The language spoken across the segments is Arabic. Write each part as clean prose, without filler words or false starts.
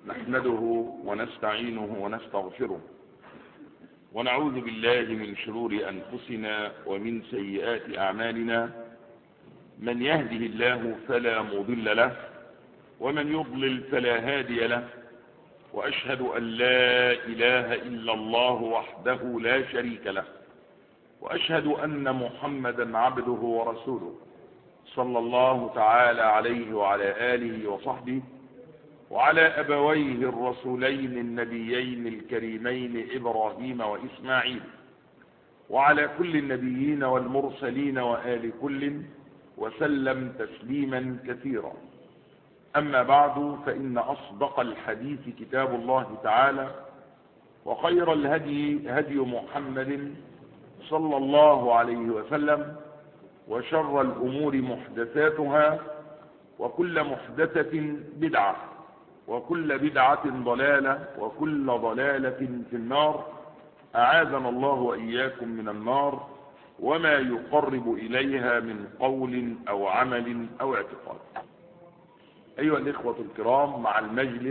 نحمده ونستعينه ونستغفره ونعوذ بالله من شرور أنفسنا ومن سيئات أعمالنا. من يهده الله فلا مضل له ومن يضلل فلا هادي له، وأشهد أن لا إله إلا الله وحده لا شريك له، وأشهد أن محمدا عبده ورسوله صلى الله تعالى عليه وعلى آله وصحبه وعلى أبويه الرسولين النبيين الكريمين إبراهيم وإسماعيل، وعلى كل النبيين والمرسلين وآل كل وسلم تسليما كثيرا. أما بعد، فإن أصدق الحديث كتاب الله تعالى، وخير الهدي هدي محمد صلى الله عليه وسلم، وشر الأمور محدثاتها، وكل محدثة بدعة، وكل بدعة ضلالة، وكل ضلالة في النار. أعاذنا الله وإياكم من النار وما يقرب إليها من قول أو عمل أو اعتقاد. أيها الإخوة الكرام، مع المجلس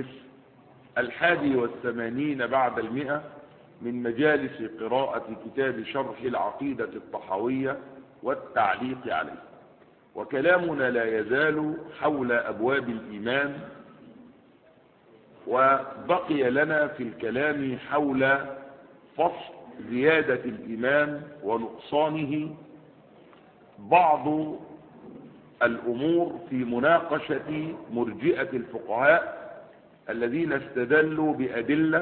81 بعد 100 من مجالس قراءة كتاب شرح العقيدة الطحاوية والتعليق عليه، وكلامنا لا يزال حول أبواب الإيمان، وبقي لنا في الكلام حول فصل زيادة الإيمان ونقصانه بعض الأمور في مناقشة مرجئة الفقهاء الذين استدلوا بأدلة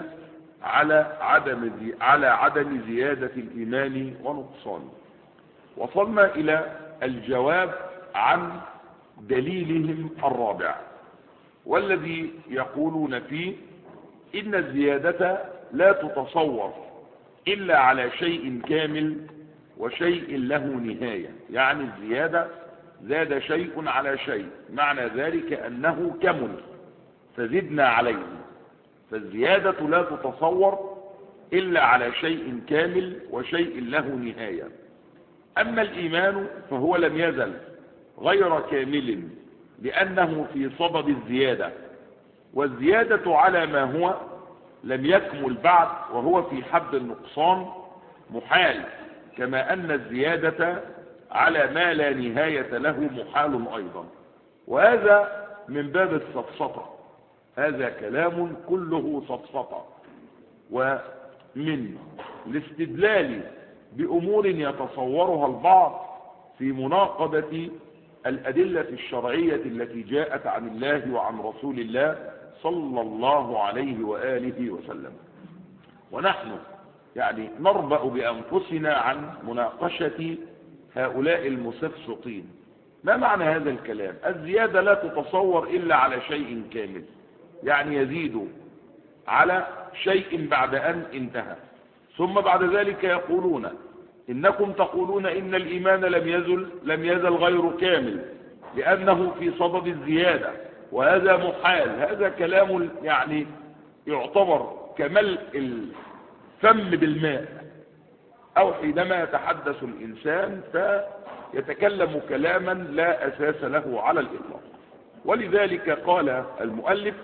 على عدم زيادة الإيمان ونقصانه. وصلنا إلى الجواب عن دليلهم الرابع، والذي يقولون فيه إن الزيادة لا تتصور إلا على شيء كامل وشيء له نهاية. يعني الزيادة زاد شيء على شيء، معنى ذلك أنه كمل فزدنا عليه، فالزيادة لا تتصور إلا على شيء كامل وشيء له نهاية. أما الإيمان فهو لم يزل غير كامل لأنه في صدد الزيادة، والزيادة على ما هو لم يكمل بعد وهو في حد النقصان محال، كما أن الزيادة على ما لا نهاية له محال أيضا. وهذا من باب السفسطة، هذا كلام كله سفسطة، ومن الاستدلال بأمور يتصورها البعض في مناقضة الأدلة الشرعية التي جاءت عن الله وعن رسول الله صلى الله عليه وآله وسلم. ونحن يعني نربأ بأنفسنا عن مناقشة هؤلاء المسفسطين. ما معنى هذا الكلام؟ الزيادة لا تتصور إلا على شيء كامل، يعني يزيد على شيء بعد أن انتهى. ثم بعد ذلك يقولون إنكم تقولون إن الإيمان لم يزل غير كامل لأنه في صدد الزيادة، وهذا محال. هذا كلام يعني يعتبر كملء الفم بالماء، أو حينما يتحدث الإنسان فيتكلم كلاما لا أساس له على الإطلاق. ولذلك قال المؤلف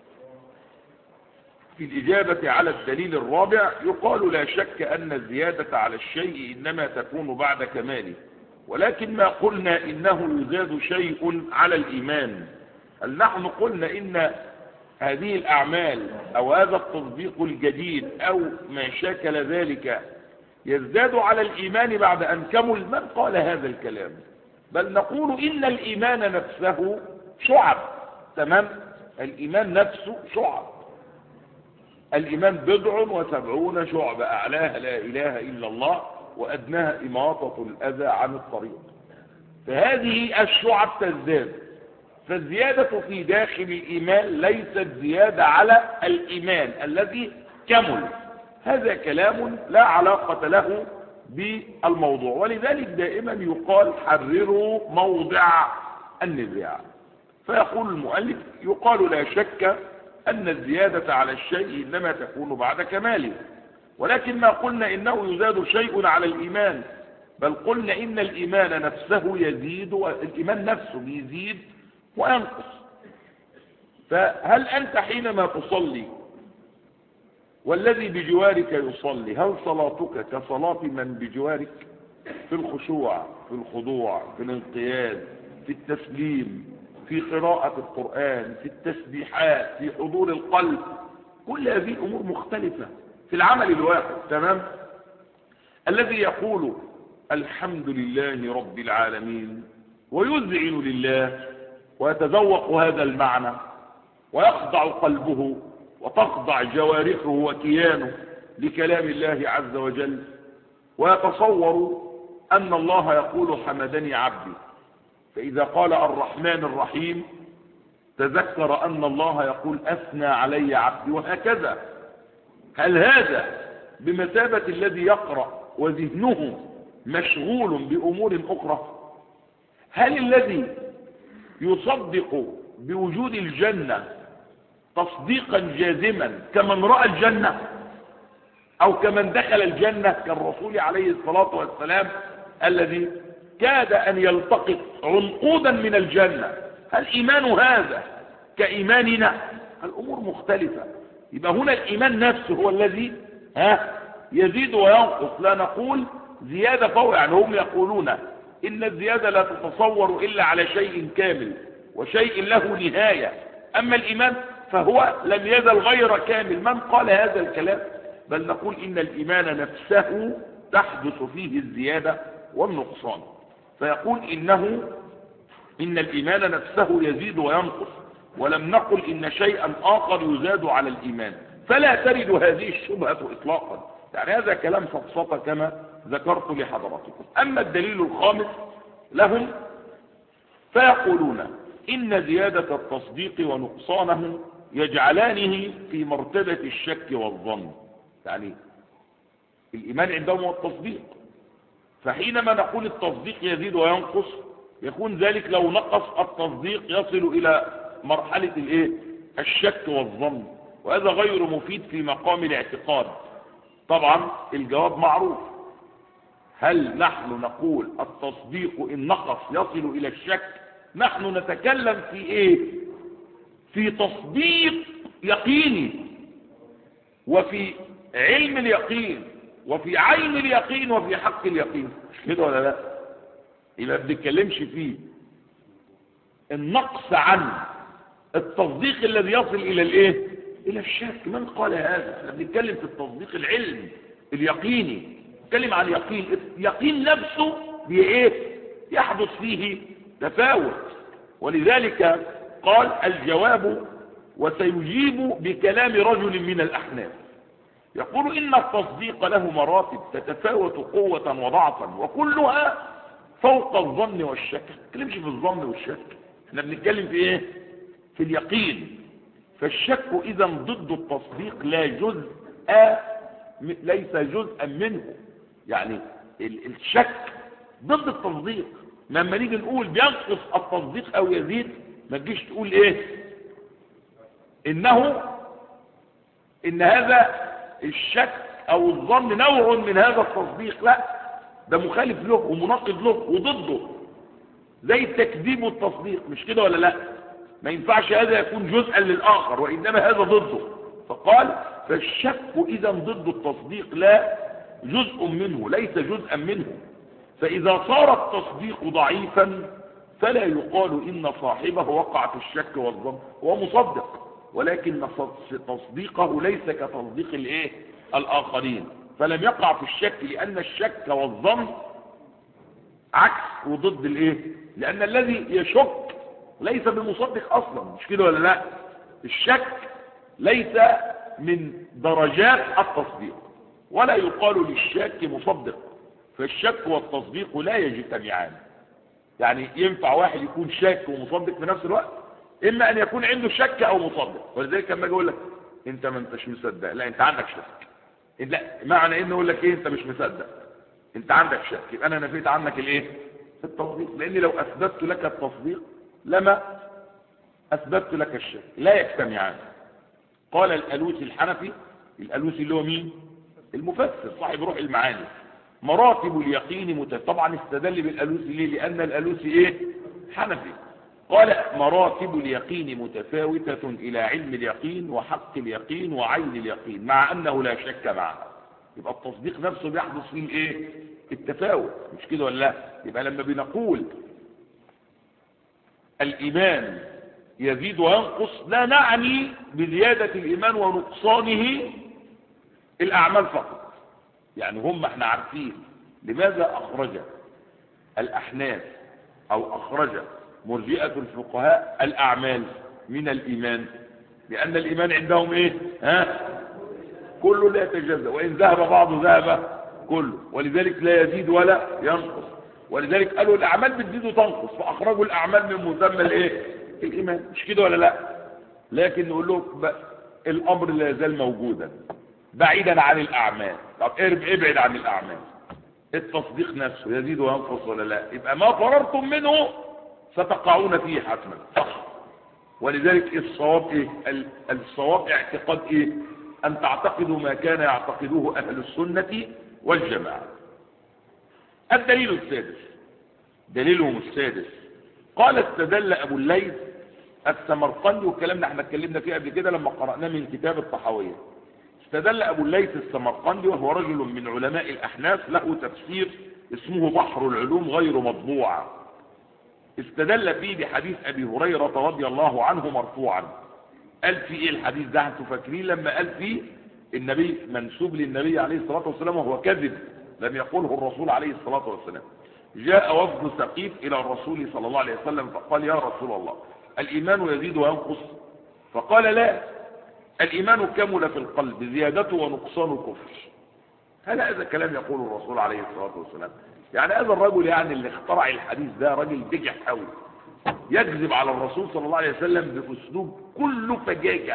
في الإجابة على الدليل الرابع: يقال لا شك أن الزيادة على الشيء إنما تكون بعد كماله، ولكن ما قلنا إنه يزاد شيء على الإيمان. هل نحن قلنا إن هذه الأعمال أو هذا التطبيق الجديد أو ما شاكل ذلك يزداد على الإيمان بعد أن كمل؟ من قال هذا الكلام؟ بل نقول إن الإيمان نفسه شعب. تمام؟ الإيمان نفسه شعب. الإيمان 70 شعبة، أعلاها لا إله إلا الله، وأدناها إماطة الأذى عن الطريق. فهذه الشعب تزداد، فالزيادة في داخل الإيمان ليست زيادة على الإيمان الذي كمل. هذا كلام لا علاقة له بالموضوع، ولذلك دائما يقال حرروا موضع النزاع. فيقول المؤلف: يقال لا شك أن الزيادة على الشيء إنما تكون بعد كماله، ولكن ما قلنا إنه يزاد شيء على الإيمان، بل قلنا إن الإيمان نفسه يزيد، والإيمان نفسه يزيد وينقص. فهل أنت حينما تصلي والذي بجوارك يصلي، هل صلاتك كصلاة من بجوارك في الخشوع، في الخضوع، في الانقياد، في التسليم، في قراءة القرآن، في التسبيحات، في حضور القلب؟ كل هذه أمور مختلفة في العمل الواحد. تمام؟ الذي يقول الحمد لله رب العالمين ويذعن لله ويتذوق هذا المعنى ويخضع قلبه وتخضع جوارحه وكيانه لكلام الله عز وجل، ويتصور أن الله يقول حمدني عبدي، فإذا قال الرحمن الرحيم تذكر أن الله يقول أثنى علي عبدي، وهكذا. هل هذا بمثابة الذي يقرأ وذهنه مشغول بأمور أخرى؟ هل الذي يصدق بوجود الجنة تصديقا جازما كمن رأى الجنة أو كمن دخل الجنة كالرسول عليه الصلاة والسلام الذي كاد أن يلتقط عنقودا من الجنة، هل إيمان هذا كإيماننا؟ الأمور مختلفة. يبقى هنا الإيمان نفسه هو الذي يزيد وينقص، لا نقول زيادة فوق. يعني هم يقولون إن الزيادة لا تتصور إلا على شيء كامل وشيء له نهاية، أما الإيمان فهو لم يزل غير كامل. من قال هذا الكلام؟ بل نقول إن الإيمان نفسه تحدث فيه الزيادة والنقصان، فيقول إن الإيمان نفسه يزيد وينقص، ولم نقل إن شيئا آخر يزاد على الإيمان، فلا ترد هذه الشبهة إطلاقا. يعني هذا كلام سفسطة كما ذكرت لحضراتكم. أما الدليل الخامس لهم فيقولون إن زيادة التصديق ونقصانه يجعلانه في مرتبة الشك والظن. يعني الإيمان عندهم هو التصديق، فحينما نقول التصديق يزيد وينقص يكون ذلك لو نقص التصديق يصل إلى مرحلة الشك والظن، وهذا غير مفيد في مقام الاعتقاد. طبعا الجواب معروف، هل نحن نقول التصديق إن نقص يصل إلى الشك؟ نحن نتكلم في في تصديق يقيني، وفي علم اليقين، وفي عين اليقين، وفي حق اليقين، كده ولا لا؟ يبقى ما بنتكلمش فيه النقص عن التصديق الذي يصل الى الى الشك. من قال هذا؟ احنا بنتكلم في التصديق العلمي اليقيني، نتكلم عن يقين نفسه يحدث فيه تفاوت. ولذلك قال الجواب وسيجيب بكلام رجل من الأحناف يقول إن التصديق له مراتب تتفاوت قوة وضعفا وكلها فوق الظن والشك. ما نتكلمش في الظن والشك، احنا بنتكلم في في اليقين. فالشك إذا ضد التصديق، ليس جزءا منه. يعني الشك ضد التصديق. لما نيجي نقول بينقص التصديق او يزيد، ما تجيش تقول ان هذا الشك او الظن نوع من هذا التصديق، لا، ده مخالف له ومناقض له وضده، زي التكذيب والتصديق، مش كده ولا لا؟ ما ينفعش هذا يكون جزءا للاخر، وانما هذا ضده. فقال فالشك اذا ضد التصديق، لا جزء منه، ليس جزءا منه. فإذا صار التصديق ضعيفا فلا يقال إن صاحبه وقع في الشك والظن، هو مصدق ولكن تصديقه ليس كتصديق الآخرين، فلم يقع في الشك، لأن الشك والظن عكس وضد لأن الذي يشك ليس بمصدق أصلا، مش كده ولا لا؟ الشك ليس من درجات التصديق، ولا يقال للشك مصدق، فالشك والتصديق لا يجتمعان. يعني ينفع واحد يكون شاك ومصدق في نفس الوقت، اما ان يكون عنده شك او مصدق. ولذلك لما اجي اقول لك انت ما انتش مصدق، لا انت عندك شك. لا، معنى انه اقول لك انت مش مصدق، انت عندك شك، يبقى انا نفيت عنك التصديق، لاني لو اثبتت لك التصديق لما اثبتت لك الشك، لا يجتمعان. قال الالوسي الحنفي، الالوسي اللي هو مين؟ المفسر صاحب روح المعاني، مراتب اليقين طبعا استدل بالالوسي ليه؟ لان الالوسي حنفي. قال مراتب اليقين متفاوتة إلى علم اليقين وحق اليقين وعين اليقين مع أنه لا شك معها. يبقى التصديق نفسه بيحدث فيه الايه؟ التفاوت، مش كده ولا لا؟ يبقى لما بنقول الإيمان يزيد وينقص لا نعني بزيادة الإيمان ونقصانه الأعمال فقط. يعني هم احنا عارفين لماذا أخرج الأحناف أو أخرج مرجئة الفقهاء الأعمال من الإيمان؟ لأن الإيمان عندهم إيه؟ كله لا يتجزأ، وإن ذهب بعضه ذهب كله، ولذلك لا يزيد ولا ينقص. ولذلك قالوا الأعمال بتزيد وتنقص، فأخرجوا الأعمال من مسمى الإيه؟ الإيمان، مش كده ولا لا؟ لكن نقول له الأمر لا يزال موجودا بعيدا عن الأعمال. طب ابعد عن الأعمال، التصديق نفسه يزيد وينقص ولا لا؟ يبقى ما فررتم منه ستقعون فيه حتما، صح؟ ولذلك الصواب ايه؟ الصواب اعتقاد ايه؟ ان تعتقدوا ما كان يعتقدوه اهل السنة والجماعة. الدليل السادس، دليلهم السادس، قال استدل ابو الليث السمرقندي، والكلام ده احنا اتكلمنا فيه قبل كده لما قرأناه من كتاب الطحاوية. استدل ابو الليث السمرقندي وهو رجل من علماء الاحناف له تفسير اسمه بحر العلوم غير مطبوع، استدل فيه بحديث ابي هريرة رضي الله عنه مرفوعا. قال في ايه الحديث ده؟ انتوا فاكرين لما قال فيه النبي منسوب للنبي عليه الصلاة والسلام وهو كذب، لم يقوله الرسول عليه الصلاة والسلام. جاء وفد ثقيف الى الرسول صلى الله عليه وسلم فقال يا رسول الله الايمان يزيد وينقص؟ فقال لا، الايمان كمل في القلب زيادته ونقصانه كفر. هل هذا كلام يقول الرسول عليه الصلاة والسلام؟ يعني هذا الرجل يعني اللي اخترع الحديث ده راجل بجح قوي، يكذب على الرسول صلى الله عليه وسلم باسلوب كله فجاجة.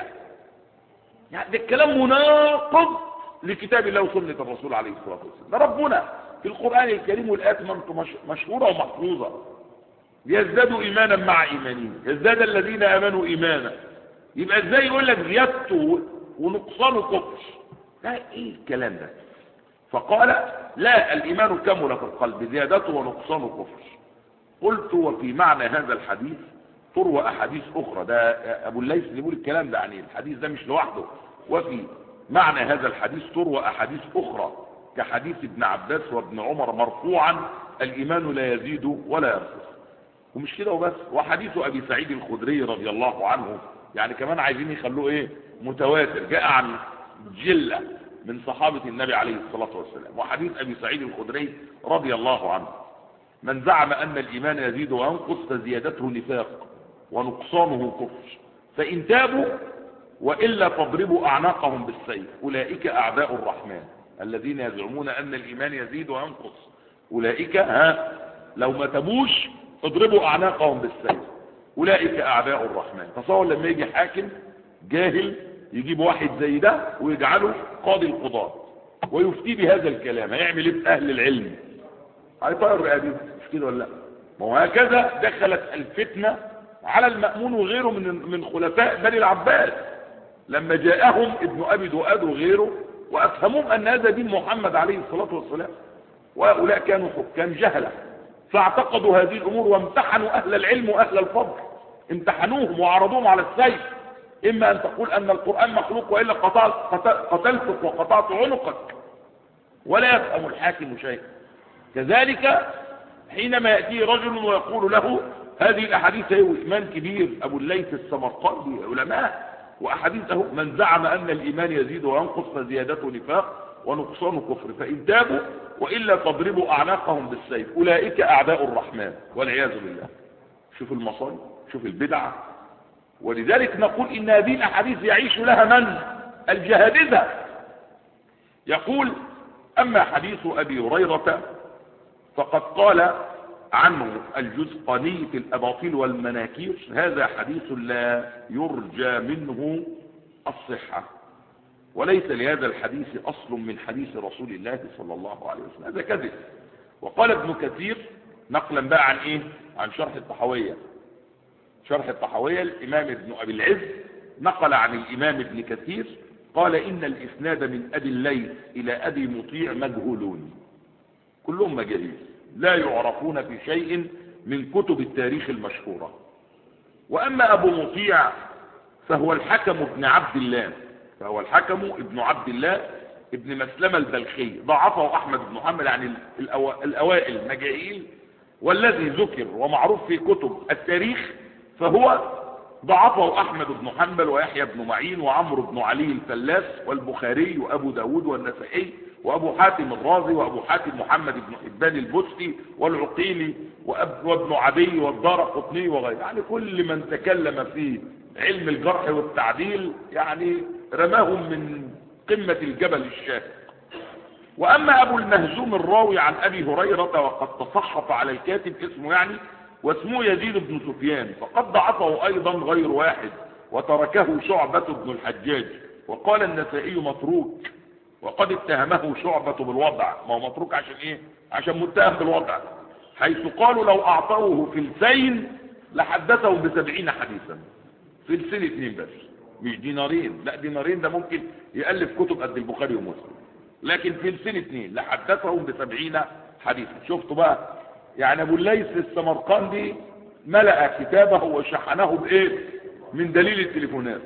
يعني ده الكلام مناقض لكتاب الله وسنة الرسول عليه الصلاة والسلام. ده ربنا في القرآن الكريم والآيات مشهورة ومحفوظة، يزدادوا إيمانا مع إيمانهم، يزداد الذين آمنوا إيمانا. يبقى ازاي يقول لك زيادته ونقصانه كفر؟ ده ايه الكلام ده؟ فقال لا، الإيمان كمل في القلب زيادته ونقصانه كفر. قلت وفي معنى هذا الحديث تروى أحاديث أخرى. ده أبو الليث اللي بيقول الكلام ده، يعني الحديث ده مش لوحده. وفي معنى هذا الحديث تروى أحاديث أخرى كحديث ابن عباس وابن عمر مرفوعا الإيمان لا يزيد ولا ينقص. ومش كده وبس، وحديث أبي سعيد الخدري رضي الله عنه يعني كمان عايزين يخلوه ايه؟ متواتر، جاء عن جلة من صحابة النبي عليه الصلاة والسلام. وحديث أبي سعيد الخدري رضي الله عنه من زعم أن الإيمان يزيد وينقص فزيادته نفاق ونقصانه كفر، فإن تابوا وإلا فاضربوا أعناقهم بالسيف، أولئك أعداء الرحمن الذين يزعمون أن الإيمان يزيد وينقص. أولئك لو ما تابوش اضربوا أعناقهم بالسيف، أولئك أعداء الرحمن. تصور لما يجي حاكم جاهل يجيب واحد زي ده ويجعله قاضي القضاة ويفتي بهذا الكلام، هيعمل ايه بأهل العلم؟ هيطير رقابته، مش كده ولا لا؟ ما هو هكذا دخلت الفتنة على المأمون وغيره من خلفاء بني العباس لما جاءهم ابن أبي دؤاد وغيره وأفهمهم أن هذا دين محمد عليه الصلاة والسلام، وهؤلاء كانوا حكام جهلة فاعتقدوا هذه الأمور وامتحنوا أهل العلم وأهل الفضل، امتحنوهم وعرضوهم على السيف، إما أن تقول أن القرآن مخلوق وإلا قتلتك وقطعت عنقك، ولا يفهم الحاكم شيئا. كذلك حينما يأتي رجل ويقول له هذه الأحاديث هي إيمان كبير، أبو الليث السمرقندي علماء وأحاديثه من زعم أن الإيمان يزيد وينقص فزيادته نفاق ونقصانه كفر، فإن تابوا وإلا تضربوا أعناقهم بالسيف، أولئك أعداء الرحمن والعياذ بالله. شوف المصائب، شوف البدعة. ولذلك نقول إن هذه الأحاديث يعيش لها من؟ الجهابذة. يقول أما حديث أبي هريرة فقد قال عنه الجزقاني في الأباطيل والمناكير هذا حديث لا يرجى منه الصحة، وليس لهذا الحديث أصل من حديث رسول الله صلى الله عليه وسلم، هذا كذب. وقال ابن كثير نقلا بقى عن ايه؟ عن شرح الطحاوية. شرح الطحاوية الإمام ابن أبي العز نقل عن الإمام ابن كثير قال إن الإسناد من أبي الليث إلى أبي مطيع مجهولون، كلهم مجاهيل لا يعرفون في شيء من كتب التاريخ المشهورة. وأما أبو مطيع فهو الحكم ابن عبد الله، ابن مسلمة البلخي، ضعفه أحمد بن حنبل عن الأوائل المجاهيل، والذي ذكر ومعروف في كتب التاريخ فهو ضعفه أحمد بن حنبل ويحيى بن معين وعمرو بن علي الفلاس والبخاري وأبو داود والنسائي وأبو حاتم الرازي وأبو حاتم محمد بن حبان البستي والعقيلي وابن عدي والدارقطني وغيره. يعني كل من تكلم في علم الجرح والتعديل يعني رماهم من قمة الجبل الشاهق. وأما أبو المهزوم الراوي عن أبي هريرة وقد تصحف على الكاتب اسمه واسمه يزيد بن سفيان، فقد ضعفه أيضا غير واحد، وتركه شعبة بن الحجاج، وقال النسائي متروك، وقد اتهمه شعبة بالوضع. ما هو متروك عشان ايه؟ عشان متهم بالوضع، حيث قالوا لو اعطوه فلسين لحدثه ب70 حديثا. فلسين 2 بس، مش دينارين، لا دينارين ده ممكن يألف كتب قد البخاري ومسلم، لكن فلسين 2 لحدثه ب70 حديثا. شفتوا بقى؟ يعني ابو الليث السمرقندي ملأ كتابه وشحنه بايه؟ من دليل التليفونات.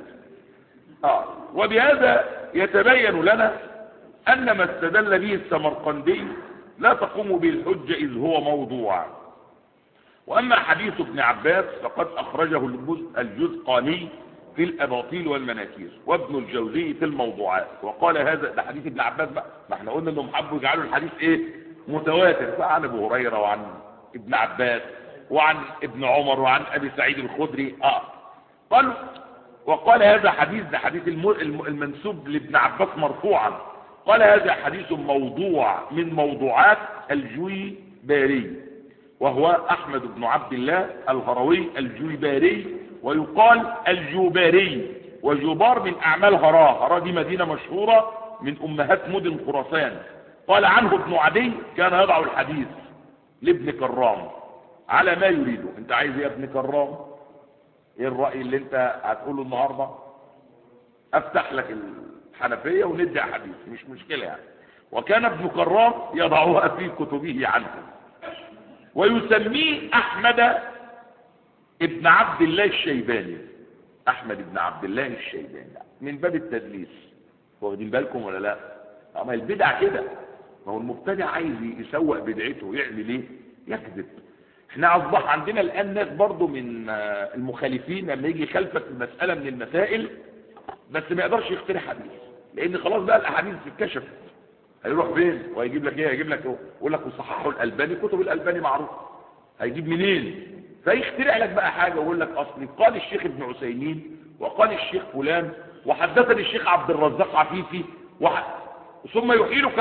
وبهذا يتبين لنا أن ما استدل به السمرقندي لا تقوم به الحجة إذ هو موضوع. وأما حديث ابن عباس فقد أخرجه الجزقاني في الأباطيل والمناكير، وابن الجوزي في الموضوعات، وقال هذا ده حديث ابن عباس بقى، ما احنا قلنا انهم حبوا يجعلوا الحديث ايه؟ متواتر، فعن ابو هريرة وعن ابن عباس وعن ابن عمر وعن ابي سعيد الخدري. قالوا وقال هذا حديث، ده حديث المنسوب لابن عباس مرفوعا، قال هذا حديث موضوع من موضوعات الجويباري، وهو احمد بن عبد الله الهروي الجويباري، ويقال الجوباري، وجوبار من اعمال هراء دي مدينة مشهورة من امهات مدن خراسان. قال عنه ابن عدي كان يضع الحديث لابن كرام على ما يريده. انت عايز ايه يا ابن كرام؟ ايه الرأي اللي انت هتقوله النهاردة؟ افتح لك الحنفية وندي حديث، مش مشكلة يعني. وكان ابن كرام يضعها في كتبه عنه، ويسميه احمد ابن عبد الله الشيباني، احمد ابن عبد الله الشيباني، من باب التدليس. واخدين بالكم ولا لا؟ ما البدع كده، ما هو المبتدع عايز يسوق بدعته يعمل ايه؟ يكذب. احنا اصبح عندنا الان ناس برضو من المخالفين لما يجي يخالفك في مسألة من المسائل بس ما يقدرش يخترع حديث، لان خلاص بقى الاحاديث اتكشفت. هيروح فين وهيجيب لك ايه؟ هيجيب لك يقول لك وصححه الالباني، كتب الالباني معروف، هيجيب منين؟ فيخترع لك بقى حاجه ويقول لك اصلي قال الشيخ ابن عثيمين وقال الشيخ فلان وحدثني الشيخ عبد الرزاق عفيفي ثم يحيلك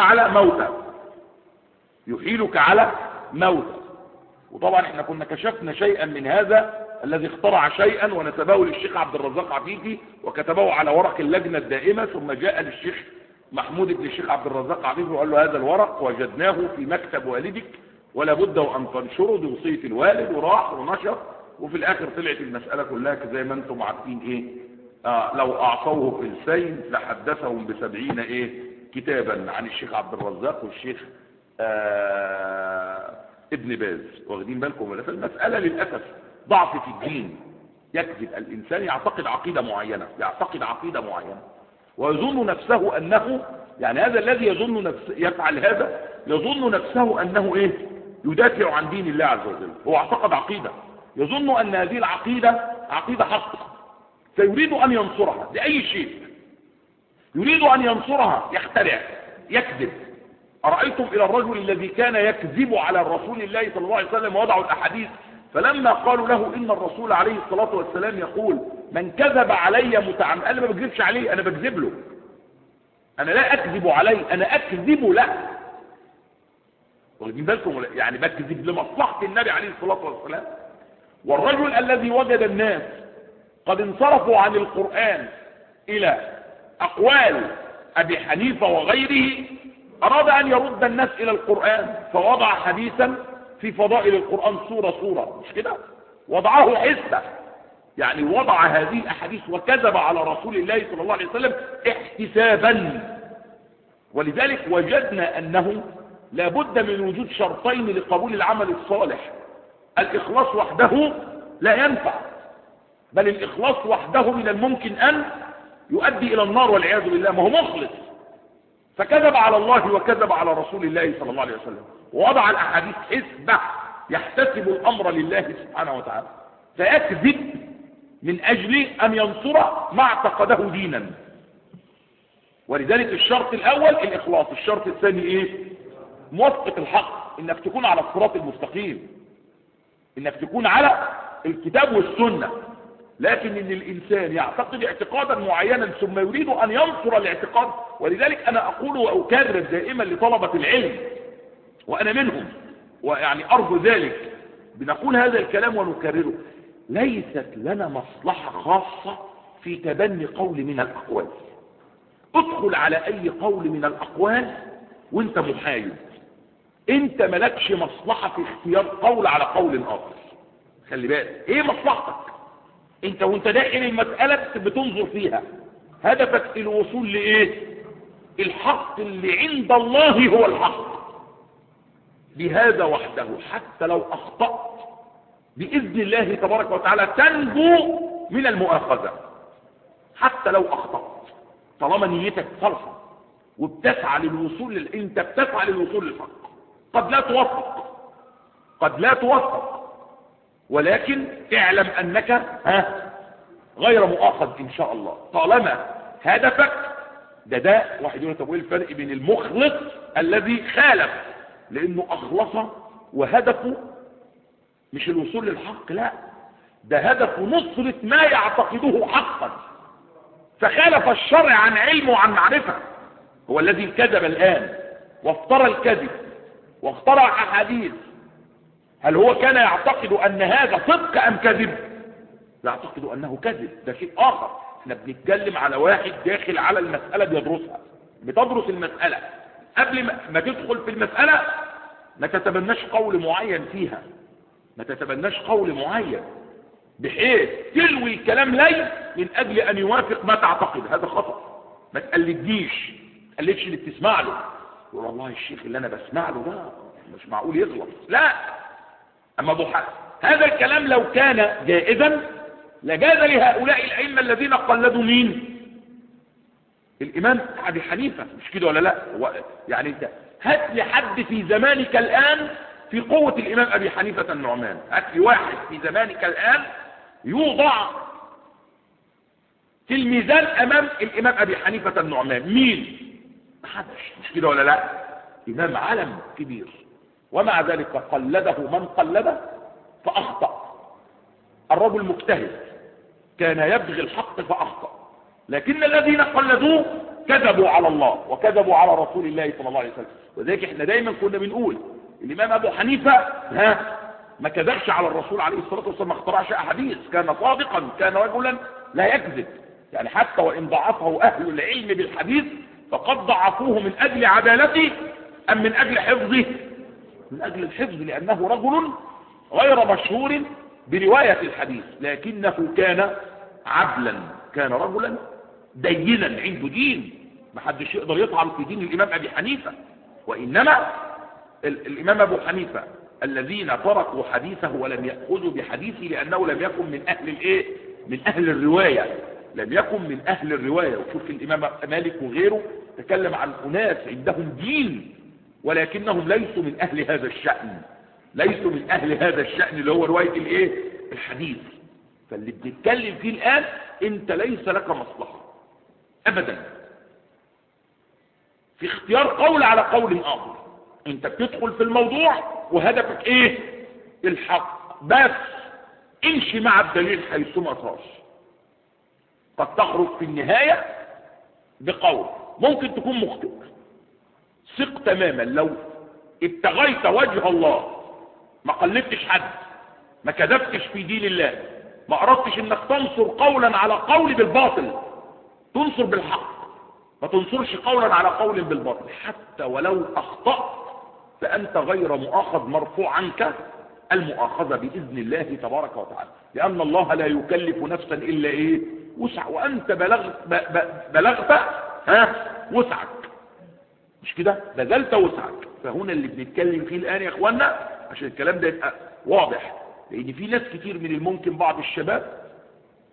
على موتى. وطبعا احنا كنا كشفنا شيئا من هذا، الذي اخترع شيئا ونسبه للشيخ عبد الرزاق عفيفي وكتبه على ورق اللجنة الدائمة، ثم جاء للشيخ محمود بن الشيخ عبد الرزاق عفيفي وقال له هذا الورق وجدناه في مكتب والدك ولا بد وان تنشره، دي وصية الوالد، وراح ونشر، وفي الاخر طلعت المسألة كلها زي ما انتم عارفين ايه؟ لو اعطوه فلسين لحدثهم ب70 ايه؟ كتابا عن الشيخ عبد الرزاق والشيخ ابن باز. واخدين بالكم ولا؟ فالمسألة للأسف ضعف في الدين، يكذب الإنسان، يعتقد عقيدة معينة ويظن نفسه أنه، يعني هذا الذي يظن يفعل هذا يظن نفسه أنه إيه؟ يدافع عن دين الله عز وجل. هو اعتقد عقيدة، يظن أن هذه العقيدة عقيدة حق، فيريد أن ينصرها بأي شيء، يريد أن ينصرها، يخترع، يكذب. أرأيتم إلى الرجل الذي كان يكذب على رسول الله صلى الله عليه وسلم ووضعوا الأحاديث، فلما قالوا له إن الرسول عليه الصلاة والسلام يقول من كذب علي متعمدا، قال ما بكذبش عليه، أنا بكذب له، أنا لا أكذب عليه، أنا أكذب له. واخدين بالكم؟ يعني بكذب لمصلحة النبي عليه الصلاة والسلام. والرجل الذي وجد الناس قد انصرفوا عن القرآن إلى أقوال أبي حنيفة وغيره، أراد أن يرد الناس إلى القرآن، فوضع حديثا في فضائل القرآن صورة مش كده؟ وضعه حسبة، يعني وضع هذه الأحاديث وكذب على رسول الله صلى الله عليه وسلم احتسابا. ولذلك وجدنا أنه لا بد من وجود شرطين لقبول العمل الصالح، الإخلاص وحده لا ينفع، بل الإخلاص وحده من الممكن أن يؤدي إلى النار والعياذ بالله. ما هو مخلص، فكذب على الله وكذب على رسول الله صلى الله عليه وسلم، ووضع الأحاديث حسبة يحتسب الأمر لله سبحانه وتعالى، فيكذب من أجل أن ينصر ما اعتقده دينا. ولذلك الشرط الأول الإخلاص، الشرط الثاني إيه؟ موافقة الحق، إنك تكون على الصراط المستقيم، إنك تكون على الكتاب والسنة. لكن إن الإنسان يعتقد اعتقادا معينا ثم يريد أن ينصر الاعتقاد. ولذلك أنا أقول وأكرر دائما لطلبة العلم، وأنا منهم ويعني أرجو ذلك، بنقول هذا الكلام ونكرره: ليست لنا مصلحة خاصة في تبني قول من الأقوال. ادخل على أي قول من الأقوال وانت محايد، انت ملكش مصلحة في اختيار قول على قول آخر. خلي بالك ايه مصلحتك انت وانت داخل المسألة بتنظر فيها؟ هدفك الوصول لإيه؟ الحق اللي عند الله هو الحق بهذا وحده. حتى لو أخطأت بإذن الله تبارك وتعالى تنجو من المؤاخذة، حتى لو أخطأت، طالما نيتك صالحة وبتسعى للوصول انت بتسعى للوصول للحق. قد لا توفق، قد لا توفق، ولكن اعلم أنك غير مؤاخذ إن شاء الله طالما هدفك ده. واحد يقول طب ايه الفرق بين المخلص الذي خالف؟ لأنه أخلص وهدفه مش الوصول للحق، لا، ده هدفه نصرة ما يعتقده حقا، فخالف الشرع عن علم وعن معرفة. هو الذي كذب الآن وافترى الكذب واخترع أحاديث، هل هو كان يعتقد أن هذا صدق أم كذب؟ يعتقد أنه كذب، ده شيء آخر. احنا بنتكلم على واحد داخل على المسألة بيدرسها، بتدرس المسألة. قبل ما تدخل في المسألة ما تتبناش قول معين فيها، ما تتبناش قول معين بحيث تلوي الكلام لي من أجل أن يوافق ما تعتقد. هذا خطأ. ما تقلدنيش، ما تقلدش اللي بتسمع له. يقول والله الشيخ اللي أنا بسمع له ده مش معقول يغلط، لا. أما هذا الكلام لو كان جائزا لجاز لهؤلاء الأئمة الذين قلدوا مين؟ الإمام أبي حنيفة، مش كده ولا لا؟ يعني انت هات لي حد في زمانك الآن في قوة الإمام أبي حنيفة النعمان، هات لي واحد في زمانك الآن يوضع في الميزان أمام الإمام أبي حنيفة النعمان. مين؟ محدش، مش كده ولا لا؟ إمام علم كبير، ومع ذلك قلده من قلده فأخطأ. الرجل مجتهد كان يبغي الحق فأخطأ، لكن الذين قلدوه كذبوا على الله وكذبوا على رسول الله صلى الله عليه وسلم. وذلك احنا دايما كنا بنقول الإمام أبو حنيفة ما كذبش على الرسول عليه الصلاة والسلام، ما اخترعش أحاديث، كان صادقا، كان رجلا لا يكذب. يعني حتى وإن ضعفه أهل العلم بالحديث فقد ضعفوه من أجل عدالته أم من أجل حفظه؟ من أجل الحفظ، لأنه رجل غير مشهور برواية الحديث، لكنه كان عدلا، كان رجلا دينا عنده دين، ما حدش يقدر يطعن في دين الإمام أبي حنيفة. وإنما الإمام أبو حنيفة الذين تركوا حديثه ولم يأخذوا بحديثه لأنه لم يكن من أهل الإيه؟ من أهل الرواية، لم يكن من أهل الرواية. وشوف الإمام مالك وغيره تكلم عن أناس عندهم دين ولكنهم ليسوا من أهل هذا الشأن، ليسوا من أهل هذا الشأن اللي هو رواية الإيه؟ الحديث. فاللي بنتكلم فيه الآن أنت ليس لك مصلحة أبدا في اختيار قول على قول آخر. أنت بتدخل في الموضوع وهدفك إيه؟ الحق بس، امشي مع الدليل حيثما صار. قد تخرج في النهاية بقول ممكن تكون مخطئ، ثق تماما لو ابتغيت وجه الله، ما قلدتش حد، ما كذبتش في دين الله، ما أردتش انك تنصر قولا على قول بالباطل، تنصر بالحق، ما تنصرش قولا على قول بالباطل. حتى ولو أخطأت فأنت غير مؤاخذ، مرفوع عنك المؤاخذة بإذن الله تبارك وتعالى، لأن الله لا يكلف نفسا إلا إيه؟ وسع. وأنت بلغت وسعك، مش كده؟ بذلت وسعك. فهنا اللي بنتكلم فيه الآن يا إخوانا عشان الكلام ده يبقى واضح، لأن في ناس كتير من الممكن بعض الشباب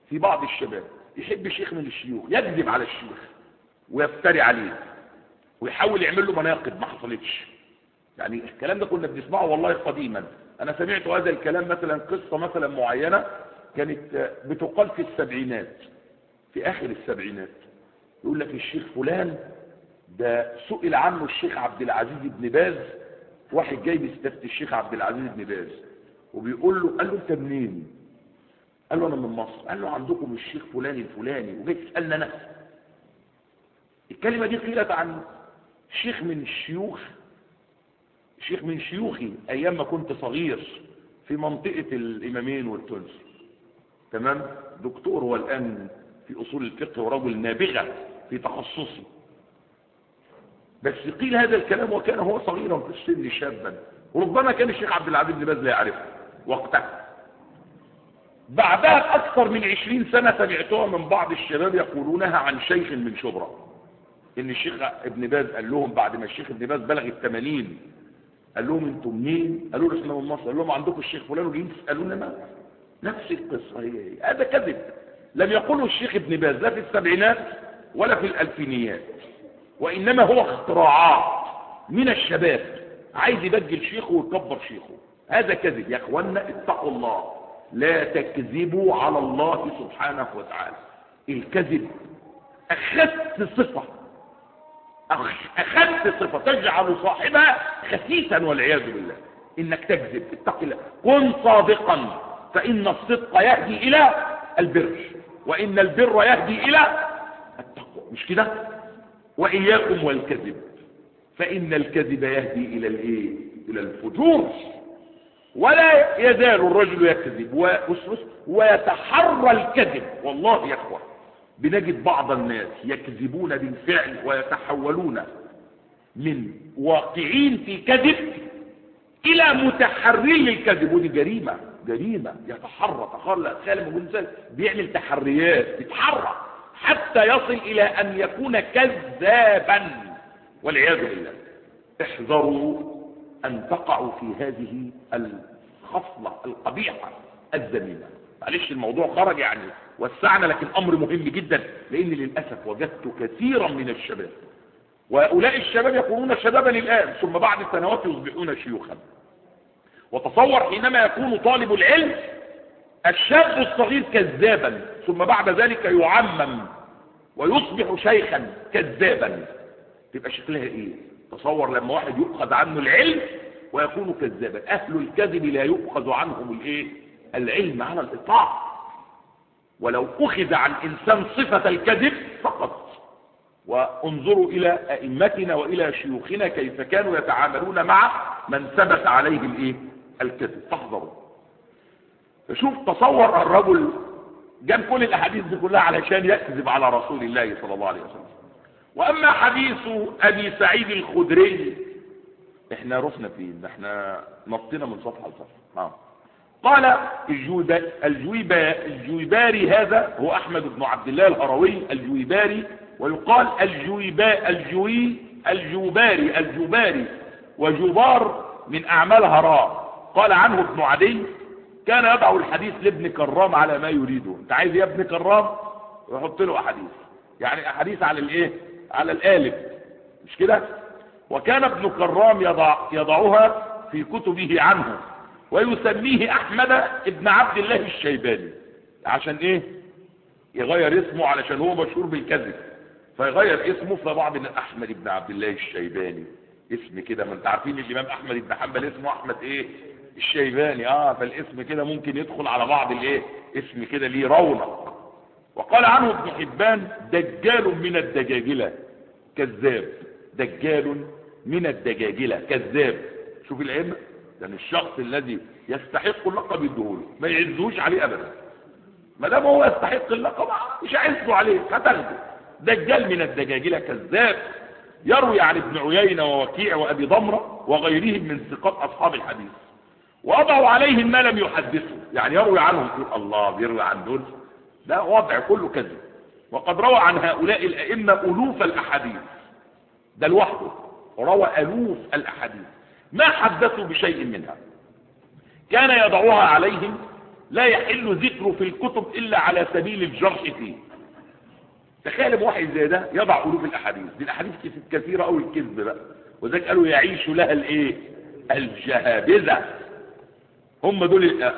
في بعض الشباب يحب شيخ من الشيوخ، يكذب على الشيخ ويفتري عليه ويحاول يعمل له مناقب ما حصلتش. يعني الكلام ده كنا بنسمعه والله قديما. انا سمعت هذا الكلام مثلا، قصة مثلا معينة كانت بتقال في السبعينات، في اخر السبعينات، يقول لك الشيخ فلان ده سئل عنه الشيخ عبد العزيز بن باز، واحد جاي بيستفتي الشيخ عبد العزيز بن باز وبيقول له، قال له انت منين؟ قال له انا من مصر. قال له عندكم الشيخ فلان الفلاني وجاي تسالنا انا؟ الكلمه دي قيلت عن شيخ من الشيوخ، شيخ من شيوخي ايام ما كنت صغير في منطقه الامامين والتونس، تمام، دكتور هو الان في اصول الفقه ورجل نابغه في تخصصه، بس قيل هذا الكلام وكان هو صغيرا في السن شابا، وربما كان الشيخ عبد العزيز بن باز لا يعرفه وقتها. بعدها بأكثر من 20 سنة سمعتها من بعض الشباب يقولونها عن شيخ من شبرا، ان الشيخ ابن باز قال لهم بعد ما الشيخ ابن باز بلغ ال80، قال لهم انتم منين؟ قالوا له احنا من مصر. قال لهم عندكم الشيخ فلان وجايين تسالونا ما؟ نفس القصه هي. هذا كذب لم يقوله الشيخ ابن باز لا في السبعينات ولا في الالفينيات، وانما هو اختراعات من الشباب عايز يبجل شيخه ويكبر شيخه. هذا كذب يا اخوانا، اتقوا الله، لا تكذبوا على الله سبحانه وتعالى. الكذب اخذت صفة تجعل صاحبها خسيسا والعياذ بالله. انك تكذب، اتق الله، كن صادقا، فان الصدق يهدي الى البر، وان البر يهدي الى التقوى، مش كده؟ واياكم والكذب، فان الكذب يهدي الى الايه؟ الى الفجور. ولا يزال الرجل يكذب ويتحرى الكذب. والله يا اخوة بنجد بعض الناس يكذبون بالفعل ويتحولون من واقعين في كذب الى متحرين للكذب، ودي جريمة. يتحرى خالد بن سالم بيعمل تحريات، يتحرى حتى يصل الى ان يكون كذابا والعياذ بالله. احذروا ان تقعوا في هذه الخصلة القبيحة الذميمة. معلش الموضوع خرج يعني وسعنا، لكن امر مهم جدا، لان للاسف وجدت كثيرا من الشباب، وهؤلاء الشباب يكونون شبابا الان ثم بعد سنوات يصبحون شيوخا. وتصور حينما يكون طالب العلم الشاب الصغير كذابا ثم بعد ذلك يعمم ويصبح شيخا كذابا، تبقى شكلها ايه؟ تصور لما واحد يؤخذ عنه العلم ويكون كذابا. اهل الكذب لا يؤخذ عنهم الايه؟ العلم على الاطلاق. ولو اخذ عن انسان صفة الكذب فقط. وانظروا الى ائمتنا والى شيوخنا كيف كانوا يتعاملون مع من ثبت عليه الايه؟ الكذب. فاحذروا. فشوف، تصور الرجل جاب كل الاحاديث دي كلها علشان يكذب على رسول الله صلى الله عليه وسلم. واما حديث ابي سعيد الخدري، احنا رفنا فيه، احنا نطينا من صفحة لصفحة. قال الجويباري، هذا هو احمد بن عبد الله الهروي الجويباري، ويقال الجوباري وجبار من اعمال هراء. قال عنه ابن عدي كان يضع الحديث لابن كرام على ما يريده. انت عايز يا ابن كرام يحط له احاديث، يعني احاديث على الايه؟ على القالب، مش كده؟ وكان ابن كرام يضعها في كتبه عنه ويسميه احمد ابن عبد الله الشيباني. عشان ايه؟ يغير اسمه علشان هو مشهور بالكذب، فيغير اسمه. فبعض من احمد ابن عبد الله الشيباني، اسم كده، ما انت عارفين الامام احمد بن حنبل اسمه احمد ايه؟ الشيباني. فالاسم كده ممكن يدخل على بعض الايه؟ اسم كده ليه رونق. وقال عنه ابن حبان دجال من الدجاجلة كذاب. دجال من الدجاجلة كذاب. شوف العلم، لان الشخص الذي يستحق اللقب يدهوله، ما يعزوش عليه ابدا. ما دام هو يستحق اللقب مش عزه عليه، فتاخده. دجال من الدجاجلة كذاب، يروي عن ابن عيينة ووكيع وابي ضمرة وغيرهم من ثقات اصحاب الحديث، وضعوا عليهم ما لم يحدثوا، يعني يروي عنهم يقول الله بيروي عن دول، ده وضع كله كذب. وقد روى عن هؤلاء الائمة الوف الاحاديث، ده لوحده روى الوف الاحاديث ما حدثوا بشيء منها. كان يضعها عليهم لا يحل ذكره في الكتب إلا على سبيل الجرح فيه. تخيل واحد زي ده يضع ألوف الأحاديث دي، الأحاديث كثيرة أو الكذب بقى، وذلك قالوا يعيش لها الإيه؟ الجهابذة. هم دول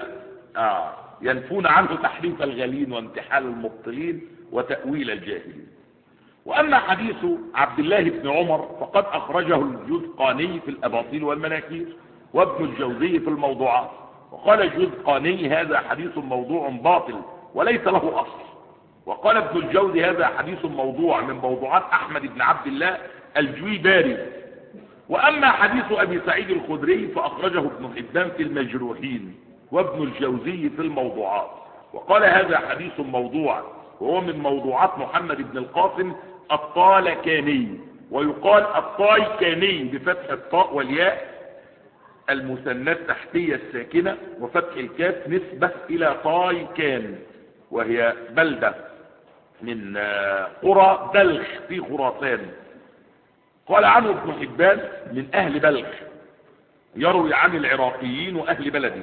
ينفون عنه تحريف الغالين وانتحال المبطلين وتأويل الجاهلين. وأما حديث عبد الله بن عمر فقد أخرجه الجزقاني في الأباطيل والمناكير، وابن الجوزي في الموضوعات، وقال الجزقاني هذا حديث موضوع باطل وليس له أصل، وقال ابن الجوزي هذا حديث موضوع من موضوعات أحمد بن عبد الله الجويباري. وأما حديث أبي سعيد الخدري فأخرجه ابن حبان في المجروحين، وابن الجوزي في الموضوعات، وقال هذا حديث موضوع، وهو من موضوعات محمد بن القاسم الطالكاني، ويقال الطايكاني بفتح الطاء والياء المثنى التحتية الساكنة وفتح الكاف نسبة إلى طايكان، وهي بلدة من قرى بلخ في خراسان. قال عنه ابن حبان من أهل بلخ، يروي عن العراقيين وأهل بلده.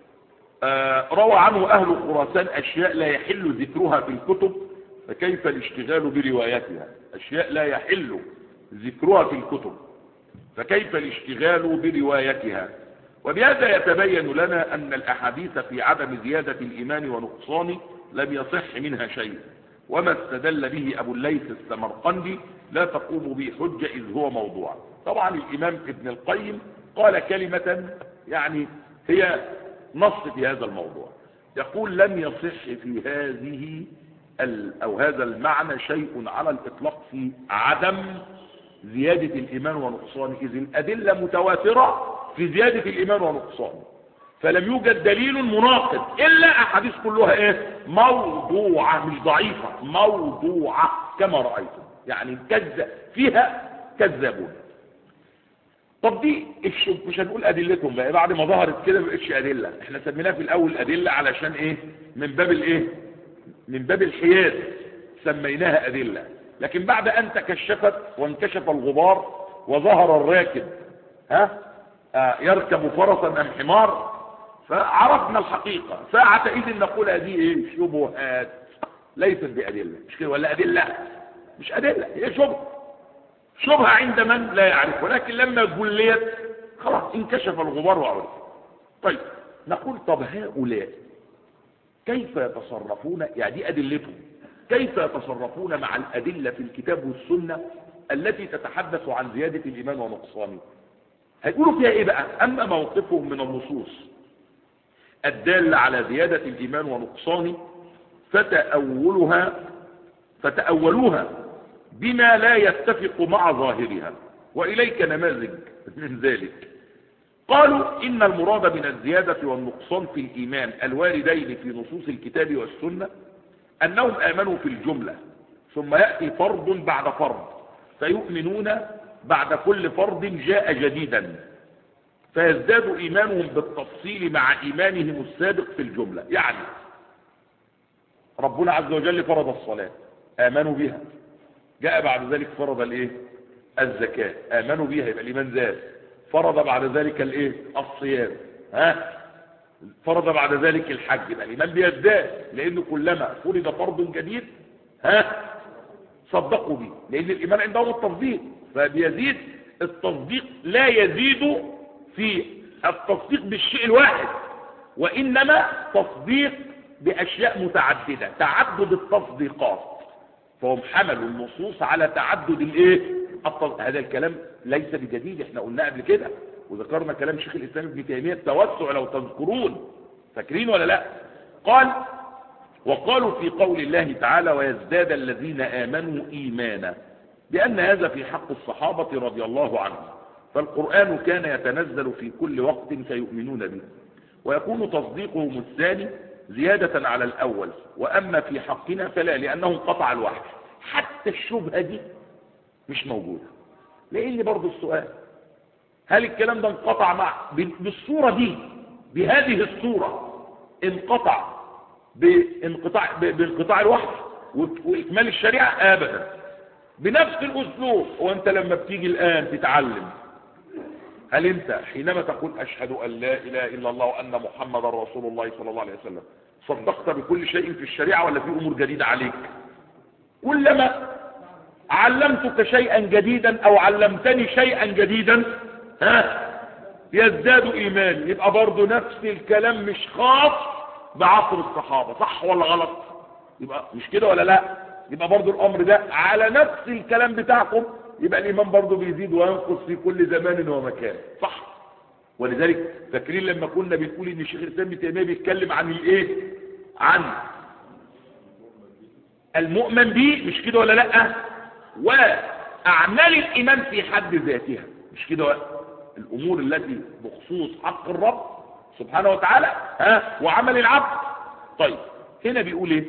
روى عنه أهل خراسان أشياء لا يحل ذكرها في الكتب، فكيف الاشتغال بروايتها؟ أشياء لا يحل ذكرها في الكتب، فكيف الاشتغال بروايتها؟ وبهذا يتبين لنا أن الأحاديث في عدم زيادة الإيمان ونقصانه لم يصح منها شيء، وما استدل به أبو الليث السمرقندي لا تقوم به حجة إذ هو موضوع. طبعا الإمام ابن القيم قال كلمة يعني هي نص في هذا الموضوع، يقول لم يصح في هذه أو هذا المعنى شيء على الإطلاق في عدم زيادة الإيمان ونقصانه، إذ الأدلة متواترة في زيادة الإيمان ونقصانه، فلم يوجد دليل مناقض إلا أحاديث كلها إيه؟ موضوعة، مش ضعيفة، موضوعة كما رأيتم، يعني فيها كذابون. طب دي مش هنقول أدلتهم بقى، بعد ما ظهرت كده مبقتش أدلة، احنا سميناها في الأول أدلة علشان إيه؟ من باب الإيه؟ من باب الحياد سميناها أدلة، لكن بعد أن تكشفت وانكشف الغبار وظهر الراكب يركب فرسا أم حمار، فعرفنا الحقيقة، ساعتئذ نقول هذه إيه؟ شبهات ليست بأدلة، مش كده ولا أدلة؟ مش أدلة، هي شبهة عند من لا يعرف، ولكن لما جليت خلاص انكشف الغبار وعرف. طيب نقول طب هؤلاء كيف يتصرفون؟ يعني دي أدلتهم، كيف يتصرفون مع الأدلة في الكتاب والسنة التي تتحدث عن زيادة الإيمان ونقصانه؟ هيقولوا فيها إيه بقى؟ أما موقفهم من النصوص الدالة على زيادة الإيمان ونقصانه فتأولوها بما لا يتفق مع ظاهرها، وإليك نماذج من ذلك. قالوا إن المراد من الزيادة والنقصان في الإيمان الواردين في نصوص الكتاب والسنة أنهم آمنوا في الجملة، ثم يأتي فرض بعد فرض فيؤمنون بعد كل فرض جاء جديدا، فيزداد إيمانهم بالتفصيل مع إيمانهم السابق في الجملة. يعني ربنا عز وجل فرض الصلاة، آمنوا بها، جاء بعد ذلك فرض الايه؟ الزكاة، آمنوا بها، يبقى الإيمان زاد. فرض بعد ذلك الايه؟ الصيام، فرض بعد ذلك الحج، يبقى الإيمان بيزداد، لأنه كلما فرض فرض جديد صدقوا به، لأن الإيمان عندهم التصديق، فبيزيد التصديق، لا يزيد في التصديق بالشيء الواحد، وإنما تصديق بأشياء متعددة، تعدد التصديقات، فهم حملوا النصوص على تعدد الايه؟ هذا الكلام ليس بجديد، احنا قلنا قبل كده وذكرنا كلام شيخ الإسلام ابن تيمية التوسع لو تذكرون، فاكرين ولا لا؟ قال وقالوا في قول الله تعالى ويزداد الذين آمنوا إيمانا، بأن هذا في حق الصحابة رضي الله عنهم، فالقرآن كان يتنزل في كل وقت فيؤمنون به، ويكون تصديقهم الثاني زيادة على الأول، وأما في حقنا فلا، لأنه انقطع الوحي. حتى الشبهة دي مش موجودة، لأن برضو السؤال هل الكلام ده انقطع بالصورة دي، بهذه الصورة، انقطع بانقطاع الوحي وإكمال الشريعة؟ أبدا، بنفس الأسلوب. وأنت لما بتيجي الآن تتعلم، هل أنت حينما تقول أشهد أن لا إله إلا الله وأن محمد رسول الله صلى الله عليه وسلم، صدقت بكل شيء في الشريعة ولا في أمور جديدة عليك؟ كلما علمتك شيئا جديدا أو علمتني شيئا جديدا يزداد إيمان. يبقى برضو نفس الكلام مش خاص بعصر الصحابة، صح ولا غلط؟ يبقى مش كده ولا لا؟ يبقى برضو الأمر ده على نفس الكلام بتاعكم، يبقى الإيمان برضو بيزيد وينقص في كل زمان ومكان، صح؟ ولذلك فاكرين لما كنا بنقول ان الشيخ الاسلام ابن تيميه بيتكلم عن الايه؟ عن المؤمن به، مش كده ولا لا؟ واعمال الايمان في حد ذاتها، مش كده؟ الامور التي بخصوص حق الرب سبحانه وتعالى وعمل العبد. طيب هنا بيقول ايه؟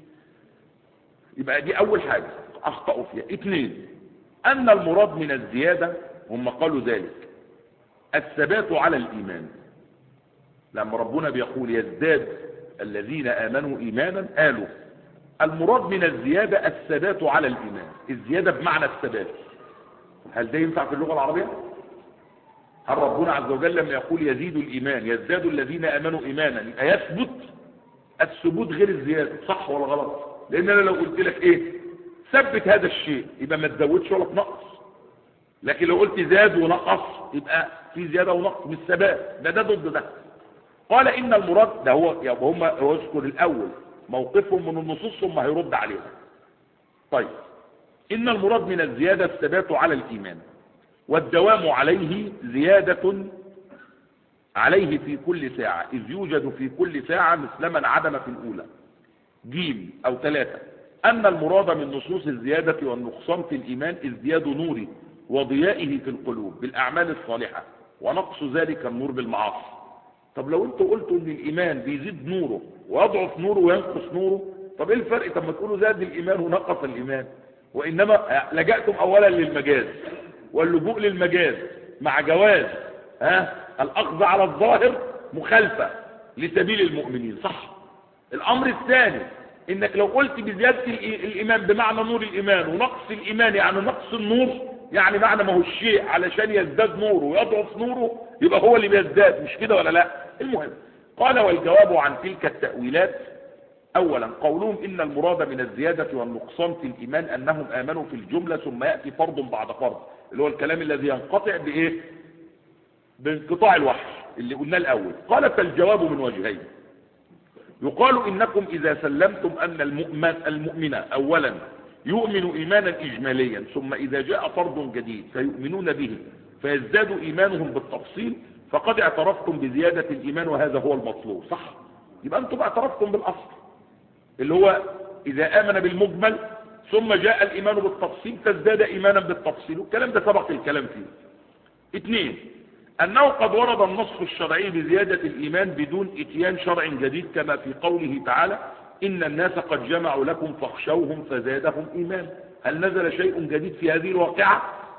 يبقى دي اول حاجه اخطأوا فيها. 2 ان المراد من الزياده، هم قالوا ذلك، الثبات على الإيمان. لما ربنا بيقول يزداد الذين آمنوا إيمانا، قالوا المراد من الزيادة الثبات على الإيمان. الزيادة بمعنى الثبات. هل ده ينفع في اللغة العربية؟ هل ربنا عز وجل لما يقول يزيد الإيمان، يزداد الذين آمنوا إيمانا، يثبت الثبوت غير الزيادة، صح ولا غلط؟ لأن أنا لو قلت لك إيه؟ ثبت هذا الشيء، يبقى ما تزودش ولا تنقص. لكن لو قلت زاد ونقص يبقى في زيادة ونقص، بالثبات. ده ضد ده. قال إن المراد ده هو يذكر الأول موقفهم من النصوص ثم هيرد عليهم. طيب إن المراد من الزيادة الثبات على الإيمان والدوام عليه، زيادة عليه في كل ساعة، إذ يوجد في كل ساعة مثل من عدم في الأولى. جيم أو 3 أن المراد من نصوص الزيادة والنقصان في الإيمان ازدياد نوره وضيائه في القلوب بالأعمال الصالحة، ونقص ذلك النور بالمعاصي. طب لو انتوا قلتوا ان الإيمان بيزيد نوره ويضعف نوره وينقص نوره، طب ايه الفرق؟ طب ما تقولوا زاد الإيمان ونقص الإيمان. وإنما لجأتم أولا للمجاز، واللجوء للمجاز مع جواز الأخذ على الظاهر مخالفة لسبيل المؤمنين، صح؟ الأمر الثاني انك لو قلت بزيادة الإيمان بمعنى نور الإيمان ونقص الإيمان يعني نقص النور، يعني معنى ما هو الشيء علشان يزداد نوره ويضعف نوره يبقى هو اللي بيزداد، مش كده ولا لا؟ المهم قال والجواب عن تلك التأويلات: اولا قولهم ان المراد من الزيادة والنقصان في الإيمان انهم آمنوا في الجملة ثم يأتي فرض بعد فرض، اللي هو الكلام الذي ينقطع بايه؟ بانقطاع الوحي اللي قلناه الاول. قال فالجواب من وجهين: يقال انكم اذا سلمتم ان المؤمن اولا يؤمن ايمانا اجماليا، ثم اذا جاء فرض جديد فيؤمنون به فيزداد ايمانهم بالتفصيل، فقد اعترفتم بزيادة الايمان وهذا هو المطلوب، صح؟ يبقى انتم اعترفتم بالاصل اللي هو اذا امن بالمجمل ثم جاء الايمان بالتفصيل فازداد ايمانا بالتفصيل، والكلام ده سبق الكلام فيه. 2 انه قد ورد النص الشرعي بزيادة الايمان بدون اتيان شرع جديد، كما في قوله تعالى إن الناس قد جمعوا لكم فاخشوهم فزادهم إيمان. هل نزل شيء جديد في هذه الواقعة؟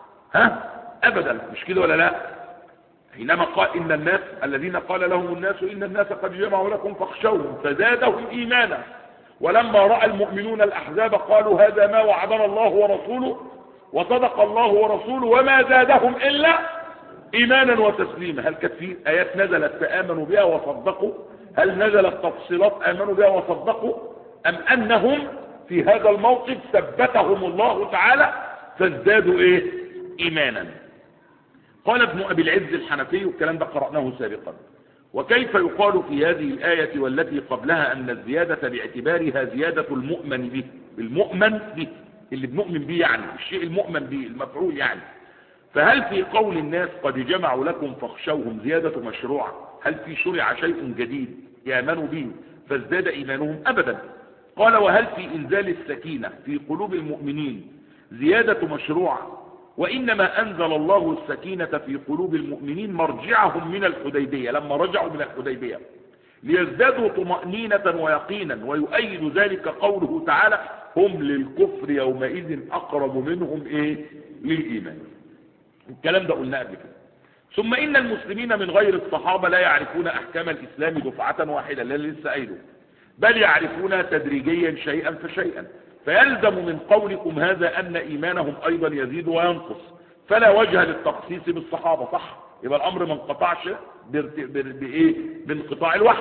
أبدا، مش كده ولا لا؟ حينما قال إن الناس الذين قال لهم الناس إن الناس قد جمعوا لكم فاخشوهم فزادهم إيمانا، ولما رأى المؤمنون الأحزاب قالوا هذا ما وعدنا الله ورسوله وصدق الله ورسوله وما زادهم إلا إيمانا وتسليما. هل كانت في آيات نزلت فآمنوا بها وصدقوا؟ هل نزلت تفصيلات آمنوا بها وصدقوا؟ أم أنهم في هذا الموقف ثبتهم الله تعالى فازدادوا إيه؟ إيمانا. قال ابن أبي العز الحنفي، والكلام ده قرأناه سابقا: وكيف يقال في هذه الآية والتي قبلها أن الزيادة باعتبارها زيادة المؤمن به، المؤمن به اللي بنؤمن به يعني الشيء المؤمن به المفعول يعني، فهل في قول الناس قد جمعوا لكم فاخشوهم زيادة مشروعة؟ هل في شرع شيء جديد يامنوا به فازداد إيمانهم؟ أبدا. قال وهل في إنزال السكينة في قلوب المؤمنين زيادة مشروعة؟ وإنما أنزل الله السكينة في قلوب المؤمنين مرجعهم من الحديبية، لما رجعوا من الحديبية ليزدادوا طمأنينة ويقينا، ويؤيد ذلك قوله تعالى هم للكفر يومئذ أقرب منهم إيه؟ للإيمان. الكلام ده قلنا قبل كده. ثم إن المسلمين من غير الصحابة لا يعرفون أحكام الإسلام دفعة واحدة، اللي لسه قايله، بل يعرفونها تدريجيا شيئا فشيئا، فيلزم من قولكم هذا أن إيمانهم أيضا يزيد وينقص، فلا وجه للتخصيص بالصحابة، صح؟ يبقى الأمر ما انقطعش بانقطاع الوحش،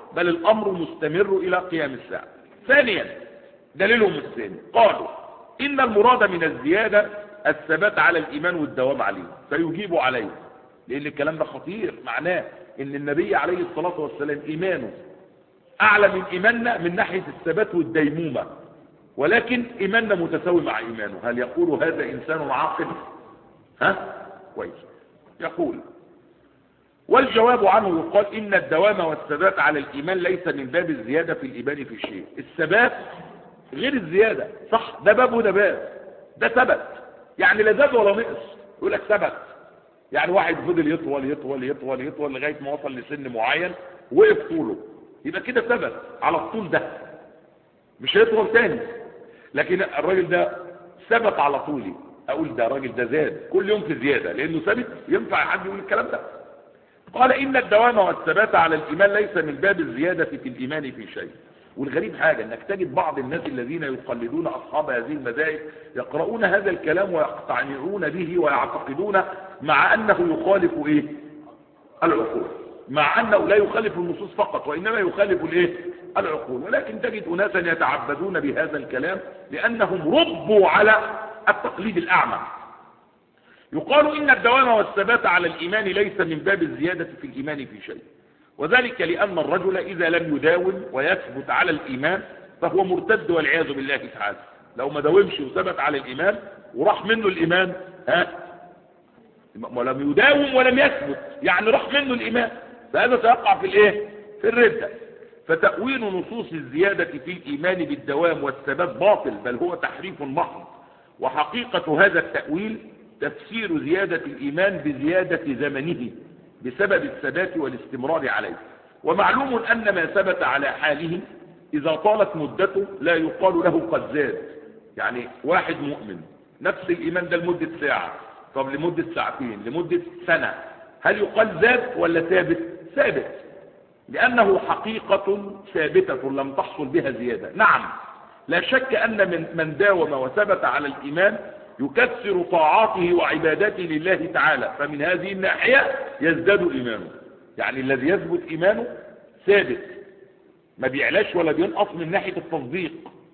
بل الأمر مستمر إلى قيام الساعة. ثانيا دليلهم الثاني، قالوا إن المراد من الزيادة الثبات على الإيمان والدوام عليه، فيجيب عليه، لأن الكلام ده خطير، معناه إن النبي عليه الصلاة والسلام إيمانه أعلى من إيماننا من ناحية الثبات والديمومة، ولكن إيماننا متساوي مع إيمانه. هل يقول هذا إنسان عاقل؟ كويس. يقول والجواب عنه يقال إن الدوام والثبات على الإيمان ليس من باب الزيادة في الإيمان في شيء. الثبات غير الزيادة، صح؟ ده باب وده باب. ده ثبت يعني لا زاد ولا نقص، يقول لك ثبت يعني واحد فضل يطول يطول يطول يطول لغاية ما وصل لسن معين وقف طوله، يبقى كده ثبت على الطول ده، مش هيطول تاني. لكن الراجل ده ثبت على طولي، اقول ده الراجل ده زاد كل يوم في زيادة لانه ثبت. ينفع حد يقول الكلام ده؟ قال إن الدوام والثبات على الإيمان ليس من باب الزيادة في الإيمان في شيء. والغريب حاجة انك تجد بعض الناس الذين يقلدون أصحاب هذه المذاهب يقرؤون هذا الكلام ويقتنعون به ويعتقدون مع أنه يخالف العقول، مع أنه لا يخالف النصوص فقط وإنما يخالف العقول. ولكن تجد أناسا يتعبدون بهذا الكلام لأنهم ربوا على التقليد الأعمى. يقال إن الدوام والثبات على الإيمان ليس من باب الزيادة في الإيمان في شيء، وذلك لأن الرجل إذا لم يداوم ويثبت على الإيمان فهو مرتد والعياذ بالله تعالى. لو ما داومش وثبت على الإيمان وراح منه الإيمان، ولم يداوم ولم يثبت يعني راح منه الإيمان، فهذا سيقع في الردة. فتأويل نصوص الزيادة في الإيمان بالدوام والثبات باطل، بل هو تحريف محض. وحقيقة هذا التأويل تفسير زيادة الإيمان بزيادة زمنه بسبب الثبات والاستمرار عليه. ومعلوم أن ما ثبت على حاله إذا طالت مدته لا يقال له قد زاد. يعني واحد مؤمن نفس الإيمان ده لمدة ساعة، طب لمدة ساعتين، لمدة سنة، هل يقال زاد ولا ثابت؟ ثابت، لأنه حقيقة ثابتة لم تحصل بها زيادة. نعم لا شك أن من داوم وثبت على الإيمان يكثر طاعاته وعباداته لله تعالى، فمن هذه الناحية يزداد إيمانه. يعني الذي يثبت إيمانه ثابت ما بيعلاش ولا بينقص من ناحية التصديق،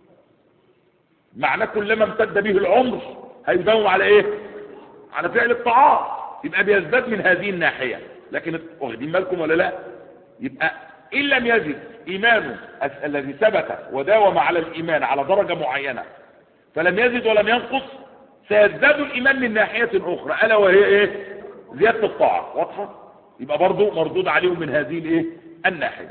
معناه كلما امتد به العمر هيداوم على على فعل الطاعات، يبقى بيزداد من هذه الناحية. لكن واخدين بالكم ولا لا؟ يبقى إن لم يزد إيمانه الذي ثبت وداوم على الإيمان على درجة معينة فلم يزد ولم ينقص، سيزداد الإيمان من ناحية أخرى ألا وهي زيادة الطاعة. واضحة؟ يبقى برضو مردود عليهم من هذه الناحية.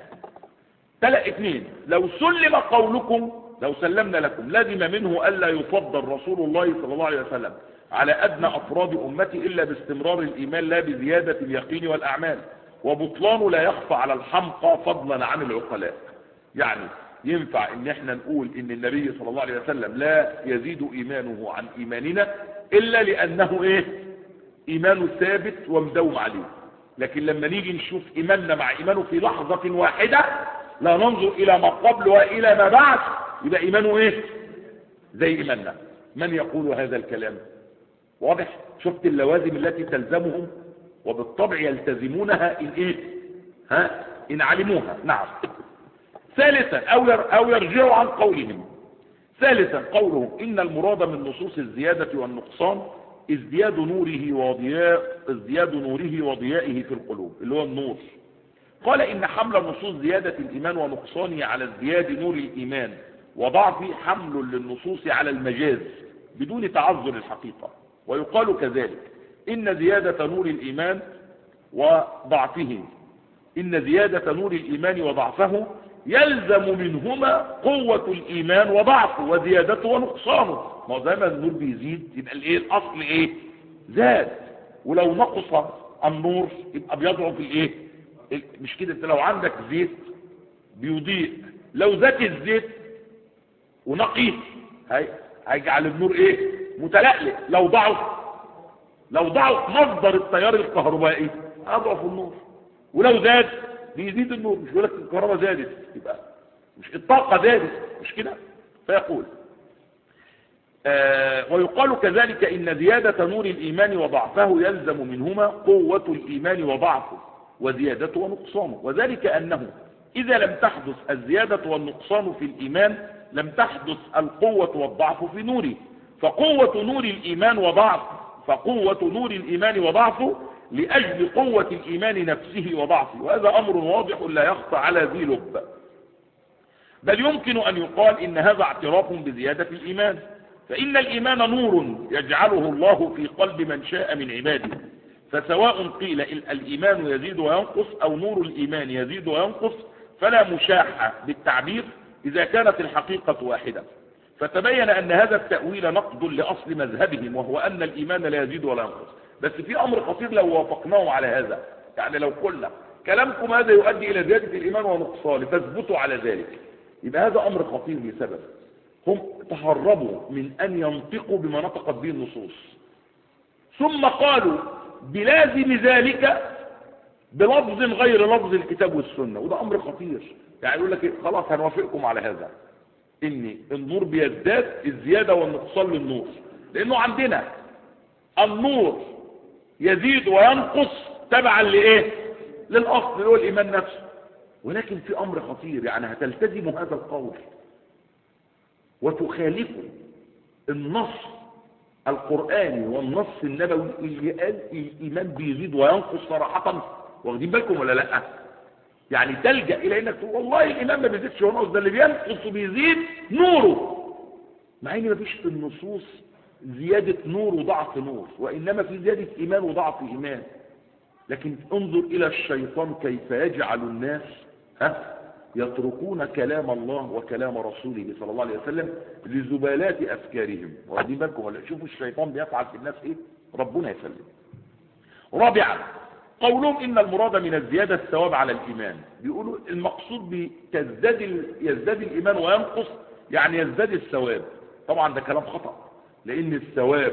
2 لو سلم قولكم، لو سلمنا لكم لازم منه ألا يفضل رسول الله صلى الله عليه وسلم على أدنى أفراد أمتي إلا باستمرار الإيمان لا بزيادة اليقين والأعمال، وبطلانه لا يخفى على الحمقى فضلا عن العقلاء. يعني ينفع ان احنا نقول ان النبي صلى الله عليه وسلم لا يزيد ايمانه عن ايماننا الا لانه ايمانه ثابت ومدوم عليه، لكن لما نيجي نشوف ايماننا مع ايمانه في لحظة واحدة لا ننظر الى ما قبل والى ما بعد، يبقى ايمانه زي ايماننا. من يقول هذا الكلام؟ واضح؟ شفت اللوازم التي تلزمهم وبالطبع يلتزمونها إن علموها. نعم. ثالثا أو يرجعوا عن قولهم. ثالثا قولهم إن المراد من نصوص الزيادة والنقصان ازدياد نوره وضيائه في القلوب، اللي هو النور. قال إن حمل نصوص زيادة الإيمان ونقصانه على ازدياد نور الإيمان وضعفه حمل للنصوص على المجاز بدون تعذر الحقيقة. ويقال كذلك إن زيادة نور الإيمان وضعفه يلزم منهما قوة الإيمان وضعفه وزيادته ونقصانه. ما زي ما النور بيزيد يبقى الأصل زاد، ولو نقص النور يبقى بيضعف مش كده؟ انت لو عندك زيت بيضيء، لو زاد الزيت ونقي هيجعل النور متلألئ. لو ضعف مصدر التيار الكهربائي اضعف النور، ولو زاد بيزيد النور. مش يقول لك الكهرباء زادت، يبقى مش الطاقة زادت، مش كده؟ فيقول ويقال كذلك إن زيادة نور الإيمان وضعفه يلزم منهما قوة الإيمان وضعفه وزيادته ونقصانه، وذلك أنه إذا لم تحدث الزيادة والنقصان في الإيمان لم تحدث القوة والضعف في نوره. فقوة نور الإيمان وضعفه لأجل قوة الإيمان نفسه وضعفه، وهذا أمر واضح لا يخفى على ذي لب. بل يمكن أن يقال إن هذا اعتراف بزيادة الإيمان، فإن الإيمان نور يجعله الله في قلب من شاء من عباده، فسواء قيل الإيمان يزيد وينقص أو نور الإيمان يزيد وينقص فلا مشاحة بالتعبير إذا كانت الحقيقة واحدة. فتبين أن هذا التأويل نقض لأصل مذهبهم، وهو أن الإيمان لا يزيد ولا ينقص. بس في أمر خطير لو وافقناه على هذا، يعني لو قلنا كلامكم هذا يؤدي إلى زيادة الإيمان ونقصانه تثبتوا على ذلك، يبقى هذا أمر خطير لسبب: هم تهربوا من أن ينطقوا بما نطقت به النصوص، ثم قالوا بلازم ذلك بلفظ غير لفظ الكتاب والسنة، وده أمر خطير. يعني يقول لك خلاص هنوافقكم على هذا، إن النور بيزداد الزيادة والنقصان للنور، لأنه عندنا النور يزيد وينقص تبعا لإيه؟ للأصل اللي هو الإيمان نفسه. ولكن في أمر خطير، يعني هتلتزموا هذا القول وتخالفوا النص القرآني والنص النبوي اللي قال الإيمان بيزيد وينقص صراحة. واخدين بالكم ولا لا؟ يعني تلجأ إلى إنك تقول والله الإيمان ما بيزيدش وينقص، ده اللي بينقص وبيزيد نوره، مع إن ما فيش في النصوص زيادة نور وضعف نور، وإنما في زيادة إيمان وضعف إيمان. لكن انظر إلى الشيطان كيف يجعل الناس يتركون كلام الله وكلام رسوله صلى الله عليه وسلم لزبالات أفكارهم. واخدين بالكم ولا؟ شوفوا الشيطان بيفعل في الناس إيه، ربنا يسلم. رابعا قولهم إن المراد من الزيادة الثواب على الإيمان. بيقولوا المقصود يزداد الإيمان وينقص، يعني يزداد الثواب. طبعا ده كلام خطأ، لأن الثواب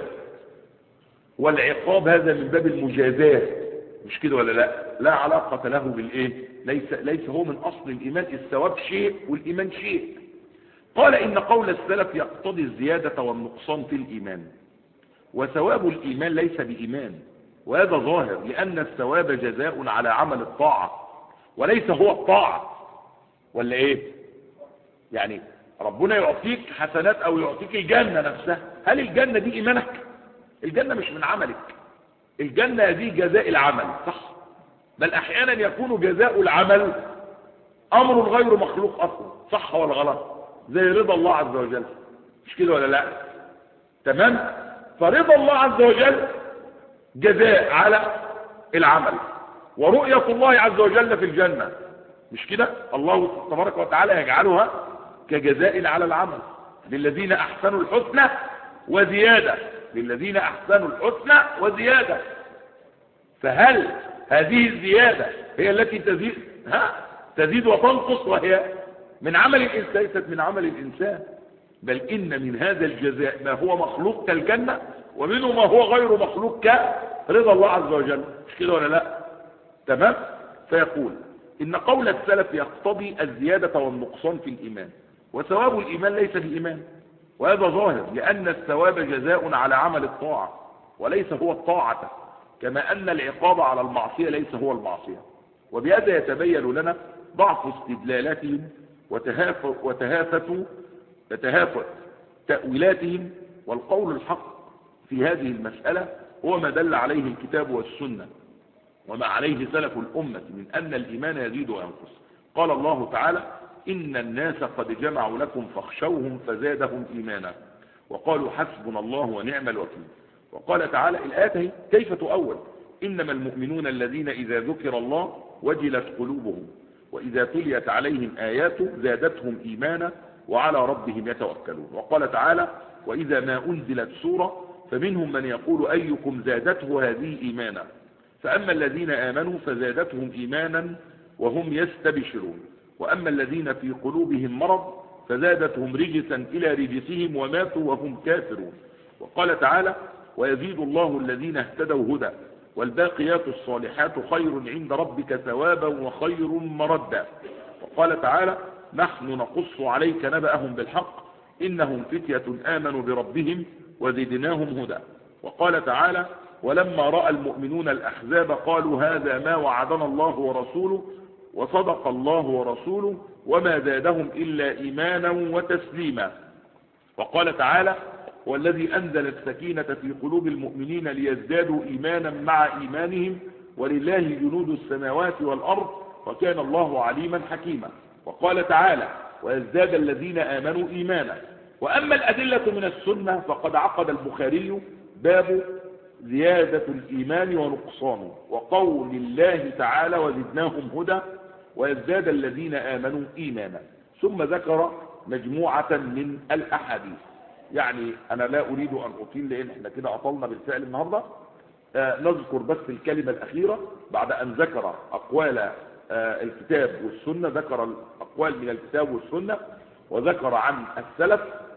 والعقاب هذا من باب المجازات، مش كده ولا لا علاقة له بالإيه، ليس هو من أصل الإيمان. الثواب شيء والإيمان شيء. قال إن قول السلف يقتضي الزيادة والنقصان في الإيمان، وثواب الإيمان ليس بإيمان، وهذا ظاهر، لأن الثواب جزاء على عمل الطاعة وليس هو الطاعة. ولا إيه؟ يعني ربنا يعطيك حسنات أو يعطيك الجنة نفسها، هل الجنة دي إيمانك؟ الجنة مش من عملك، الجنة دي جزاء العمل، صح؟ بل أحيانا يكون جزاء العمل أمر غير مخلوق أصلا، صح ولا غلط؟ زي رضا الله عز وجل، مش كده ولا لا؟ تمام؟ فرضا الله عز وجل جزاء على العمل، ورؤية الله عز وجل في الجنة، مش كده؟ الله تبارك وتعالى يجعلها كجزاء على العمل، للذين أحسنوا الحسنى وزيادة، للذين أحسنوا الحسنى وزيادة. فهل هذه الزيادة هي التي تزيد وتنقص، وهي من عمل الإنسان، ليست من عمل الإنسان، بل إن من هذا الجزاء ما هو مخلوق كالجنة، ومنه ما هو غير مخلوق كرضا الله عز وجل، مش كده ولا لا؟ تمام؟ فيقول إن قول السلف يقتضي الزيادة والنقصان في الإيمان، وثواب الإيمان ليس بإيمان، وهذا ظاهر، لأن الثواب جزاء على عمل الطاعة وليس هو الطاعة، كما أن العقاب على المعصية ليس هو المعصية. وبهذا يتبين لنا ضعف استدلالاتهم وتهافت تأويلاتهم. والقول الحق في هذه المسألة هو ما دل عليه الكتاب والسنة وما عليه سلف الأمة من أن الإيمان يزيد وينقص. قال الله تعالى: إن الناس قد جمعوا لكم فاخشوهم فزادهم إيمانا وقالوا حسبنا الله ونعم الوكيل. وقال تعالى الآية كيف تؤول: إنما المؤمنون الذين إذا ذكر الله وجلت قلوبهم وإذا تليت عليهم آياته زادتهم إيمانا وعلى ربهم يتوكلون. وقال تعالى: وإذا ما أنزلت سورة فمنهم من يقول أيكم زادته هذه إيمانا فأما الذين آمنوا فزادتهم إيمانا وهم يستبشرون وأما الذين في قلوبهم مرض فزادتهم رجسا إلى رجسهم وماتوا وهم كافرون. وقال تعالى: ويزيد الله الذين اهتدوا هدى والباقيات الصالحات خير عند ربك ثوابا وخير مردا. وقال تعالى: نحن نقص عليك نبأهم بالحق إنهم فتية آمنوا بربهم وزدناهم هدى. وقال تعالى: ولما رأى المؤمنون الأحزاب قالوا هذا ما وعدنا الله ورسوله وصدق الله ورسوله وما زادهم إلا إيمانا وتسليما. وقال تعالى: والذي أنزل السكينة في قلوب المؤمنين ليزدادوا إيمانا مع إيمانهم ولله جنود السماوات والأرض وكان الله عليما حكيما. وقال تعالى: ويزداد الذين آمنوا إيمانا. وأما الأدلة من السنة فقد عقد البخاري باب زيادة الإيمان ونقصانه، وقول الله تعالى: وزدناهم هدى ويزداد الذين آمنوا إيمانا، ثم ذكر مجموعة من الأحاديث. يعني أنا لا أريد أن أطيل لأن احنا كده أطلنا بالفعل النهاردة. نذكر بس الكلمة الأخيرة بعد أن ذكر أقوال الكتاب والسنة، ذكر الأقوال من الكتاب والسنة، وذكر عن السلف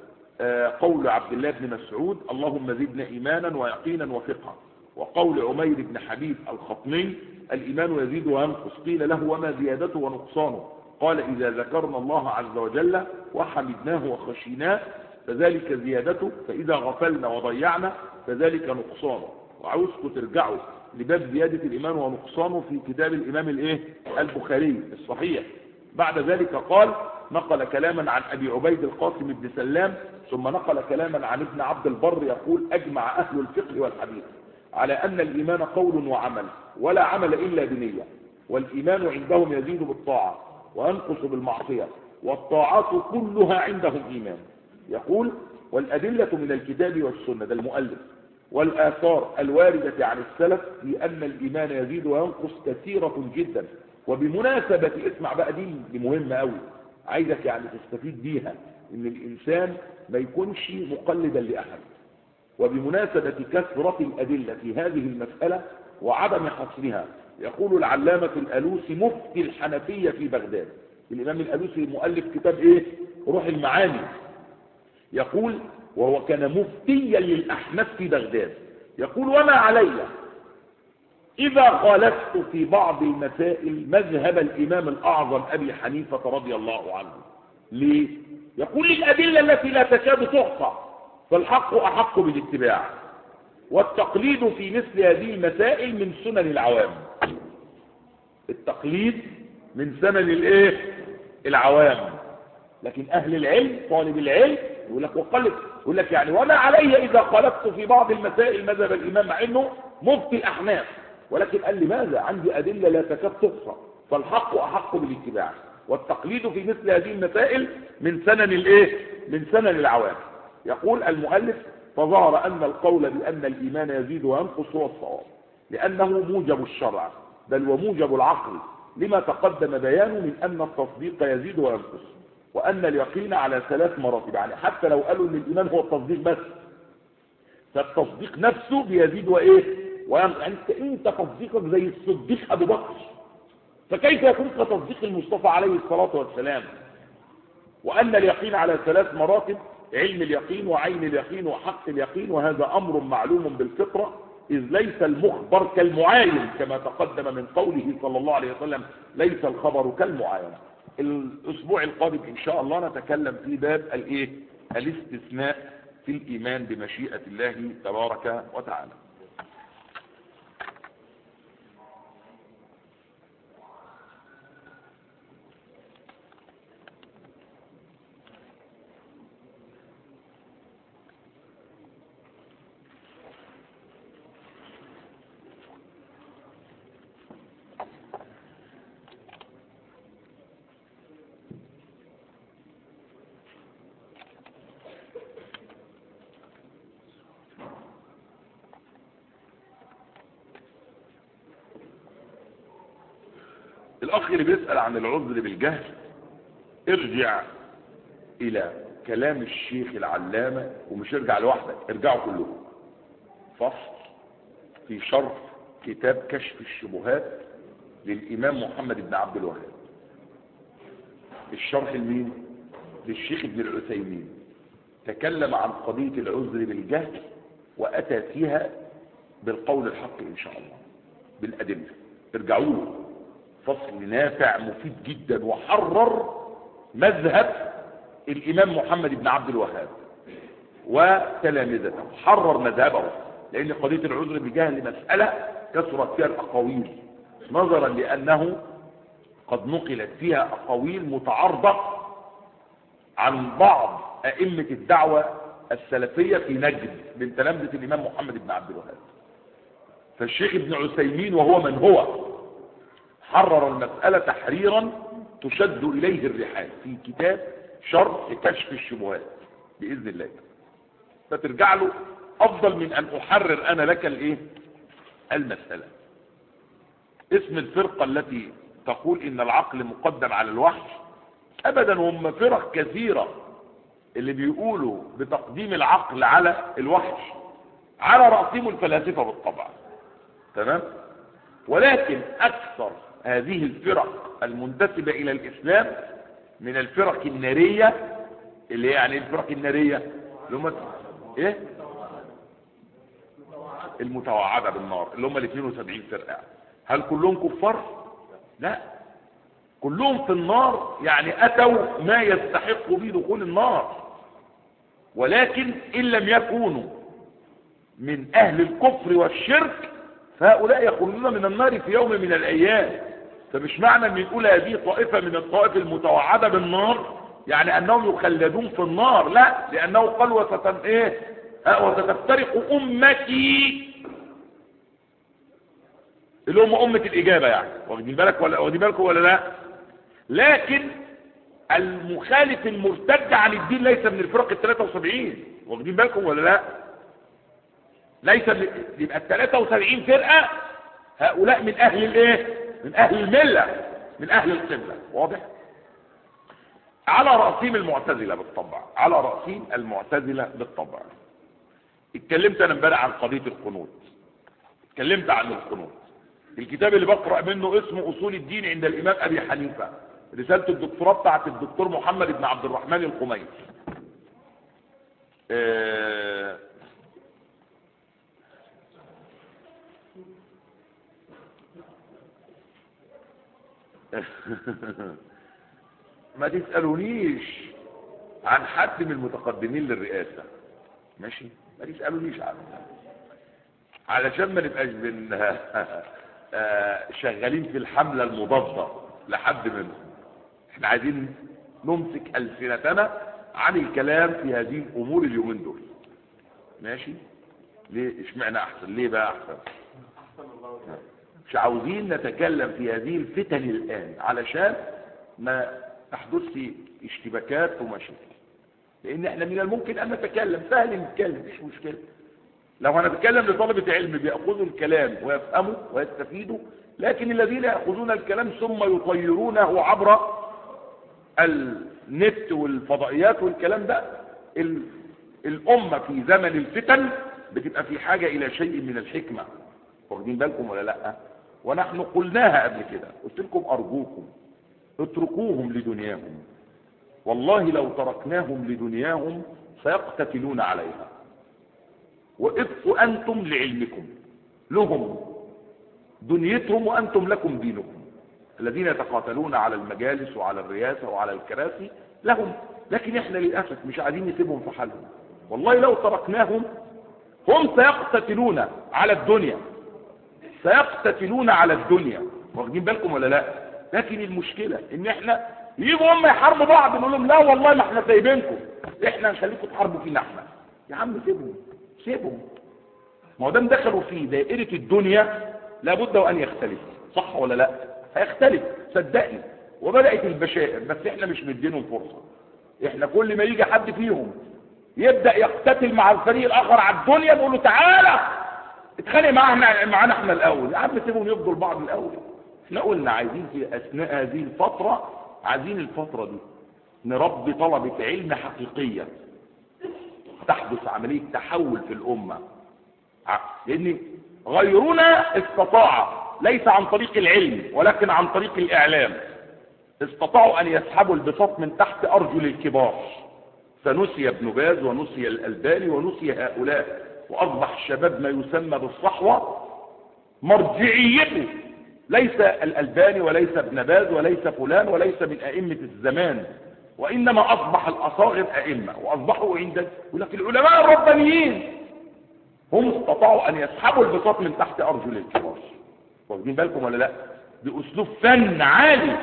قول عبد الله بن مسعود: اللهم زدنا إيمانا ويقينا وفقها. وقول عمير بن حبيب الخطمي: الإيمان يزيد وينقص. قيل له: وما زيادته ونقصانه؟ قال: إذا ذكرنا الله عز وجل وحمدناه وخشيناه فذلك زيادته، فإذا غفلنا وضيعنا فذلك نقصانه. وعاوزكم ترجعوا لباب زيادة الإيمان ونقصانه في كتاب الإمام البخاري الصحيح. بعد ذلك قال: نقل كلاما عن أبي عبيد القاسم بن سلام، ثم نقل كلاما عن ابن عبد البر يقول: أجمع أهل الفقه والحديث على أن الإيمان قول وعمل، ولا عمل إلا بنية، والإيمان عندهم يزيد بالطاعة وينقص بالمعصية، والطاعات كلها عندهم إيمان. يقول: والأدلة من الكتاب والسنة، ده المؤلف، والآثار الواردة عن السلف في أن الإيمان يزيد وينقص كثيرة جدا. وبمناسبة، اسمع بقى، دي مهمة قوي، عايزك يعني تستفيد بيها، ان الإنسان ما يكونش مقلدا لأحد. وبمناسبة كثرة الأدلة في هذه المسألة وعدم حصرها، يقول العلامة الألوسي مفتي الحنفية في بغداد، الإمام الألوسي مؤلف كتاب روح المعاني، يقول: وهو كان مفتيا للأحناف في بغداد، يقول: وما علي إذا خالفت في بعض المسائل مذهب الإمام الأعظم أبي حنيفة رضي الله عنه. ليه؟ يقول: الأدلة التي لا تكاد تحصى، فالحق أحق بالاتباع، والتقليد في مثل هذه المسائل من سنن العوام. التقليد من سنن العوام. لكن أهل العلم، طالب العلم، يقول لك وقلد، يقول لك يعني: وما علي إذا خالفت في بعض المسائل مذهب الإمام، مع إنه مفتي الأحناف، ولكن قال لي: ماذا؟ عندي أدلة لا تكاد تحصى، فالحق أحق بالاتباع، والتقليد في مثل هذه المسائل من سنن العوام. يقول المؤلف: فظهر أن القول بأن الإيمان يزيد وينقص هو الصواب، لأنه موجب الشرع بل وموجب العقل، لما تقدم بيانه من أن التصديق يزيد وينقص، وأن اليقين على 3 مراتب. يعني حتى لو قالوا أن الإيمان هو التصديق بس، فالتصديق نفسه بيزيد وينقص. يعني أنت تصديقك زي الصديق أبو بكر، فكيف يكون كتصديق المصطفى عليه الصلاة والسلام؟ وأن اليقين على 3 مراتب: علم اليقين وعين اليقين وحق اليقين، وهذا أمر معلوم بالفطرة، إذ ليس المخبر كالمعاين، كما تقدم من قوله صلى الله عليه وسلم: ليس الخبر كالمعاين. الأسبوع القادم إن شاء الله نتكلم في باب الاستثناء في الإيمان بمشيئة الله تبارك وتعالى. الأخ اللي بيسأل عن العذر بالجهل، ارجع إلى كلام الشيخ العلامة، ومش ارجع لوحدك، ارجعوا كلهم. فصل في شرح كتاب كشف الشبهات للإمام محمد بن عبد الوهاب. الشرح لمين؟ للشيخ ابن العثيمين. تكلم عن قضية العذر بالجهل وأتى فيها بالقول الحق إن شاء الله بالأدلة. ارجعوا له، فصل نافع مفيد جدا، وحرر مذهب الإمام محمد بن عبد الوهاب وتلامذته، حرر مذهبه، لأن قضية العذر بالجهل مسألة كثرت فيها الأقاويل، نظرا لأنه قد نقلت فيها أقاويل متعارضة عن بعض أئمة الدعوة السلفية في نجد من تلامذة الإمام محمد بن عبد الوهاب. فالشيخ ابن عثيمين وهو من هو حرر المسألة تحريرا تشد إليه الرحال في كتاب شرح كشف الشبهات بإذن الله، فترجع له أفضل من أن أحرر أنا لك المسألة. اسم الفرقة التي تقول إن العقل مقدم على الوحي أبدا، هم فرق كثيرة اللي بيقولوا بتقديم العقل على الوحي، على رأسهم الفلاسفة بالطبع، تمام. ولكن أكثر هذه الفرق المنتسبة إلى الإسلام من الفرق النارية، اللي يعني الفرق النارية اللي هم المتوعدة بالنار، اللي هم ال 72 فرقة. هل كلهم كفار؟ لا، كلهم في النار، يعني أتوا ما يستحق به دخول النار، ولكن إن لم يكونوا من أهل الكفر والشرك فهؤلاء يخرجون من النار في يوم من الأيام. فمش معنى أن يقول هذه طائفة من الطائف المتوعدة بالنار يعني أنهم يخلدون في النار، لا، لأنه قال وستفترق أمتي، اللي هم أمة الإجابة، يعني واخدين بالكم ولا لا؟ لكن المخالف المرتد عن الدين ليس من الفرق ال 73، واخدين بالكم ولا لا؟ ليس يبقى ال 73 فرقة هؤلاء من أهل من أهل الملة، من أهل القبلة، واضح؟ على رأسهم المعتزلة بالطبع، على رأسهم المعتزلة بالطبع. اتكلمت أنا امبارح عن قضية القنوت، اتكلمت عن القنوت. الكتاب اللي بقرأ منه اسمه أصول الدين عند الإمام أبي حنيفة، رسالة الدكتوراه بتاعت الدكتور محمد بن عبد الرحمن الخميس. ما تسألونيش عن حد من المتقدمين للرئاسة، ماشي؟ ما تسألونيش عنه، علشان ما نبقاش شغالين في الحملة المضادة لحد منهم. احنا عايزين نمسك ألسنتنا عن الكلام في هذه الأمور اليومين دول، ماشي؟ ليه اشمعنى أحسن؟ ليه بقى أحسن؟ مش عاوزين نتكلم في هذه الفتن الآن علشان ما تحدث اشتباكات ومشاكل، لأن احنا من الممكن أن نتكلم، سهل نتكلم، مش مشكلة. لو هنتكلم لطلبة علم بيأخذوا الكلام ويفهموا ويستفيدوا، لكن الذين يأخذون الكلام ثم يطيرونه عبر النت والفضائيات والكلام ده، الأمة في زمن الفتن بتبقى في حاجة إلى شيء من الحكمة، واخدين بالكم ولا لأ؟ ونحن قلناها قبل كده، قلت لكم أرجوكم اتركوهم لدنياهم، والله لو تركناهم لدنياهم سيقتتلون عليها، وابقوا أنتم لعلمكم، لهم دنيتهم وأنتم لكم دينكم. الذين يتقاتلون على المجالس وعلى الرئاسة وعلى الكراسي لهم، لكن احنا للأسف مش عايزين نسيبهم في حالهم. والله لو تركناهم هم سيقتتلون على الدنيا، سيقتتلون على الدنيا، واخدين بالكم ولا لا؟ لكن المشكلة ان احنا يجوا هم يحاربوا بعض نقول لهم لا والله ما احنا سايبينكم، احنا هنخليكم تحاربوا فينا احنا. يا عم سيبهم، ما هو دام دخلوا في دائرة الدنيا لابد وان يختلفوا، صح ولا لا؟ هيختلف صدقني، وبدأت البشائر، بس احنا مش مدينهم فرصة. احنا كل ما يجي حد فيهم يبدأ يقتتل مع الفريق الاخر على الدنيا نقول له تعالى اتخانق معانا احنا الاول. يا عم سيبهم يفضوا لبعض الاول. احنا قلنا عايزين في اثناء هذه الفترة، عايزين الفترة دي نربي طلبة علم حقيقية، تحدث عملية تحول في الامة، لان غيرنا استطاع ليس عن طريق العلم ولكن عن طريق الاعلام، استطاعوا ان يسحبوا البساط من تحت ارجل الكبار، فنسي ابن باز ونسي الألباني ونسي هؤلاء، واصبح الشباب ما يسمى بالصحوة مرجعيته ليس الألباني وليس ابن باز وليس فلان وليس من ائمة الزمان، وانما اصبح الاصاغر ائمة، واصبحوا عند ولكن العلماء الربانيين هم استطاعوا ان يسحبوا البساط من تحت ارجل الكبار، واخدين بالكم ولا لا؟ بأسلوب فن عالي،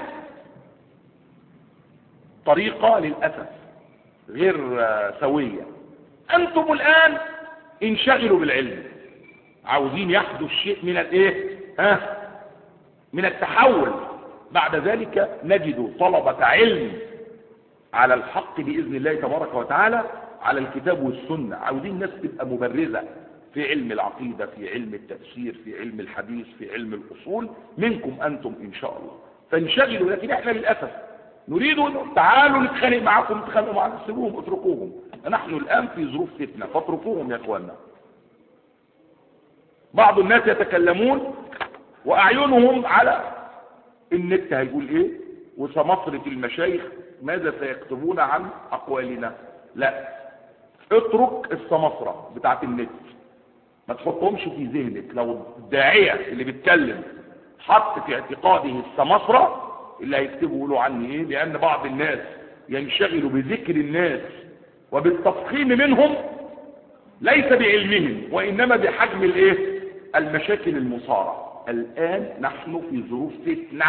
طريقة للأسف غير سوية. أنتم الآن انشغلوا بالعلم، عاوزين يحدث شيء من الايه من التحول. بعد ذلك نجد طلبة علم على الحق بإذن الله تبارك وتعالى، على الكتاب والسنة. عاوزين ناس تبقى مبرزة في علم العقيدة، في علم التفسير، في علم الحديث، في علم الأصول، منكم أنتم إن شاء الله. فانشغلوا، لكن احنا للأسف نريد أن تعالوا نتخانق معكم، تتخانقوا معنا، سيبوهم، اتركوهم. نحن الآن في ظروف فتنة، فاتركوهم يا اخواننا. بعض الناس يتكلمون وأعينهم على النت هيقول ايه، وسمسرة المشايخ ماذا سيكتبون عن أقوالنا. لا، اترك السمسرة بتاعت النت، ما تحطهمش في ذهنك. لو الداعية اللي بيتكلم حط في اعتقاده السمسرة، اللي هيكتبوا يقولوا عني ايه، لأن بعض الناس ينشغلوا بذكر الناس وبالتفخيم منهم، ليس بعلمهم وإنما بحجم الايه، المشاكل المصارعة. الآن نحن في ظروف فتنة،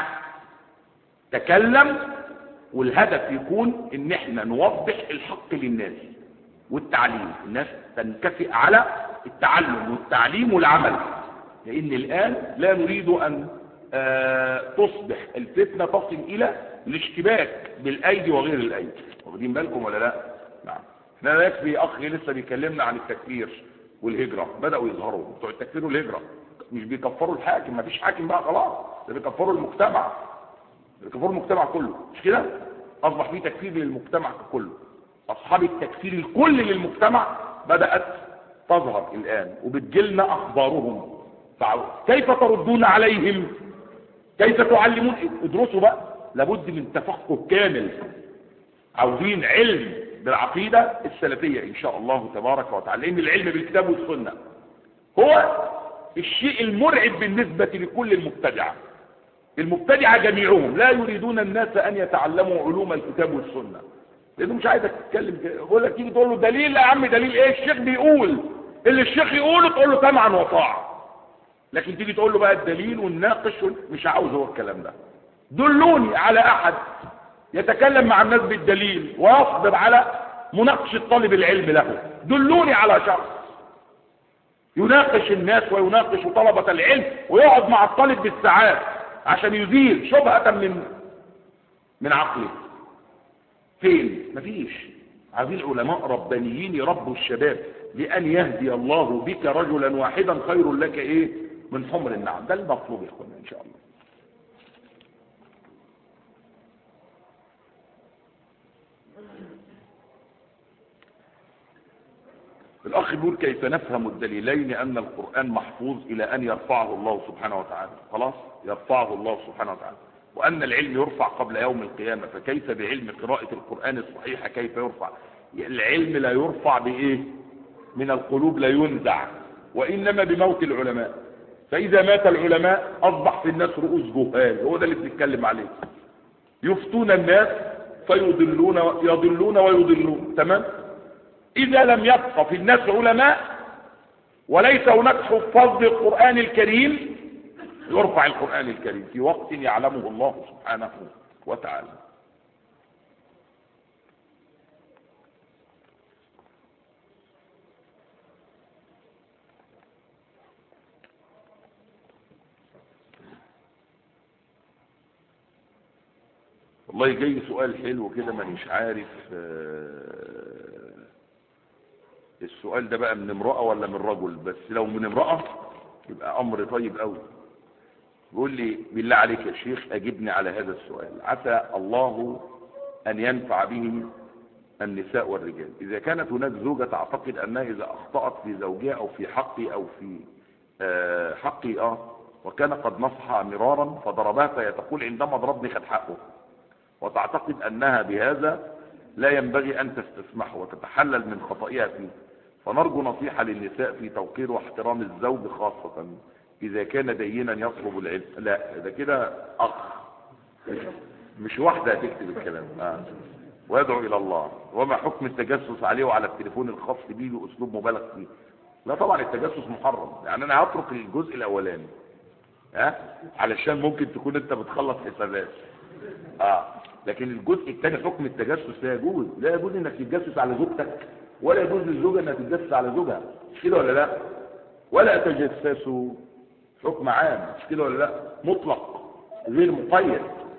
تكلم والهدف يكون ان احنا نوضح الحق للناس والتعليم. الناس تنكفئ على التعلم والتعليم والعمل، لان الان لا نريد ان تصبح الفتنة تصل الى الاشتباك بالايدي وغير الايدي. واخدين بالكم ولا لا؟ نعم. احنا لا يكفي اخ لسه بيكلمنا عن التكفير والهجرة، بدأوا يظهروا بتوع التكفير والهجرة، مش بيكفروا الحاكم، ما فيش حاكم بقى خلاص، ده بيكفروا المجتمع، بيكفروا المجتمع كله، مش كده؟ اصبح في تكفير للمجتمع كله. اصحاب التكفير الكل للمجتمع بدأت تظهر الان، وبتجيلنا اخبارهم. كيف تردون عليهم؟ كيف تعلمون؟ ادرسوا بقى، لابد من تفقه كامل. عاوزين علم بالعقيدة السلفية ان شاء الله تبارك وتعالى، لان العلم بالكتاب والسنة هو الشيء المرعب بالنسبة لكل المبتدعة. المبتدعة جميعهم لا يريدون الناس ان يتعلموا علوم الكتاب والسنة، لانه مش عايزك تتكلم. يقول لك تيجي تقول له دليل، يا عم دليل ايه؟ الشيخ بيقول، اللي الشيخ يقوله تقول له سمعا وطاعة. لكن تيجي تقول له بقى الدليل ونناقش، مش عاوز هو الكلام ده. دلوني على احد يتكلم مع الناس بالدليل ويصبر على مناقشة طالب العلم له. دلوني على شخص يناقش الناس ويناقش طلبة العلم ويقعد مع الطالب بالساعات عشان يزيل شبهة من عقله. فين؟ مفيش. عايزين علماء ربانيين يربوا الشباب، لأن يهدي الله بك رجلا واحدا خير لك ايه من حمر النعم. ده المطلوب يا اخوانا ان شاء الله. الأخ بيقول كيف نفهم الدليلين أن القرآن محفوظ إلى أن يرفعه الله سبحانه وتعالى؟ خلاص يرفعه الله سبحانه وتعالى، وأن العلم يرفع قبل يوم القيامة، فكيف بعلم قراءة القرآن الصحيحة كيف يرفع؟ العلم لا يرفع بإيه؟ من القلوب لا ينزع، وإنما بموت العلماء. فإذا مات العلماء أصبح في الناس رؤوس جهال، هو ده اللي بنتكلم عليه. يفتون الناس يضلون ويضلون. تمام؟ إذا لم يبقى في الناس علماء وليس هناك حفاظ للقرآن الكريم، يرفع القرآن الكريم في وقت يعلمه الله سبحانه وتعالى. والله جاي سؤال حلو كده، مانيش عارف السؤال ده بقى من امرأة ولا من رجل، بس لو من امرأة يبقى امر طيب قوي. بيقول لي بالله عليك يا شيخ اجبني على هذا السؤال، عسى الله ان ينفع به النساء والرجال. اذا كانت هناك زوجة تعتقد انها اذا اخطأت في زوجها او في حقي او في حقي وكان قد نصحها مرارا فضربها، فهي تقول عندما ضربني خد حقه، وتعتقد انها بهذا لا ينبغي ان تستسمحه وتتحلل من خطئها فيه. فنرجو نصيحة للنساء في توقير واحترام الزوج، خاصة اذا كان دينا يطلب العلم. لا ده كده اخ، مش واحدة هتكتب الكلام. ويدعو الى الله. وما حكم التجسس عليه وعلى التليفون الخاص بيه باسلوب مبالغ فيه؟ لا طبعا التجسس محرم، يعني انا هترك الجزء الاولاني. علشان ممكن تكون انت بتخلص حسابات. لكن الجزء الثاني حكم التجسس لا يجوز. لا يجوز انك تتجسس على زوجتك، ولا يجوز للزوجه انها تتجسس على زوجها، مش كده ولا لا؟ ولا تجسسوا، حكم عام، مش كده ولا لا؟ مطلق غير مقيد.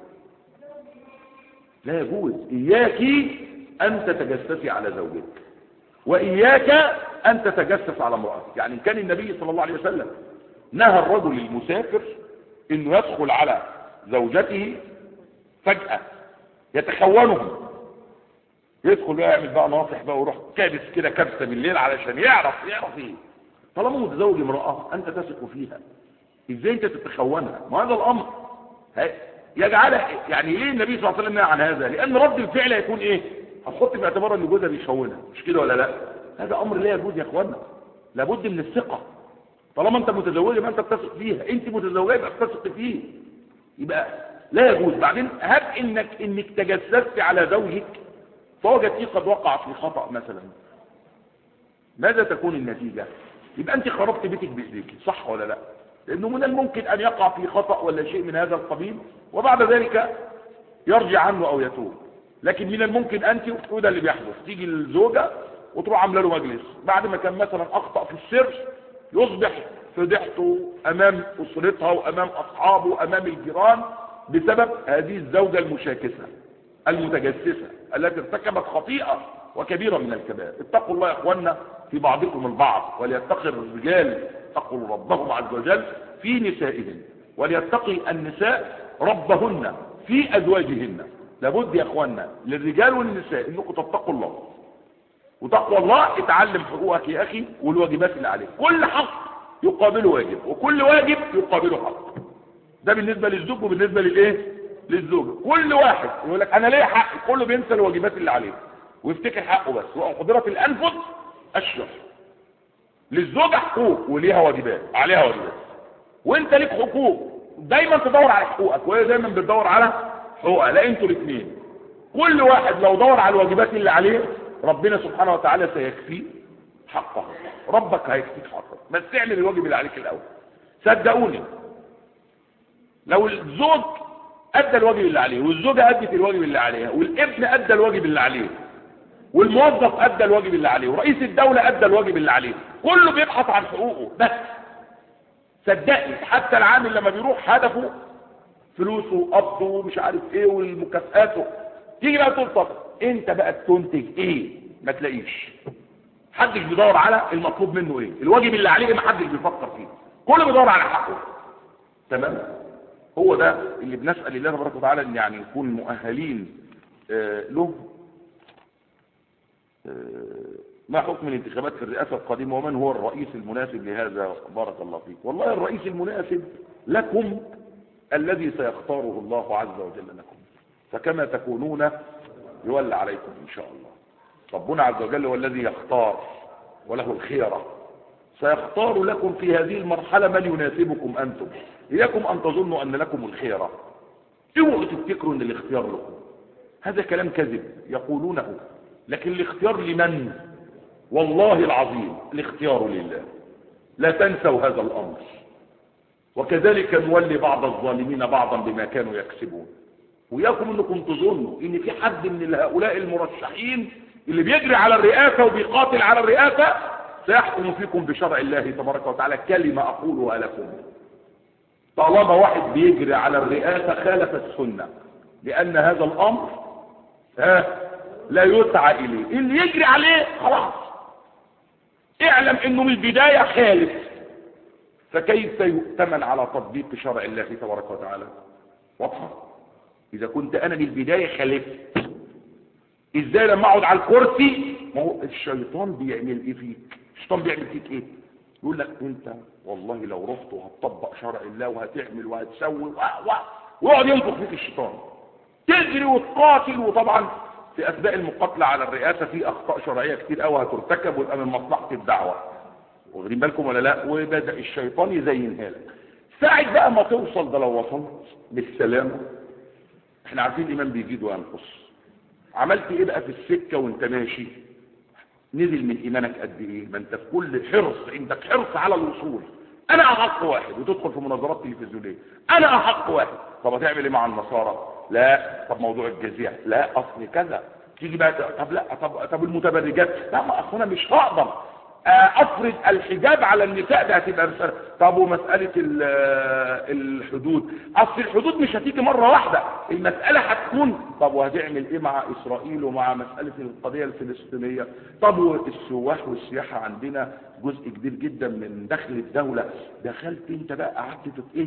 لا يجوز. اياك ان تتجسسي على زوجك، واياك ان تتجسس على امرأتك. يعني كان النبي صلى الله عليه وسلم نهى الرجل المسافر انه يدخل على زوجته فجأة يتخونهم، يدخل يعمل بقى ناصح بقى ويروح كابس كده كبسة بالليل علشان يعرف ايه. طالما متزوج امرأة انت تثق فيها، ازاي انت تتخونها؟ ما هذا الامر يجعل يعني ليه النبي صلى الله عليه وسلم نهى عن هذا؟ لان رد الفعل هيكون ايه؟ هتحط في اعتبار ان جوزها بيخونها، مش كده ولا لا؟ هذا امر لا يجوز يا اخوانا. لابد من الثقة. طالما انت متزوجه ما انت بتثق فيها، انت متزوجه يبقى بتثق فيه، يبقى لا يجوز. بعدين هب انك تجسست على زوجك فوجدتيه قد وقع في خطأ مثلا، ماذا تكون النتيجة؟ يبقى انت خربت بيتك بايديك، صح ولا لا؟ لانه من الممكن ان يقع في خطأ ولا شيء من هذا القبيل وبعد ذلك يرجع عنه او يتوب. لكن من الممكن انت، وده اللي بيحدث، تيجي الزوجة وتروح عامله له مجلس بعد ما كان مثلا اخطأ في السر، يصبح فضحته امام اسرتها وامام اصحابه وامام الجيران بسبب هذه الزوجة المشاكسة المتجسسة التي ارتكبت خطيئة وكبيرة من الكبائر. اتقوا الله يا اخوانا في بعضكم البعض، وليتقي الرجال اتقوا ربهم عز وجل في نسائهم، وليتقي النساء ربهن في ازواجهن. لابد يا اخوانا للرجال والنساء انكم تتقوا الله، وتقوى الله اتعلم حقوقك يا اخي والواجبات اللي عليك. كل حق يقابله واجب، وكل واجب يقابله حق. ده بالنسبة للزوج وبالنسبة للايه؟ للزوجة. كل واحد يقول لك انا ليه حق، كله بينسى الواجبات اللي عليه ويفتكر حقه بس. وقدرة الانفس اشرف. للزوجة حقوق وليها واجبات، عليها واجبات، وانت ليك حقوق. دايما تدور على حقوقك وهي دايما بتدور على حقوقها. لا، انتوا الاثنين كل واحد لو دور على الواجبات اللي عليه ربنا سبحانه وتعالى سيكفيه حقه. ربك هيكفيك حقك، بس تعمل الواجب اللي عليك الاول. صدقوني لو الزوج ادى الواجب اللي عليه، والزوجه ادت الواجب اللي عليها، والابن ادى الواجب اللي عليه، والموظف ادى الواجب اللي عليه، ورئيس الدوله ادى الواجب اللي عليه، كله بيبحث عن حقوقه بس. صدقني حتى العامل لما بيروح هدفه فلوسه وقبضه ومش عارف ايه والمكافآت، تيجي بقى تقول طب انت بقى تنتج ايه؟ ما تلاقيش. محدش بيدور على المطلوب منه ايه، الواجب اللي عليه ما حدش بيفكر فيه، كله بيدور على حقه. تمام؟ هو ده اللي بنسأل الله تبارك وتعالى ان يعني نكون مؤهلين له. ما حكم الانتخابات في الرئاسة القادمة، ومن هو الرئيس المناسب لهذا؟ بارك الله فيك. والله الرئيس المناسب لكم الذي سيختاره الله عز وجل لكم، فكما تكونون يولى عليكم ان شاء الله. ربنا عز وجل هو الذي يختار وله الخيرة، سيختار لكم في هذه المرحلة من يناسبكم أنتم. إياكم أن تظنوا أن لكم الخيرة، اوعوا تفتكروا أن الاختيار لكم، هذا كلام كذب يقولونه. لكن الاختيار لمن؟ والله العظيم الاختيار لله، لا تنسوا هذا الأمر. وكذلك نولي بعض الظالمين بعضا بما كانوا يكسبون. وإياكم أنكم تظنوا أن في حد من هؤلاء المرشحين اللي بيجري على الرئاسة وبيقاتل على الرئاسة سيحكم فيكم بشرع الله تبارك وتعالى. كلمة أقولها لكم، طالما واحد بيجري على الرئاسة خالف السنة، لأن هذا الأمر لا يسعى إليه. اللي يجري عليه خلاص اعلم أنه من البداية خالف، فكيف يؤتمن على تطبيق شرع الله تبارك وتعالى؟ واضحة؟ إذا كنت أنا من البداية خالفت، إزاي لما أقعد على الكرسي؟ ما هو الشيطان بيعمل إيه فيك؟ الشيطان بيعمل فيك إيه؟ يقول لك أنت والله لو رحت وهتطبق شرع الله وهتعمل وهتسوي ويقعد ينفخ فيك الشيطان، تجري وتقاتل. وطبعا في أثناء المقاتلة على الرئاسة في أخطاء شرعية كتير قوي هترتكب ويبقى من مصلحة الدعوة، واخدين بالكم ولا لا؟ وبدأ الشيطان يزينها لك. ساعد بقى ما توصل، ده لو وصلت بالسلامة، احنا عارفين الإيمان بيزيد وينقص. عملت ايه بقى في السكة وانت ماشي؟ نزل من ايمانك قد ايه؟ ما انت في كل حرص، عندك حرص على الوصول، انا احق واحد، وتدخل في مناظرات تلفزيونيه، انا احق واحد. طب هتعمل ايه مع النصارى؟ لا. طب موضوع الجزية، لا اصل كذا. تيجي بقى طب لا، طب المتبرجات، لا ما اصل انا مش هقدر افرض الحجاب على النساء، ده هتبقى مسألة. طب ومسألة الحدود، اصل الحدود مش هتيجي مرة واحدة، المسألة هتكون. طب وهتعمل ايه مع اسرائيل ومع مسألة القضية الفلسطينية؟ طب والسواح والسياحة عندنا جزء كبير جدا من دخل الدولة، دخلت انت بقى قعدت ايه،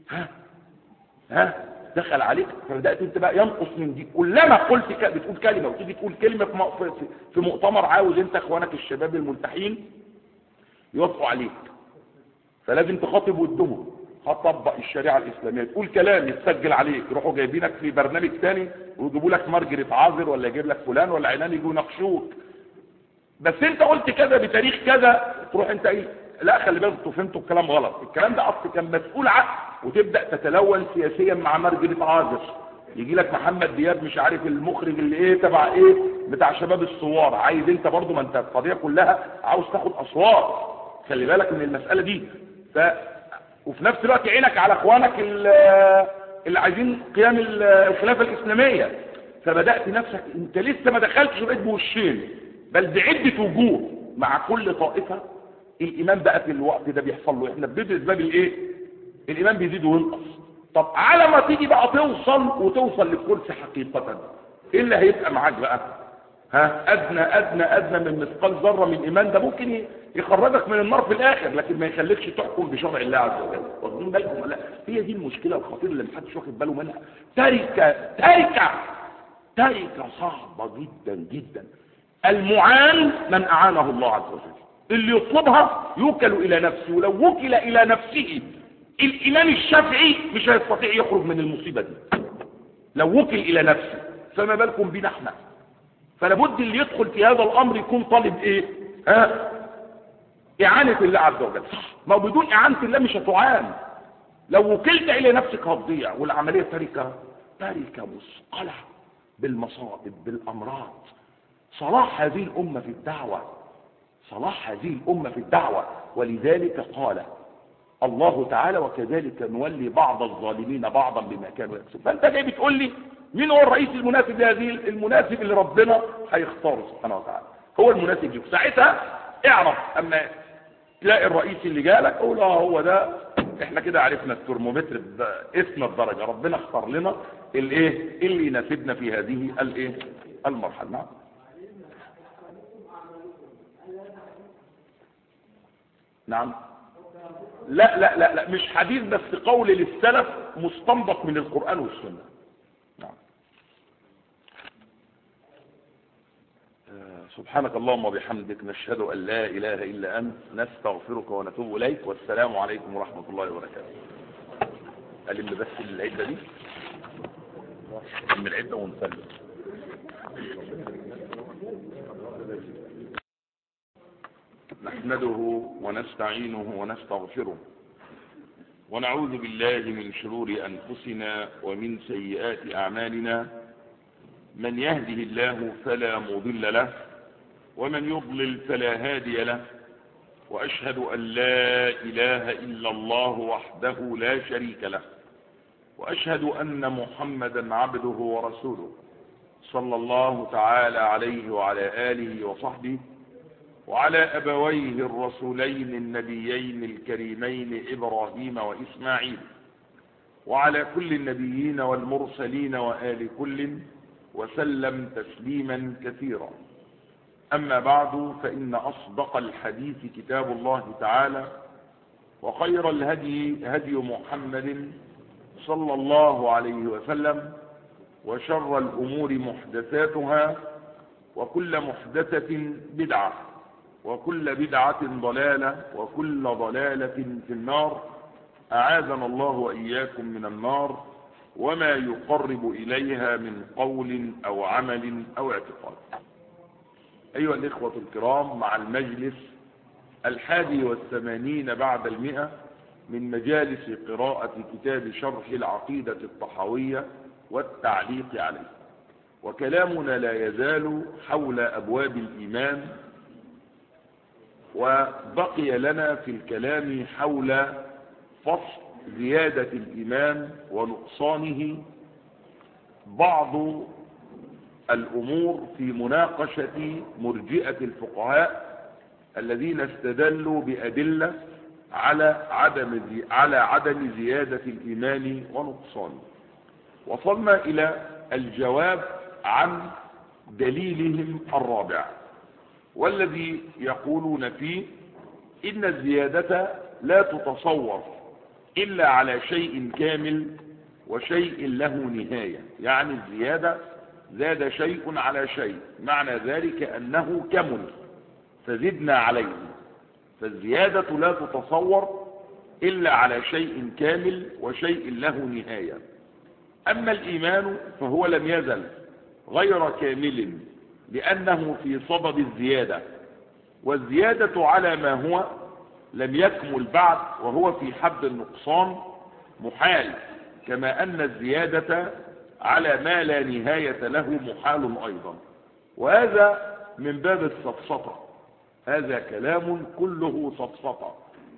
ها دخل عليك، فبدأت انت بقى ينقص من دي. كلما قلت بتقول كلمة وتيجي تقول كلمة في مؤتمر، عاوز انت اخوانك الشباب الملتحين يوافقوا عليك، فلازم تخاطب ودهم، هتطبق الشريعة الإسلامية، تقول كلام يتسجل عليك، يروحوا جايبينك في برنامج ثاني ويجيبوا لك مارجريت عازر ولا يجيب لك فلان ولا علان يجوا يناقشوك، بس انت قلت كذا بتاريخ كذا، تروح انت ايه، لا خلي بالك انتوا فهمتوا الكلام غلط، الكلام ده اصل كان مسؤول عقل، وتبدا تتلون سياسيا مع مارجريت عازر، يجي لك محمد دياب مش عارف المخرج اللي ايه تبع ايه بتاع شباب الثوار، عايز انت برضو، ما انت القضيه كلها عاوز تاخد اصوات، خلي بالك من المساله دي. وفي نفس الوقت عينك على اخوانك اللي عايزين قيام الخلافه الاسلاميه، فبدات نفسك انت لسه ما دخلتش بقيت بوشين، بل بعده وجوه مع كل طائفه. الايمان بقى في الوقت ده بيحصل له، احنا بندرس باب الايه، الايمان بيزيد وينقص. طب على ما تيجي بقى توصل للكرسي حقيقه، ايه اللي هيبقى معاك بقى؟ ادنى من مثقال ذره من ايمان، ده ممكن يخرجك من النار في الاخر، لكن ما يخليكش تحكم بشرع الله عز وجل. واخدين بالكم؟ لا، هي دي المشكله الخطيره اللي محدش واخد باله منها. تركه صعبه جدا جدا. المعان من اعانه الله عز وجل، اللي يطلبها يوكل الى نفسه، ولو وكل الى نفسه الامام الشافعي مش هيستطيع يخرج من المصيبه دي لو وكل الى نفسه، فما بالكم بنا احنا؟ فلابد اللي يدخل في هذا الامر يكون طالب ايه؟ اعانه الله عز وجل. ما بدون اعانه الله مش هتعان، لو وكلت الى نفسك هتضيع، والعمليه تركه مثقله بالمصائب بالامراض. صلاح هذه الامه في الدعوه، ولذلك قال الله تعالى وكذلك نولي بعض الظالمين بعضا بما كانوا يكسبون. فانت جاي بتقول لي مين هو الرئيس المناسب لهذه؟ المناسب اللي ربنا هيختاره سبحانه وتعالى هو المناسب لك. ساعتها اعرف اما تلاقي الرئيس اللي جالك قول هو ده، احنا كده عرفنا الترمومتر اسم الدرجه، ربنا اختار لنا الايه اللي يناسبنا في هذه الايه المرحله. نعم. نعم. لا مش حديث، بس قول للسلف مستنبط من القرآن والسنة. نعم. سبحانك اللهم وبحمدك، نشهد أن لا إله إلا أنت، نستغفرك ونتوب إليك، والسلام عليكم ورحمة الله وبركاته. ألم بس العدة دي، ألم العدة ونسلم. نحمده ونستعينه ونستغفره، ونعوذ بالله من شرور أنفسنا ومن سيئات أعمالنا، من يهده الله فلا مضل له، ومن يضلل فلا هادي له، وأشهد أن لا إله إلا الله وحده لا شريك له، وأشهد أن محمدا عبده ورسوله، صلى الله تعالى عليه وعلى آله وصحبه وعلى أبويه الرسولين النبيين الكريمين إبراهيم وإسماعيل، وعلى كل النبيين والمرسلين وآل كل، وسلم تسليما كثيرا. أما بعد، فإن أصدق الحديث كتاب الله تعالى، وخير الهدي هدي محمد صلى الله عليه وسلم، وشر الأمور محدثاتها، وكل محدثة بدعة، وكل بدعة ضلالة، وكل ضلالة في النار. أعاذنا الله وإياكم من النار وما يقرب إليها من قول أو عمل أو اعتقاد. أيها الإخوة الكرام، مع المجلس 81 بعد 100 من مجالس قراءة كتاب شرح العقيدة الطحاوية والتعليق عليه، وكلامنا لا يزال حول أبواب الإيمان وبقي لنا في الكلام حول فصل زيادة الإيمان ونقصانه بعض الأمور في مناقشة مرجئة الفقهاء الذين استدلوا بأدلة على عدم زيادة الإيمان ونقصانه. وصلنا إلى الجواب عن دليلهم الرابع، والذي يقولون فيه إن الزيادة لا تتصور إلا على شيء كامل وشيء له نهاية. يعني الزيادة زاد شيء على شيء، معنى ذلك أنه كمل فزدنا عليه. فالزيادة لا تتصور إلا على شيء كامل وشيء له نهاية. أما الإيمان فهو لم يزل غير كامل لأنه في صدد الزيادة، والزيادة على ما هو لم يكمل بعد وهو في حد النقصان محال، كما أن الزيادة على ما لا نهاية له محال أيضا. وهذا من باب السفسطة، هذا كلام كله سفسطة،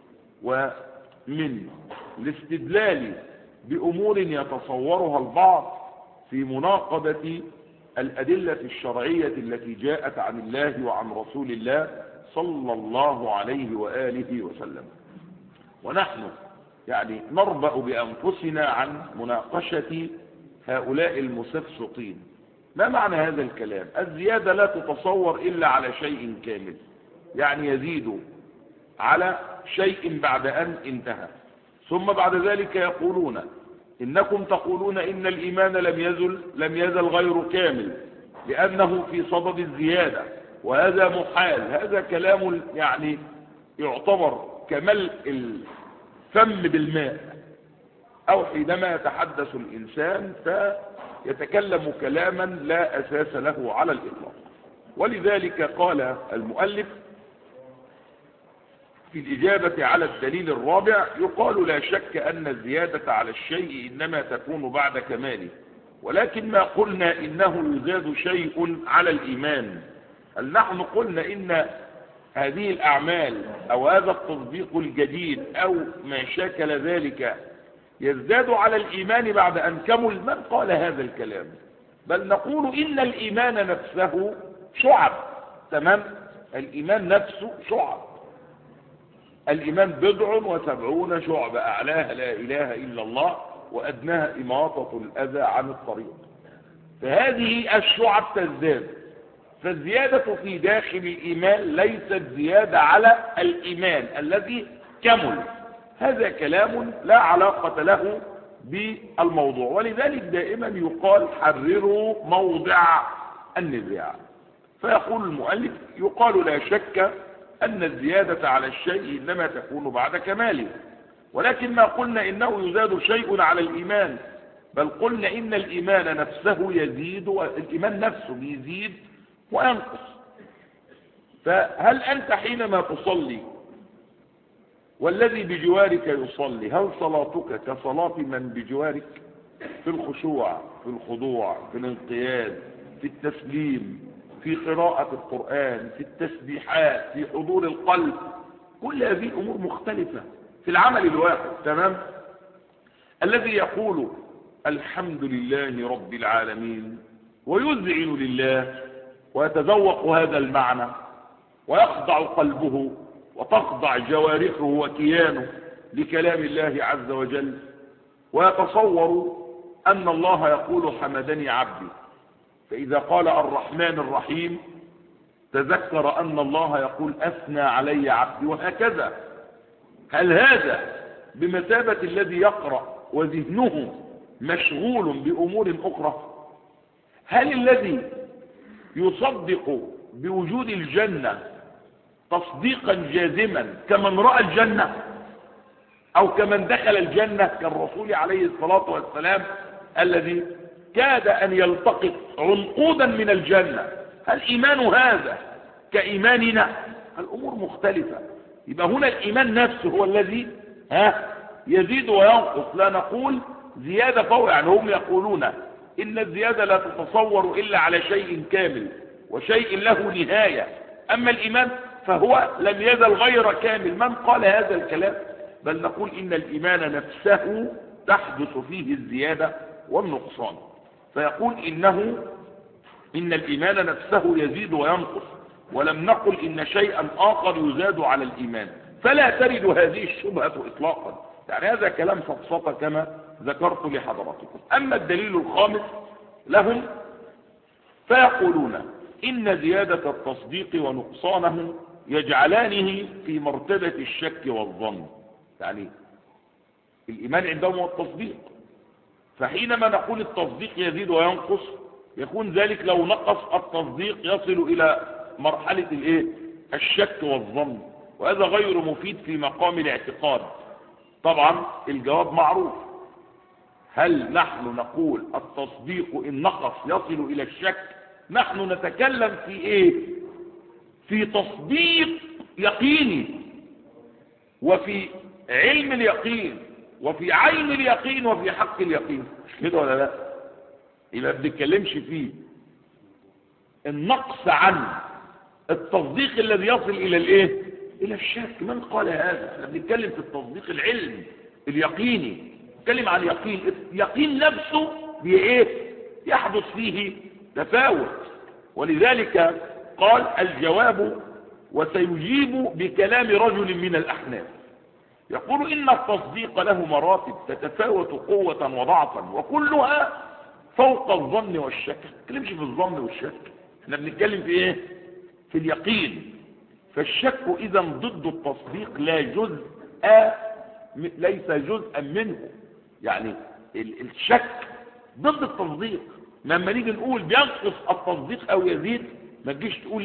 ومن الاستدلال بأمور يتصورها البعض في مناقضة الأدلة الشرعية التي جاءت عن الله وعن رسول الله صلى الله عليه وآله وسلم. ونحن يعني نربأ بأنفسنا عن مناقشة هؤلاء المسفسطين. ما معنى هذا الكلام؟ الزيادة لا تتصور إلا على شيء كامل، يعني يزيد على شيء بعد أن انتهى. ثم بعد ذلك يقولون إنكم تقولون إن الإيمان لم يزل غير كامل لأنه في صدد الزيادة، وهذا محال. هذا كلام يعني يعتبر كملء الفم بالماء، أو حينما يتحدث الإنسان فيتكلم كلاما لا أساس له على الإطلاق. ولذلك قال المؤلف في الإجابة على الدليل الرابع: يقال لا شك أن الزيادة على الشيء إنما تكون بعد كماله، ولكن ما قلنا إنه يزاد شيء على الإيمان. هل نحن قلنا إن هذه الأعمال أو هذا التصديق الجديد أو ما شاكل ذلك يزداد على الإيمان بعد أن كمل؟ من قال هذا الكلام؟ بل نقول إن الإيمان نفسه شعب. تمام؟ الإيمان نفسه شعب. الإيمان 70 شعبة، أعلاها لا إله إلا الله وأدناها إماطة الأذى عن الطريق. فهذه الشعب تزداد، فالزيادة في داخل الإيمان ليست زيادة على الإيمان الذي كمل. هذا كلام لا علاقة له بالموضوع، ولذلك دائما يقال حرروا موضع النزاع. فيقول المؤلف: يقال لا شك أن الزيادة على الشيء إنما تكون بعد كماله، ولكن ما قلنا إنه يزاد شيء على الإيمان، بل قلنا إن الإيمان نفسه يزيد، والإيمان نفسه يزيد وينقص. فهل أنت حينما تصلي والذي بجوارك يصلي، هل صلاتك كصلاة من بجوارك في الخشوع، في الخضوع، في الانقياد، في التسليم، في قراءة القرآن، في التسبيحات، في حضور القلب؟ كل هذه أمور مختلفة في العمل الواحد. تمام؟ الذي يقول الحمد لله رب العالمين ويذعن لله ويتذوق هذا المعنى ويخضع قلبه وتخضع جوارحه وكيانه لكلام الله عز وجل، ويتصور أن الله يقول حمدني عبدي، فإذا قال الرحمن الرحيم تذكر أن الله يقول أثنى علي عبدي، وهكذا. هل هذا بمثابة الذي يقرأ وذهنه مشغول بأمور أخرى؟ هل الذي يصدق بوجود الجنة تصديقا جازما كمن رأى الجنة أو كمن دخل الجنة كالرسول عليه الصلاة والسلام الذي كاد أن يلتقط عنقودا من الجنة؟ هل إيمان هذا كإيماننا؟ الأمور مختلفة. يبقى هنا الإيمان نفسه هو الذي يزيد وينقص. لا نقول زيادة فوق، يعني هم يقولون إن الزيادة لا تتصور إلا على شيء كامل وشيء له نهاية. أما الإيمان فهو لم يزل غير كامل. من قال هذا الكلام؟ بل نقول إن الإيمان نفسه تحدث فيه الزيادة والنقصان. فيقول إن الإيمان نفسه يزيد وينقص، ولم نقل إن شيئا آخر يزاد على الإيمان، فلا ترد هذه الشبهة إطلاقا. يعني هذا كلام فلسفة كما ذكرت لحضراتكم. أما الدليل الخامس لهم فيقولون إن زيادة التصديق ونقصانه يجعلانه في مرتبة الشك والظن. يعني الإيمان عندهم هو التصديق، فحينما نقول التصديق يزيد وينقص يكون ذلك لو نقص التصديق يصل إلى مرحلة الشك والظن، وهذا غير مفيد في مقام الاعتقاد. طبعا الجواب معروف. هل نحن نقول التصديق إن نقص يصل إلى الشك؟ نحن نتكلم في في تصديق يقيني، وفي علم اليقين، وفي عين اليقين، وفي حق اليقين. مش كده ولا لا؟ يبقى بنتكلمش فيه النقص عن التصديق الذي يصل إلى إلى الشك. من قال هذا؟ احنا بنتكلم في التصديق العلم اليقيني، نتكلم عن اليقين نفسه يحدث فيه تفاوت. ولذلك قال الجواب وسيجيب بكلام رجل من الأحناف يقول إن التصديق له مراتب تتفاوت قوة وضعفا، وكلها فوق الظن والشك. ما بنتكلمش في الظن والشك، احنا بنتكلم في في اليقين. فالشك إذا ضد التصديق ليس جزءا منه. يعني الشك ضد التصديق. لما نيجي نقول بينقص التصديق او يزيد، ما تجيش تقول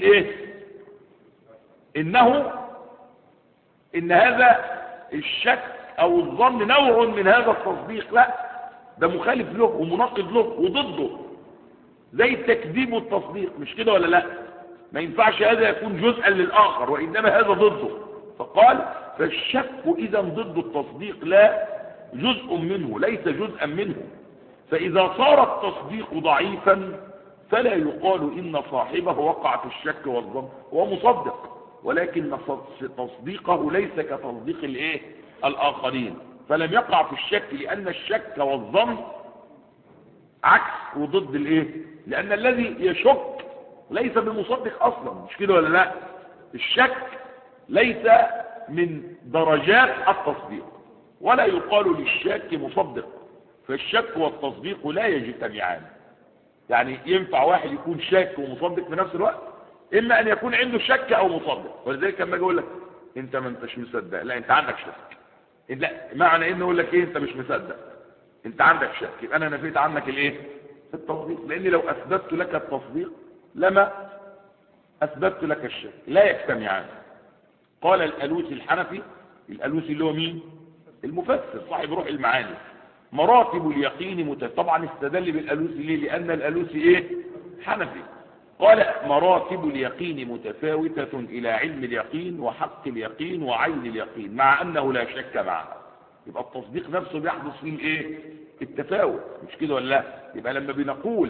ان هذا الشك او الظن نوع من هذا التصديق. لا، ده مخالف له ومناقض له وضده، زي التكذيب والتصديق. مش كده ولا لا؟ ما ينفعش هذا يكون جزءا للآخر، وإنما هذا ضده. فقال فالشك إذا ضد التصديق لا جزء منه، ليس جزءا منه. فإذا صار التصديق ضعيفا فلا يقال إن صاحبه وقع في الشك والظن، هو مصدق ولكن تصديقه ليس كتصديق الآخرين، فلم يقع في الشك، لأن الشك والظن عكس وضد لأن الذي يشك ليس بمصدق أصلا. مش كده ولا لا؟ الشك ليس من درجات التصديق، ولا يقال للشك مصدق. فالشك والتصديق لا يجتمعان. يعني ينفع واحد يكون شاك ومصدق في نفس الوقت؟ إما أن يكون عنده شك أو مصدق. ولذلك لما أجي أقول لك أنت ما أنتش مصدق، لا أنت عندك شك. لا، معنى إنه أقول لك أنت مش مصدق، أنت عندك شك، يبقى أنا نفيت عنك التصديق. لأني لو أثبتت لك التصديق لما أثبتت لك الشك، لا يجتمعان. قال الألوسي الحنفي، الألوسي اللي هو مين؟ المفسر صاحب روح المعاني، مراتب اليقين طبعا استدل بالألوسي ليه؟ لأن الألوسي حنفي. قال مراتب اليقين متفاوتة إلى علم اليقين وحق اليقين وعين اليقين، مع أنه لا شك معها. يبقى التصديق نفسه بيحدث فيه التفاوت. مش كده ولا لا؟ يبقى لما بنقول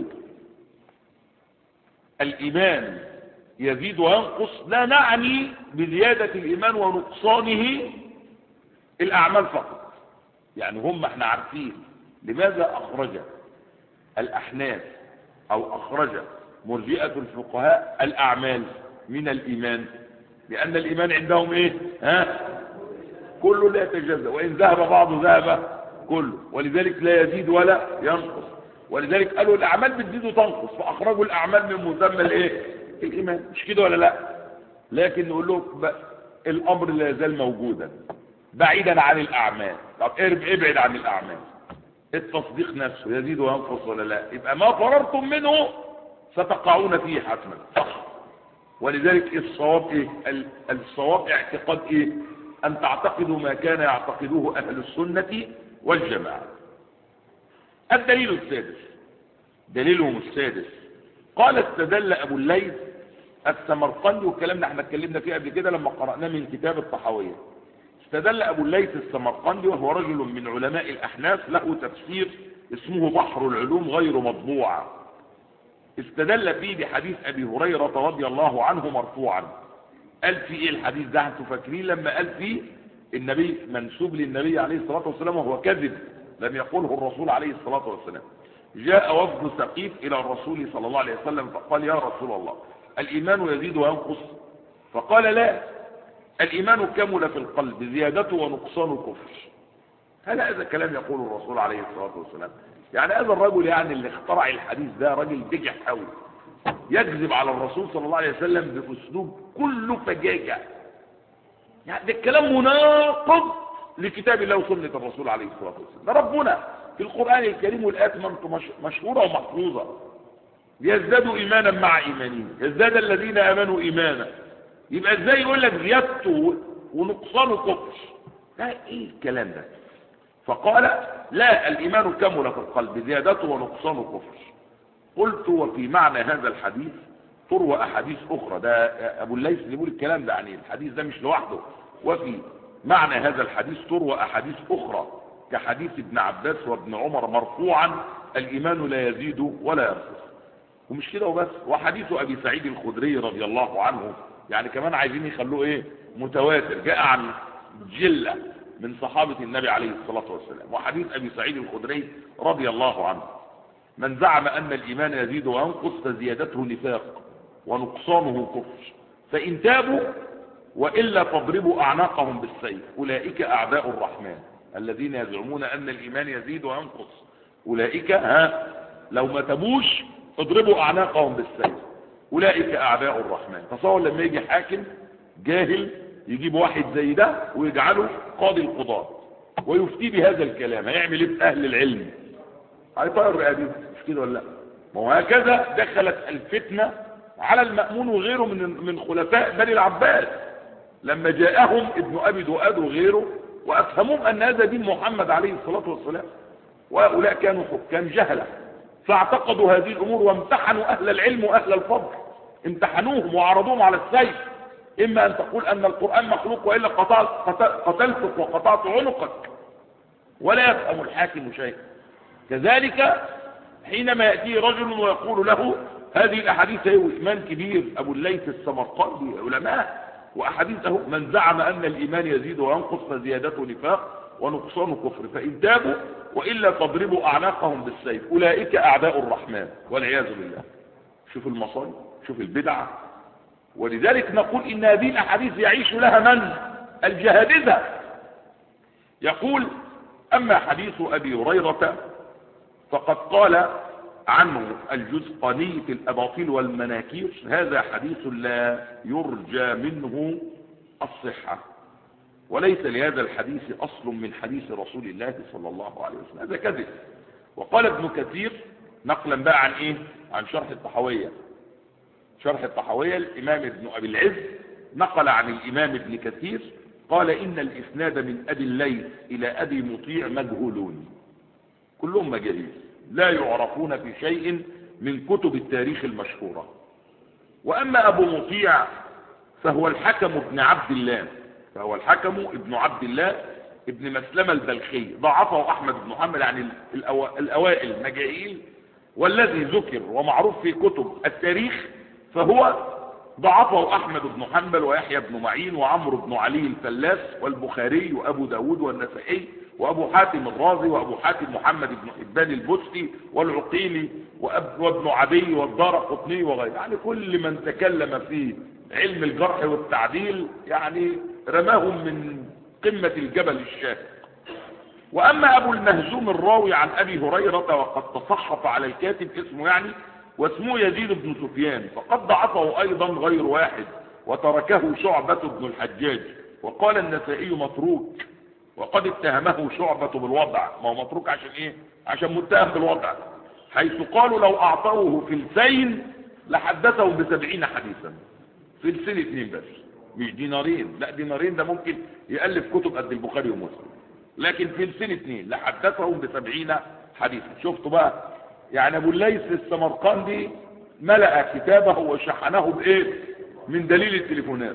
الإيمان يزيد وينقص لا نعني بزيادة الإيمان ونقصانه الأعمال فقط. يعني احنا عارفين لماذا أخرج الأحناف أو أخرج مرجئة الفقهاء الأعمال من الإيمان؟ لأن الإيمان عندهم كله لا يتجزأ، وإن ذهب بعضه ذهب كله، ولذلك لا يزيد ولا ينقص. ولذلك قالوا الأعمال بتزيد وتنقص، فأخرجوا الأعمال من مسمى الإيمان. مش كده ولا لا؟ لكن نقول له الأمر لا يزال موجودا بعيدا عن الأعمال. طب ابعد عن الأعمال، التصديق نفسه يزيد وينقص ولا لا؟ يبقى ما فررتم منه ستقعون فيه حتما، صح؟ ولذلك الصواب الصواب اعتقاد أن تعتقدوا ما كان يعتقدوه أهل السنة والجماعة. الدليل السادس، دليلهم السادس، قال استدل أبو الليث السمرقندي، والكلام ده احنا اتكلمنا فيه قبل كده لما قرأناه من كتاب الطحاوية. استدل أبو الليث السمرقندي وهو رجل من علماء الأحناف، له تفسير اسمه بحر العلوم غير مطبوع. استدل فيه بحديث أبي هريرة رضي الله عنه مرفوعا: قال في ايه الحديث ده؟ انتوا فاكرين لما قال فيه النبي منسوب للنبي عليه الصلاة والسلام وهو كذب، لم يقوله الرسول عليه الصلاة والسلام. جاء وفد ثقيف الى الرسول صلى الله عليه وسلم فقال يا رسول الله الايمان يزيد وينقص؟ فقال لا، الايمان كمل في القلب زيادته ونقصانه كفر. هل هذا كلام يقول الرسول عليه الصلاة والسلام؟ يعني هذا الرجل يعني اللي اخترع الحديث ده راجل بجح قوي، يكذب على الرسول صلى الله عليه وسلم باسلوب كله فجاجة. يعني ده الكلام مناقض لكتاب الله وسنة الرسول عليه الصلاة والسلام. ده ربنا في القرآن الكريم والآيات مشهورة ومحفوظة، يزدادوا إيمانا مع إيمانهم، يزداد الذين آمنوا إيمانا. يبقى ازاي يقول لك زيادته ونقصانه كفر؟ ده ايه الكلام ده؟ فقال لا، الإيمان كمل في القلب زيادته ونقصانه كفر. قلت وفي معنى هذا الحديث تروى أحاديث أخرى. ده أبو الليث اللي بيقول الكلام ده، يعني الحديث ده مش لوحده. وفي معنى هذا الحديث تروى أحاديث أخرى كحديث ابن عباس وابن عمر مرفوعا الإيمان لا يزيد ولا ينقص. ومش كده وبس، وحديث أبي سعيد الخدري رضي الله عنه يعني كمان عايزين يخلوه ايه؟ متواتر، جاء عن جلة من صحابة النبي عليه الصلاة والسلام. وحديث أبي سعيد الخدري رضي الله عنه من زعم أن الإيمان يزيد وينقص فزيادته نفاق ونقصانه كفر، فإن تابوا وإلا فاضربوا أعناقهم بالسيف، أولئك أعداء الرحمن الذين يزعمون أن الإيمان يزيد وينقص. أولئك لو ما تابوش اضربوا أعناقهم بالسيف، أولئك أعداء الرحمن. تصور لما يجي حاكم جاهل يجيب واحد زي ده ويجعله قاضي القضاة ويفتي بهذا الكلام، هيعمل ايه بأهل العلم؟ هيطير رقابته، مش كده ولا لا؟ ما هو هكذا دخلت الفتنة على المأمون وغيره من خلفاء بني العباس لما جاءهم ابن أبي دؤاد وغيره وأفهموهم أن هذا دين محمد عليه الصلاة والسلام، وهؤلاء كانوا حكام جهلة فاعتقدوا هذه الأمور وامتحنوا أهل العلم وأهل الفضل، امتحنوهم وعرضوهم على السيف، إما أن تقول أن القرآن مخلوق وإلا قتلتك وقطعت عنقك، ولا يفهم الحاكم شيئا. كذلك حينما يأتي رجل ويقول له هذه الأحاديث هي إيمان كبير، أبو الليث السمرقندي علماء وأحاديثه من زعم أن الإيمان يزيد وينقص فزيادته نفاق ونقصانه كفر، فإن تابوا وإلا تضربوا أعناقهم بالسيف، أولئك أعداء الرحمن والعياذ بالله. شوف المصائب، شوف البدعة. ولذلك نقول إن هذه الأحاديث يعيش لها من؟ الجهابذة. يقول أما حديث أبي هريرة فقد قال عنه الجزقاني في الأباطيل والمناكير هذا حديث لا يرجى منه الصحة، وليس لهذا الحديث أصل من حديث رسول الله صلى الله عليه وسلم، هذا كذب. وقال ابن كثير نقلا بقى عن ايه؟ عن شرح الطحاوية. شرح الطحاوية الإمام ابن أبي العز نقل عن الإمام ابن كثير قال إن الإسناد من أبي الليث إلى أبي مطيع مجهولون، كلهم مجاهيل لا يعرفون في شيء من كتب التاريخ المشهورة. وأما أبو مطيع فهو الحكم ابن عبد الله، فهو الحكم ابن عبد الله ابن مسلمة البلخي، ضعفه أحمد بن محمد عن الأوائل مجاهيل، والذي ذكر ومعروف في كتب التاريخ فهو ضعفه أحمد بن حنبل ويحيى بن معين وعمرو بن علي الفلاس والبخاري وأبو داود والنسائي وأبو حاتم الرازي وأبو حاتم محمد بن حبان البستي والعقيلي وابن عدي والدارقطني وغيره، يعني كل من تكلم في علم الجرح والتعديل يعني رماهم من قمة الجبل الشاهق. وأما أبو المهزوم الراوي عن أبي هريرة وقد تصحف على الكاتب اسمه يعني واسمه يزيد بن سفيان فقد ضعفه أيضا غير واحد وتركه شعبة بن الحجاج، وقال النسائي متروك وقد اتهمه شعبة بالوضع. ما هو متروك عشان ايه؟ عشان متهم بالوضع، حيث قالوا لو أعطوه فلسين لحدثهم ب70 حديثا. فلسين 2 بس مش دينارين، لا دينارين ده ممكن يألف كتب قد البخاري ومسلم، لكن فلسين 2 لحدثهم ب70 حديثا. شفتوا بقى يعني ابو الليث السمرقندي ملأ كتابه وشحنه بايه؟ من دليل التليفونات.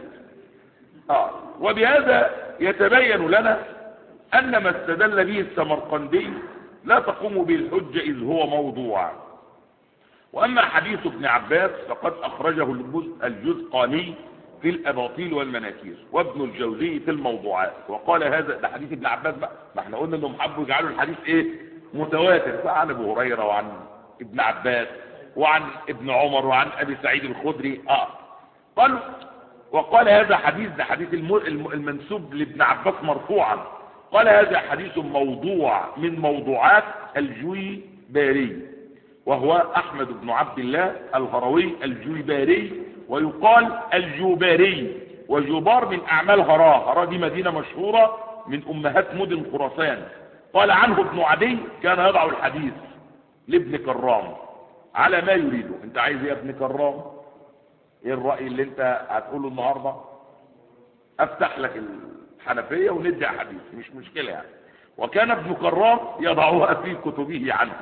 وبهذا يتبين لنا ان ما استدل به السمرقندي لا تقوم به الحجة اذ هو موضوع. واما حديث ابن عباس فقد اخرجه الجزقاني في الأباطيل والمناكير، وابن الجوزي في الموضوعات. وقال هذا، ده حديث ابن عباس بقى، ما احنا قلنا انهم حبوا يجعلوا الحديث ايه؟ متواتر، فعن ابو هريره وعن ابن عباس وعن ابن عمر وعن ابي سعيد الخدري. قال وقال هذا حديث، ده حديث المنسوب لابن عباس مرفوعا، قال هذا حديث موضوع من موضوعات الجويباري، وهو احمد بن عبد الله الهروي الجويباري، ويقال الجوباري، وجوبار من اعمال هراء دي مدينة مشهورة من امهات مدن خراسان. قال عنه ابن عدي كان يضع الحديث لابن كرام على ما يريده. انت عايز ايه يا ابن كرام؟ ايه الرأي اللي انت هتقوله النهاردة؟ افتح لك الحنفية وندي حديث، مش مشكلة يعني. وكان ابن كرام يضعها في كتبه عنه،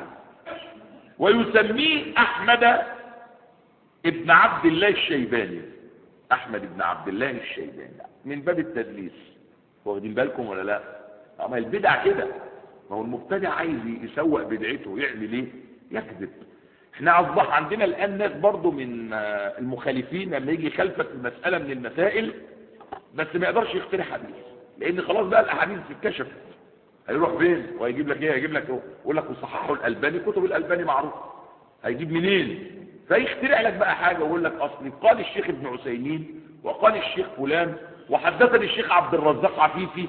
ويسميه احمد ابن عبد الله الشيباني. احمد ابن عبد الله الشيباني من باب التدليس، واخدين بالكم ولا لا؟ ما البدع كده، ما هو المبتدع عايز يسوق بدعته يعمل ايه؟ يكذب. احنا اصبح عندنا الان ناس برضو من المخالفين لما يجي يخالفك في مسألة من المسائل بس ما يقدرش يخترع حديث، لان خلاص بقى الاحاديث اتكشفت. هيروح فين وهيجيب لك ايه؟ هيجيب لك يقول لك وصححه الالباني، كتب الالباني معروف، هيجيب منين؟ فيخترع لك بقى حاجه ويقول لك اصلي قال الشيخ ابن عثيمين وقال الشيخ فلان وحدثني الشيخ عبد الرزاق عفيفي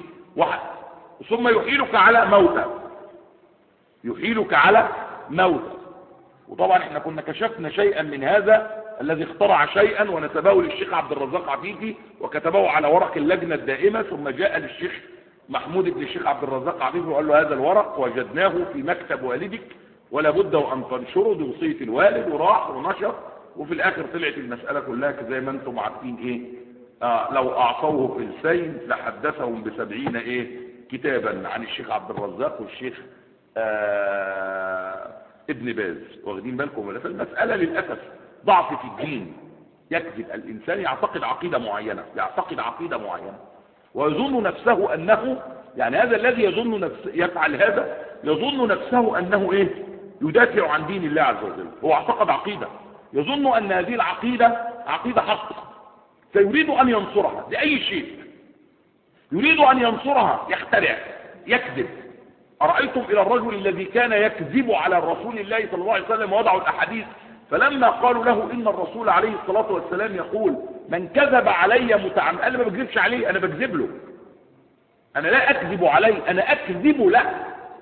ثم يحيلك على موتى، يحيلك على موتى. وطبعا احنا كنا كشفنا شيئا من هذا، الذي اخترع شيئا ونسبه للشيخ عبد الرزاق عفيفي وكتبه على ورق اللجنه الدائمه، ثم جاء للشيخ محمود بن الشيخ عبد الرزاق عفيفي وقال له هذا الورق وجدناه في مكتب والدك ولا بد ان تنشره بوصيه الوالد، وراح ونشر، وفي الاخر طلعت المساله كلها زي ما انتم عارفين ايه. لو اعطوه في السين لحدثهم ب70 ايه كتابا عن الشيخ عبد الرزاق والشيخ ابن باز، واخدين بالكم ولا؟ فالمساله للاسف ضعف في الدين، يكذب الانسان، يعتقد عقيده معينه، ويظن نفسه انه، يعني هذا الذي يظن نفسه يفعل هذا يظن نفسه انه ايه؟ يدافع عن دين الله عز وجل. هو اعتقد عقيده، يظن ان هذه العقيده عقيده حق، فيريد ان ينصرها باي شيء، يريد ان ينصرها، يخترع، يكذب. ارايتم الى الرجل الذي كان يكذب على رسول الله صلى الله عليه وسلم ووضعوا الاحاديث، فلما قالوا له ان الرسول عليه الصلاه والسلام يقول من كذب علي متعمدا، انا ما بكذبش عليه، انا بكذب له، انا لا اكذب عليه، انا اكذب له،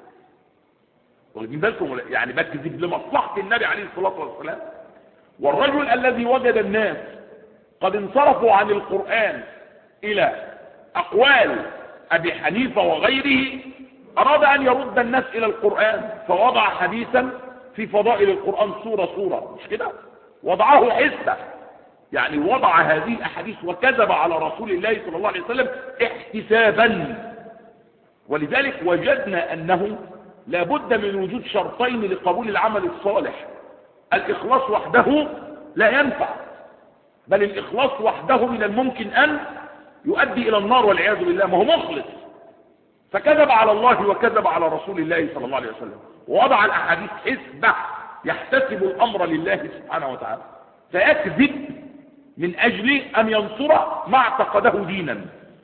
واخدين بالكم؟ يعني بكذب لمصلحه النبي عليه الصلاه والسلام. والرجل الذي وجد الناس قد انصرفوا عن القرآن الى اقوال ابي حنيفه وغيره، اراد ان يرد الناس الى القرآن، فوضع حديثا في فضائل القرآن صورة مش كده، وضعه حسبة، يعني وضع هذه الاحاديث وكذب على رسول الله صلى الله عليه وسلم احتسابا. ولذلك وجدنا انه لا بد من وجود شرطين لقبول العمل الصالح. الاخلاص وحده لا ينفع، بل الاخلاص وحده من الممكن ان يؤدي الى النار والعياذ بالله، ما هو مخلص. فكذب على الله وكذب على رسول الله صلى الله عليه وسلم، ووضع الاحاديث حسبة يحتسب الامر لله سبحانه وتعالى، فيكذب من اجل ان ينصر ما اعتقده دينا.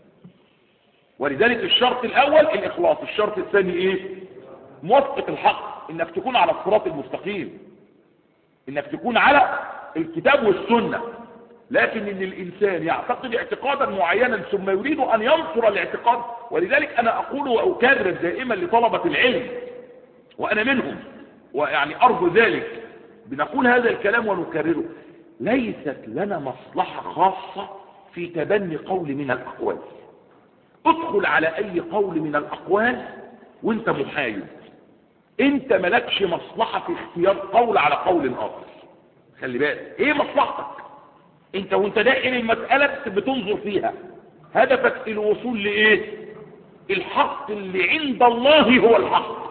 ولذلك الشرط الاول الاخلاص، الشرط الثاني ايه؟ موافقة الحق، انك تكون على الصراط المستقيم، انك تكون على الكتاب والسنة. لكن ان الانسان يعتقد اعتقادا معينا ثم يريد ان ينصر الاعتقاد. ولذلك انا اقول واكرر دائما لطلبة العلم، وانا منهم، ويعني ارجو ذلك، بنقول هذا الكلام ونكرره، ليست لنا مصلحة خاصة في تبني قول من الاقوال. ادخل على اي قول من الاقوال وانت محايد، انت ملكش مصلحة في اختيار قول على قول اخر. خلي بالك ايه مصلحتك انت وانت داخل المسألة بتنظر فيها، هدفك الوصول لايه؟ الحق اللي عند الله هو الحق،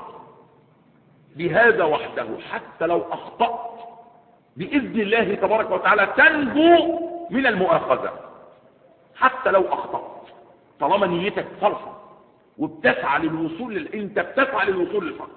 بهذا وحده حتى لو اخطأت بإذن الله تبارك وتعالى تنجو من المؤاخذة، حتى لو اخطأت طالما نيتك صالحة وبتسعى للوصول انت بتسعى للوصول للحق.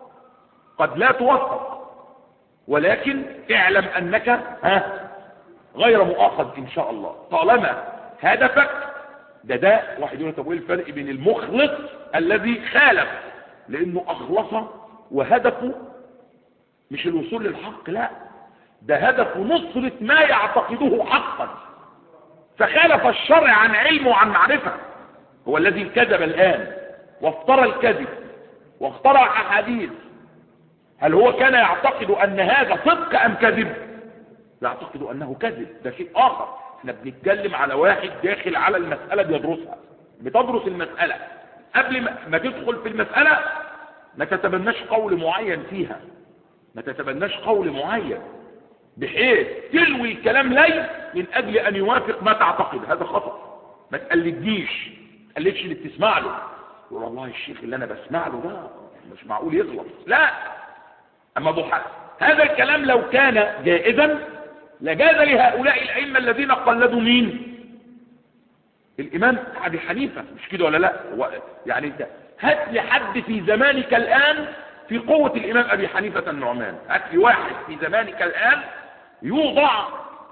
قد لا توفق، ولكن اعلم انك غير مؤاخذ إن شاء الله طالما هدفك ده. واحد يقول طب ايه الفرق بين المخلص الذي خالف؟ لأنه أخلص وهدفه مش الوصول للحق، لا، ده هدفه نصرة ما يعتقده حقا، فخالف الشرع عن علم وعن معرفة. هو الذي كذب الآن وافترى الكذب واخترع أحاديث، هل هو كان يعتقد أن هذا صدق أم كذب؟ يعتقد أنه كذب، ده شيء آخر. احنا بنتكلم على واحد داخل على المسألة بيدرسها، بتدرس المسألة، قبل ما تدخل في المسألة ما تتبناش قول معين فيها، ما تتبناش قول معين بحيث تلوي الكلام لي من أجل أن يوافق ما تعتقد. هذا خطأ. ما تقلدنيش، ما تقلدش اللي بتسمع له، يقول والله الشيخ اللي أنا بسمع له ده مش معقول يغلط، لا. أما هذا الكلام لو كان جائزا لجاز لهؤلاء الأئمة الذين قلدوا مين؟ الإمام أبي حنيفة، مش كده ولا لا؟ يعني انت هات لي حد في زمانك الآن في قوة الإمام أبي حنيفة النعمان، هات لي واحد في زمانك الآن يوضع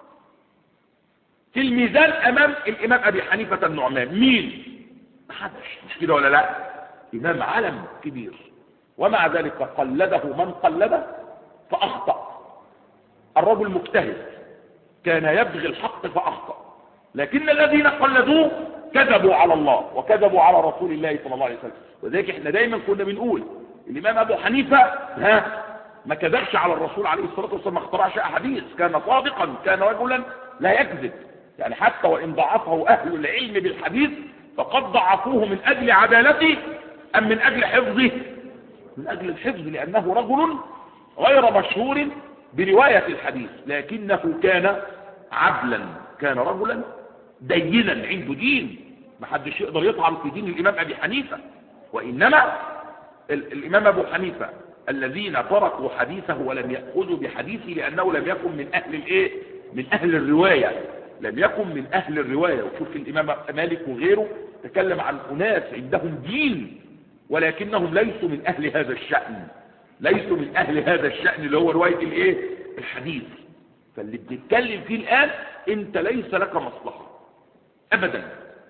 في الميزان أمام الإمام أبي حنيفة النعمان، مين؟ محدش، مش كده ولا لا؟ إمام علم كبير، ومع ذلك قلده من قلده فأخطأ. الرجل مجتهد كان يبغي الحق فأخطأ، لكن الذين قلدوه كذبوا على الله وكذبوا على رسول الله صلى الله عليه وسلم. وذلك احنا دايما كنا بنقول الإمام أبو حنيفة ما كذبش على الرسول عليه الصلاة والسلام، ما اخترعش أحاديث، كان صادقا، كان رجلا لا يكذب. يعني حتى وإن ضعفه أهل العلم بالحديث فقد ضعفوه من أجل عدالته أم من أجل حفظه؟ من أجل الحفظ، لأنه رجل غير مشهور برواية الحديث، لكنه كان عدلا، كان رجلا دينا عنده دين، ما حدش يقدر يطعن في دين الإمام أبي حنيفة. وإنما الإمام أبو حنيفة الذين تركوا حديثه ولم يأخذوا بحديثه لأنه لم يكن من أهل الإيه؟ من أهل الرواية، لم يكن من أهل الرواية. وشوف الإمام مالك وغيره تكلم عن أناس عندهم دين ولكنهم ليسوا من أهل هذا الشأن، ليسوا من أهل هذا الشأن اللي هو رواية الإيه؟ الحديث. فاللي بنتكلم فيه الآن أنت ليس لك مصلحة أبدا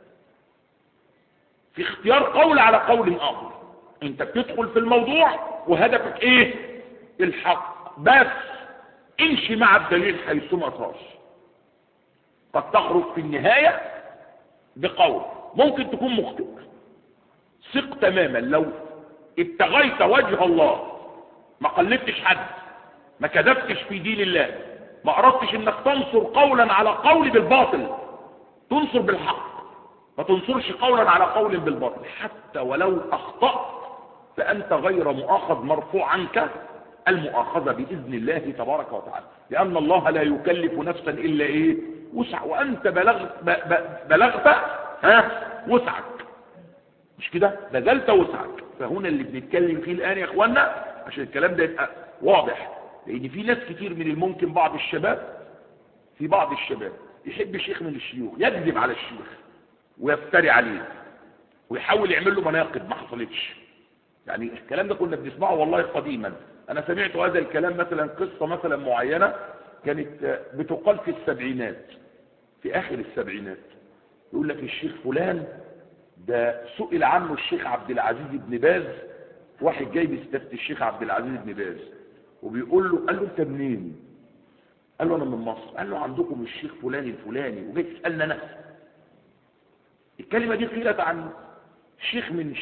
في اختيار قول على قول آخر، أنت بتدخل في الموضوع وهدفك إيه؟ الحق بس، امشي مع الدليل حيثما صار. قد تخرج في النهاية بقول ممكن تكون مخطئ، ثق تماما لو ابتغيت وجه الله، ما قلدتش حد، ما كذبتش في دين الله، ما أردتش انك تنصر قولا على قول بالباطل، تنصر بالحق، ما تنصرش قولا على قول بالباطل. حتى ولو أخطأت فأنت غير مؤاخذ، مرفوع عنك المؤاخذة بإذن الله تبارك وتعالى، لأن الله لا يكلف نفسا إلا إيه؟ وسع، وأنت بلغت وسعك، مش كده؟ بذلت وسعك. فهنا اللي بنتكلم فيه الآن يا إخوانا عشان الكلام ده يبقى واضح، لأن في ناس كتير من الممكن بعض الشباب يحب شيخ من الشيوخ، يكذب على الشيخ ويفتري عليه ويحاول يعمل له مناقب ما حصلتش. يعني الكلام ده كنا بنسمعه والله قديما. أنا سمعت هذا الكلام مثلا قصة مثلا معينة كانت بتقال في السبعينات، في آخر السبعينات، يقول لك الشيخ فلان ده سئل عنه الشيخ عبد العزيز بن باز، واحد جاي بيستفتي الشيخ عبد العزيز بن باز وبيقول له، قال له انت منين؟ قال له انا من مصر. قال له عندكم الشيخ فلان الفلاني وجاي تسالنا انا؟ الكلمه دي قيلت عن شيخ من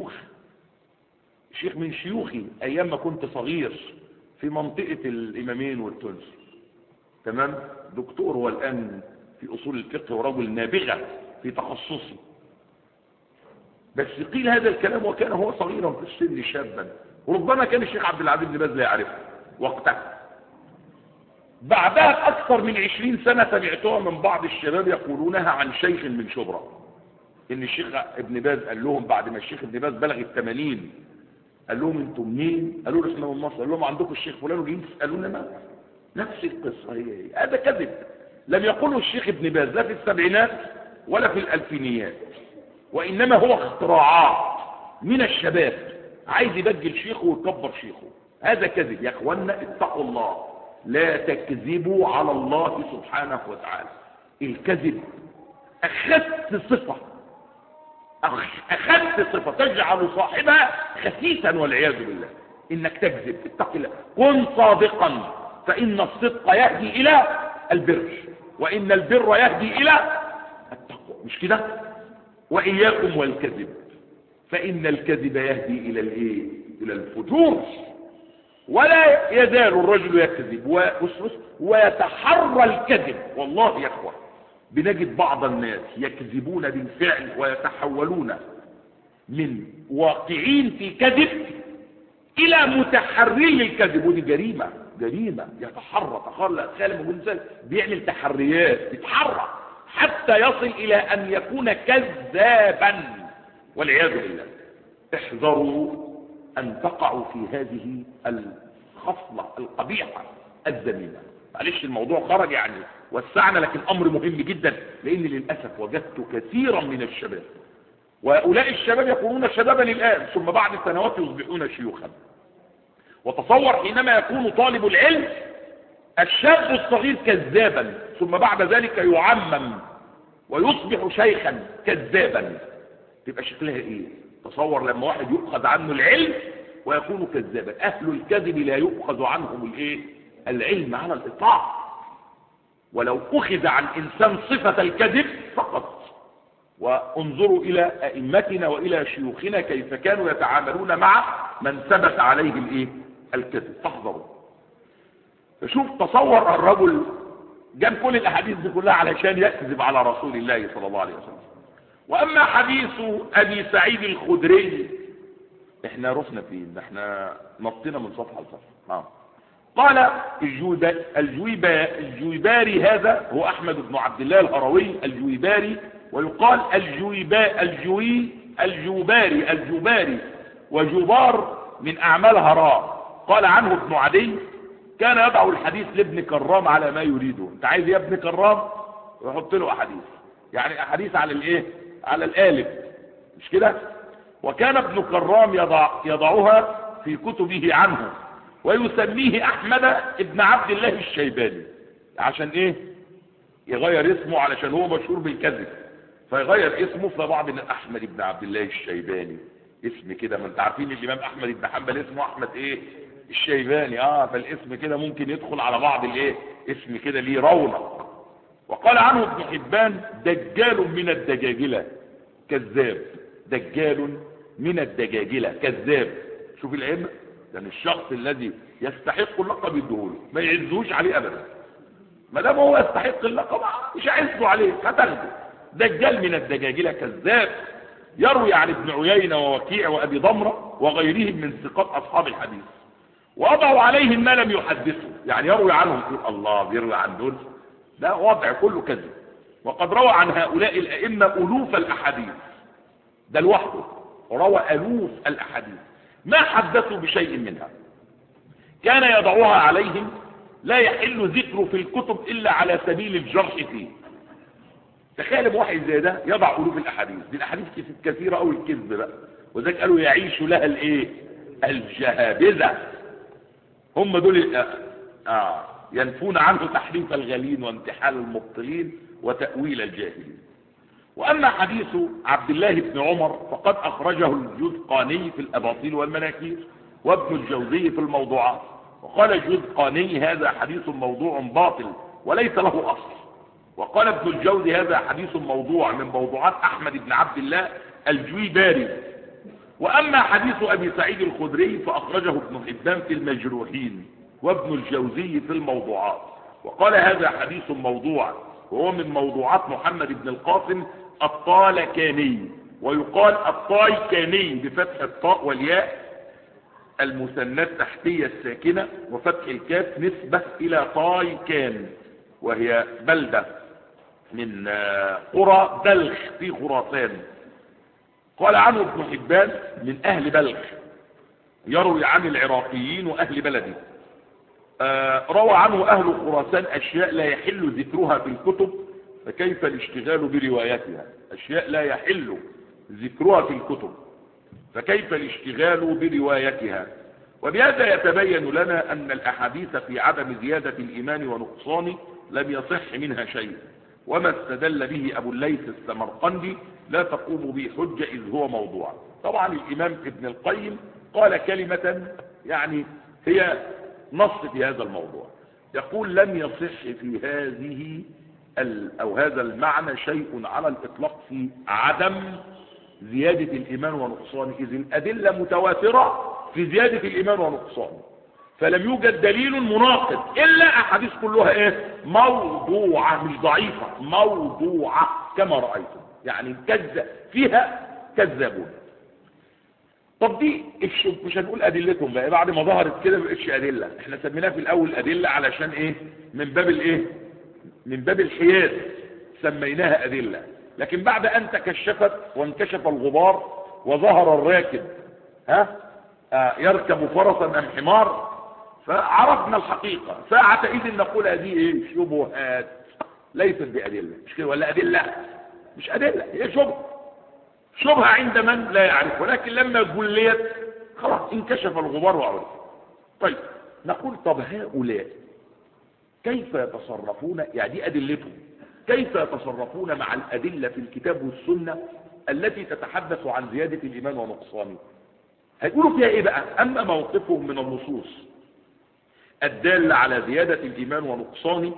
شيوخي ايام ما كنت صغير في منطقه الامامين والتونس، تمام؟ دكتور هو الان في اصول الفقه ورجل نابغه في تخصصه، بس قيل هذا الكلام وكان هو صغيرا في السن شابا، وربما كان الشيخ عبد العزيز بن باز لا يعرفه وقتها. بعدها بأكثر من 20 سنة سمعتها من بعض الشباب يقولونها عن شيخ من شبرا، ان الشيخ ابن باز قال لهم بعد ما الشيخ ابن باز بلغ ال80 قال لهم انتم منين؟ قالوا له احنا من مصر. قال لهم عندكم الشيخ فلان وجايين تسالونا ما؟ نفس القصه هي. هذا كذب لم يقوله الشيخ ابن باز لا في السبعينات ولا في الألفينيات، وإنما هو اختراعات من الشباب عايز يبجل شيخه ويكبر شيخه. هذا كذب يا اخوانا، اتقوا الله، لا تكذبوا على الله سبحانه وتعالى. الكذب أخذت صفة تجعل صاحبها خسيسا والعياذ بالله. إنك تكذب، اتق الله، كن صادقا، فإن الصدق يهدي إلى البر، وإن البر يهدي إلى التقوى، مش كده؟ وإياكم والكذب، فإن الكذب يهدي إلى الإيه؟ إلى الفجور. ولا يزال الرجل يكذب ويتحرى الكذب. والله يا اخوة بنجد بعض الناس يكذبون بالفعل ويتحولون من واقعين في كذب الى متحري الكذب، ودي جريمة. يتحرى خالد بن سالم بيعمل تحريات، يتحرى حتى يصل الى ان يكون كذابا والعياذ بالله. احذروا ان تقعوا في هذه الخصلة القبيحة الذميمة. معلش الموضوع خرج يعني وسعنا، لكن امر مهم جدا، لان للاسف وجدت كثيرا من الشباب، وهؤلاء الشباب يكونون شبابا الان ثم بعد سنوات يصبحون شيوخا. وتصور حينما يكون طالب العلم الشاب الصغير كذابا، ثم بعد ذلك يعمم ويصبح شيخا كذابا، تبقى شكلها ايه؟ تصور لما واحد يؤخذ عنه العلم ويكون كذابا. اهل الكذب لا يؤخذ عنهم الايه؟ العلم على الاطلاق. ولو اخذ عن انسان صفة الكذب فقط. وانظروا الى ائمتنا والى شيوخنا كيف كانوا يتعاملون مع من ثبت عليه الايه؟ الكذب. تحذروا. فشوف، تصور الرجل جاب كل الاحاديث دي كلها علشان يكذب على رسول الله صلى الله عليه وسلم. واما حديث ابي سعيد الخدري، احنا رفنا فيه، احنا نطينا من صفحه لصفحه. قال الجويباري، هذا هو احمد بن عبد الله الهروي الجويباري، ويقال الجوباري وجبار من اعمال هراء. قال عنه ابن عدي كان يضع الحديث لابن كرام على ما يريده. انت عايز يا ابن كرام ويحط له احاديث، يعني احاديث على الايه؟ على القالب، مش كده؟ وكان ابن كرام يضعها في كتبه عنه، ويسميه احمد ابن عبد الله الشيباني. عشان ايه؟ يغير اسمه علشان هو مشهور بالكذب، فيغير اسمه. فبعض من احمد ابن عبد الله الشيباني، اسم كده، ما انت عارفين الامام احمد بن حنبل اسمه احمد ايه؟ الشيباني. فالاسم كده ممكن يدخل على بعض الايه؟ اسم كده ليه رونق. وقال عنه ابن حبان دجال من الدجاجلة كذاب. دجال من الدجاجلة كذاب. شوف العلم، لان الشخص الذي يستحق اللقب يديهوله، ما يعزوش عليه ابدا. ما دام هو يستحق اللقب مش هيعزوا عليه، هتاخده. دجال من الدجاجلة كذاب، يروي عن ابن عيينة ووكيع وابي ضمرة وغيرهم من ثقات اصحاب الحديث، ووضعوا عليهم ما لم يحدثوا، يعني يروي عنهم يقول الله بيروي عن دول، ده وضع كله كذب. وقد روى عن هؤلاء الائمة الوف الاحاديث، ده لوحده روى الوف الاحاديث ما حدثوا بشيء منها، كان يضعوها عليهم لا يحل ذكره في الكتب الا على سبيل الجرح فيه. تخيل واحد زي ده يضع الوف الاحاديث دي. الاحاديث كثيره قوي الكذب بقى، وذلك قالوا يعيش لها الايه؟ الجهابذه. هم دول ينفون عنه تحريف الغالين وانتحال المبطلين وتأويل الجاهلين. واما حديث عبد الله بن عمر فقد اخرجه الجزقاني في الاباطيل والمناكير، وابن الجوزي في الموضوعات. وقال الجزقاني هذا حديث موضوع باطل وليس له اصل. وقال ابن الجوزي هذا حديث موضوع من موضوعات احمد بن عبد الله الجويباري. واما حديث ابي سعيد الخدري فاخرجه ابن حبان في المجروحين، وابن الجوزي في الموضوعات. وقال هذا حديث موضوع، وهو من موضوعات محمد بن القاسم الطالكاني، ويقال الطايكاني بفتح الطاء والياء المثنى التحتية الساكنة وفتح الكاف نسبة الى طايكان، وهي بلدة من قرى بلخ في خراسان. قال عنه ابن حبان من اهل بلخ، يروي عن العراقيين واهل بلده. روى عنه اهل خراسان اشياء لا يحل ذكرها في الكتب، فكيف الاشتغال بروايتها؟ اشياء لا يحل ذكرها في الكتب، فكيف الاشتغال بروايتها؟ وبهذا يتبين لنا أن الأحاديث في عدم زيادة الإيمان ونقصانه لم يصح منها شيء، وما استدل به أبو الليث السمرقندي لا تقوم به حجة إذ هو موضوع. طبعا الإمام ابن القيم قال كلمة يعني هي نص في هذا الموضوع، يقول لم يصح في هذه أو هذا المعنى شيء على الإطلاق في عدم زيادة الإيمان ونقصانه، إذ الأدلة متواترة في زيادة الإيمان ونقصانه، فلم يوجد دليل مناقض إلا أحاديث كلها إيه؟ موضوعة، مش ضعيفة، موضوعة كما رأيتم، يعني فيها كذابون. طب دي مش هنقول أدلتهم بقى، بعد ما ظهرت كده ما بقتش أدلة، احنا سميناها في الأول أدلة علشان إيه؟ من باب الإيه؟ من باب الحياد سميناها أدلة، لكن بعد أن تكشفت وانكشف الغبار وظهر الراكب يركب فرسا أم حمار، فعرفنا الحقيقة، ساعتئذ نقول هذه ايه؟ شبهات ليست بأدلة، مش كده ولا أدلة؟ مش أدلة، هي شبهة عند من لا يعرف، ولكن لما جليت خلاص انكشف الغبار وعرف. طيب نقول طب هؤلاء كيف يتصرفون؟ يعني دي أدلتهم، كيف يتصرفون مع الأدلة في الكتاب والسنة التي تتحدث عن زيادة الإيمان ونقصانه؟ هيقولوا فيها ايه بقى؟ أما موقفهم من النصوص الدالة على زيادة الإيمان ونقصانه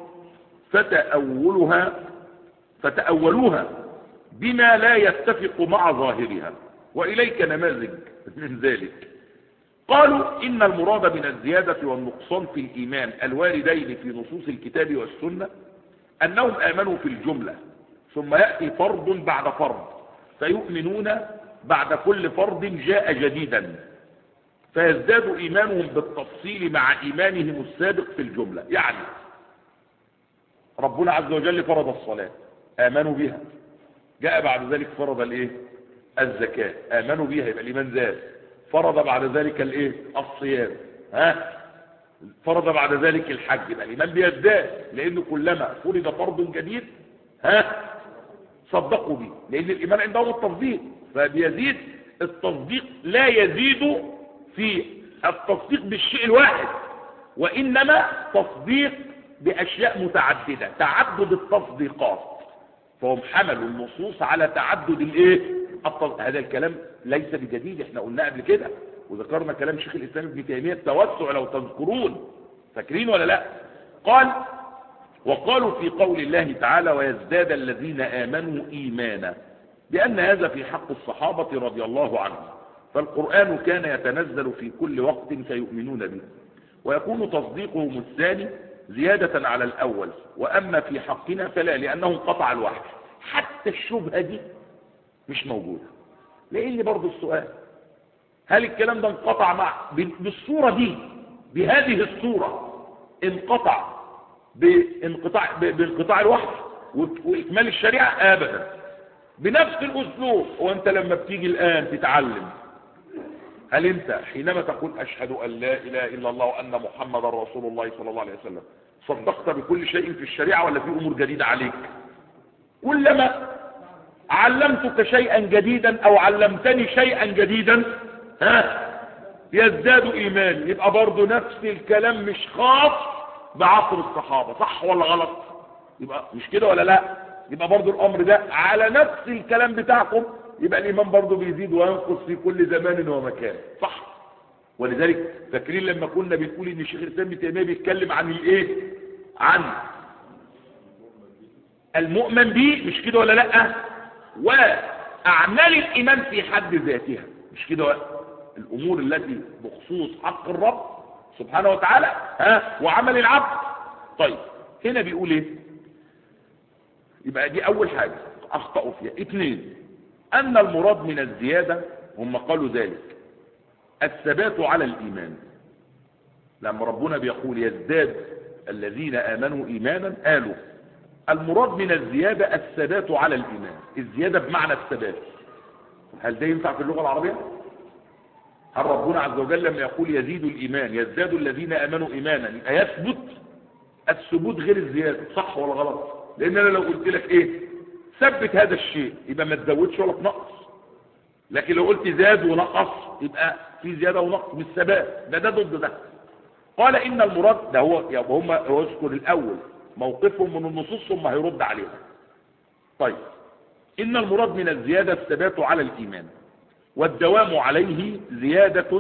فتأولوها بما لا يتفق مع ظاهرها، وإليك نماذج من ذلك. قالوا إن المراد من الزيادة والنقصان في الإيمان الواردين في نصوص الكتاب والسنة أنهم آمنوا في الجملة، ثم يأتي فرض بعد فرض فيؤمنون بعد كل فرض جاء جديدا، فيزداد إيمانهم بالتفصيل مع إيمانهم السابق في الجملة. يعني ربنا عز وجل فرض الصلاة، آمنوا بها، جاء بعد ذلك فرض الايه؟ الزكاة، آمنوا بها، يبقى الإيمان زاد. فرض بعد ذلك الايه؟ الصيام، فرض بعد ذلك الحج، يبقى الإيمان بيزداد، لأنه كلما فرض فرض جديد صدقوا به، لأن الإيمان عندهم التصديق، فبيزيد التصديق، لا يزيد في التصديق بالشيء الواحد، وإنما تصديق بأشياء متعددة، تعدد التصديقات، فهم حملوا النصوص على تعدد الايه؟ هذا الكلام ليس بجديد، احنا قلنا قبل كده وذكرنا كلام شيخ الإسلام ابن تيمية التوسع لو تذكرون، فاكرين ولا لا؟ قال وقالوا في قول الله تعالى ويزداد الذين آمنوا إيمانا، بأن هذا في حق الصحابة رضي الله عنهم، فالقرآن كان يتنزل في كل وقت فيؤمنون به، ويكون تصديقهم الثاني زيادة على الأول، وأما في حقنا فلا، لأنه انقطع الوحي. حتى الشبهة دي مش موجودة، لأن برضو السؤال هل الكلام ده انقطع بالصورة دي، بهذه الصورة، انقطع بانقطاع الوحي وإكمال الشريعة؟ أبدا، بنفس الأسلوب. وأنت لما بتيجي الآن تتعلم، هل أنت حينما تقول أشهد أن لا إله إلا الله وأن محمد رسول الله صلى الله عليه وسلم صدقت بكل شيء في الشريعة ولا في أمور جديدة عليك؟ كلما علمتك شيئا جديدا أو علمتني شيئا جديدا يزداد إيمان. يبقى برضو نفس الكلام مش خاص بعصر الصحابة، صح ولا غلط؟ يبقى مش كده ولا لا؟ يبقى برضو الأمر ده على نفس الكلام بتاعكم، يبقى الإيمان برضو بيزيد وينقص في كل زمان ومكان، صح؟ ولذلك فاكرين لما كنا بنقول ان الشيخ الإسلام ابن تيمية بيتكلم عن الايه؟ عن المؤمن به، مش كده ولا لا؟ وأعمال الإيمان في حد ذاتها، مش كده؟ الأمور التي بخصوص حق الرب سبحانه وتعالى وعمل العبد. طيب هنا بيقول ايه؟ يبقى دي أول حاجة أخطأوا فيها. 2، أن المراد من الزيادة، هم قالوا ذلك، الثبات على الإيمان. لما ربنا بيقول يزداد الذين آمنوا إيمانا، قالوا المراد من الزيادة الثبات على الإيمان، الزيادة بمعنى الثبات. هل ده ينفع في اللغة العربية؟ هل ربنا عز وجل لما يقول يزيد الإيمان، يزداد الذين آمنوا إيمانا، يبقى يثبت الثبوت غير الزيادة، صح ولا غلط؟ لأن أنا لو قلت لك إيه؟ ثبت هذا الشيء، يبقى ما تزودش ولا تنقص. لكن لو قلت زاد ونقص يبقى في زيادة ونقص مش ثبات، ده ضد ده. قال إن المراد ده هو يذكر الأول موقفهم من النصوص ثم هيرد عليهم. طيب، إن المراد من الزيادة الثبات على الإيمان والدوام عليه زيادة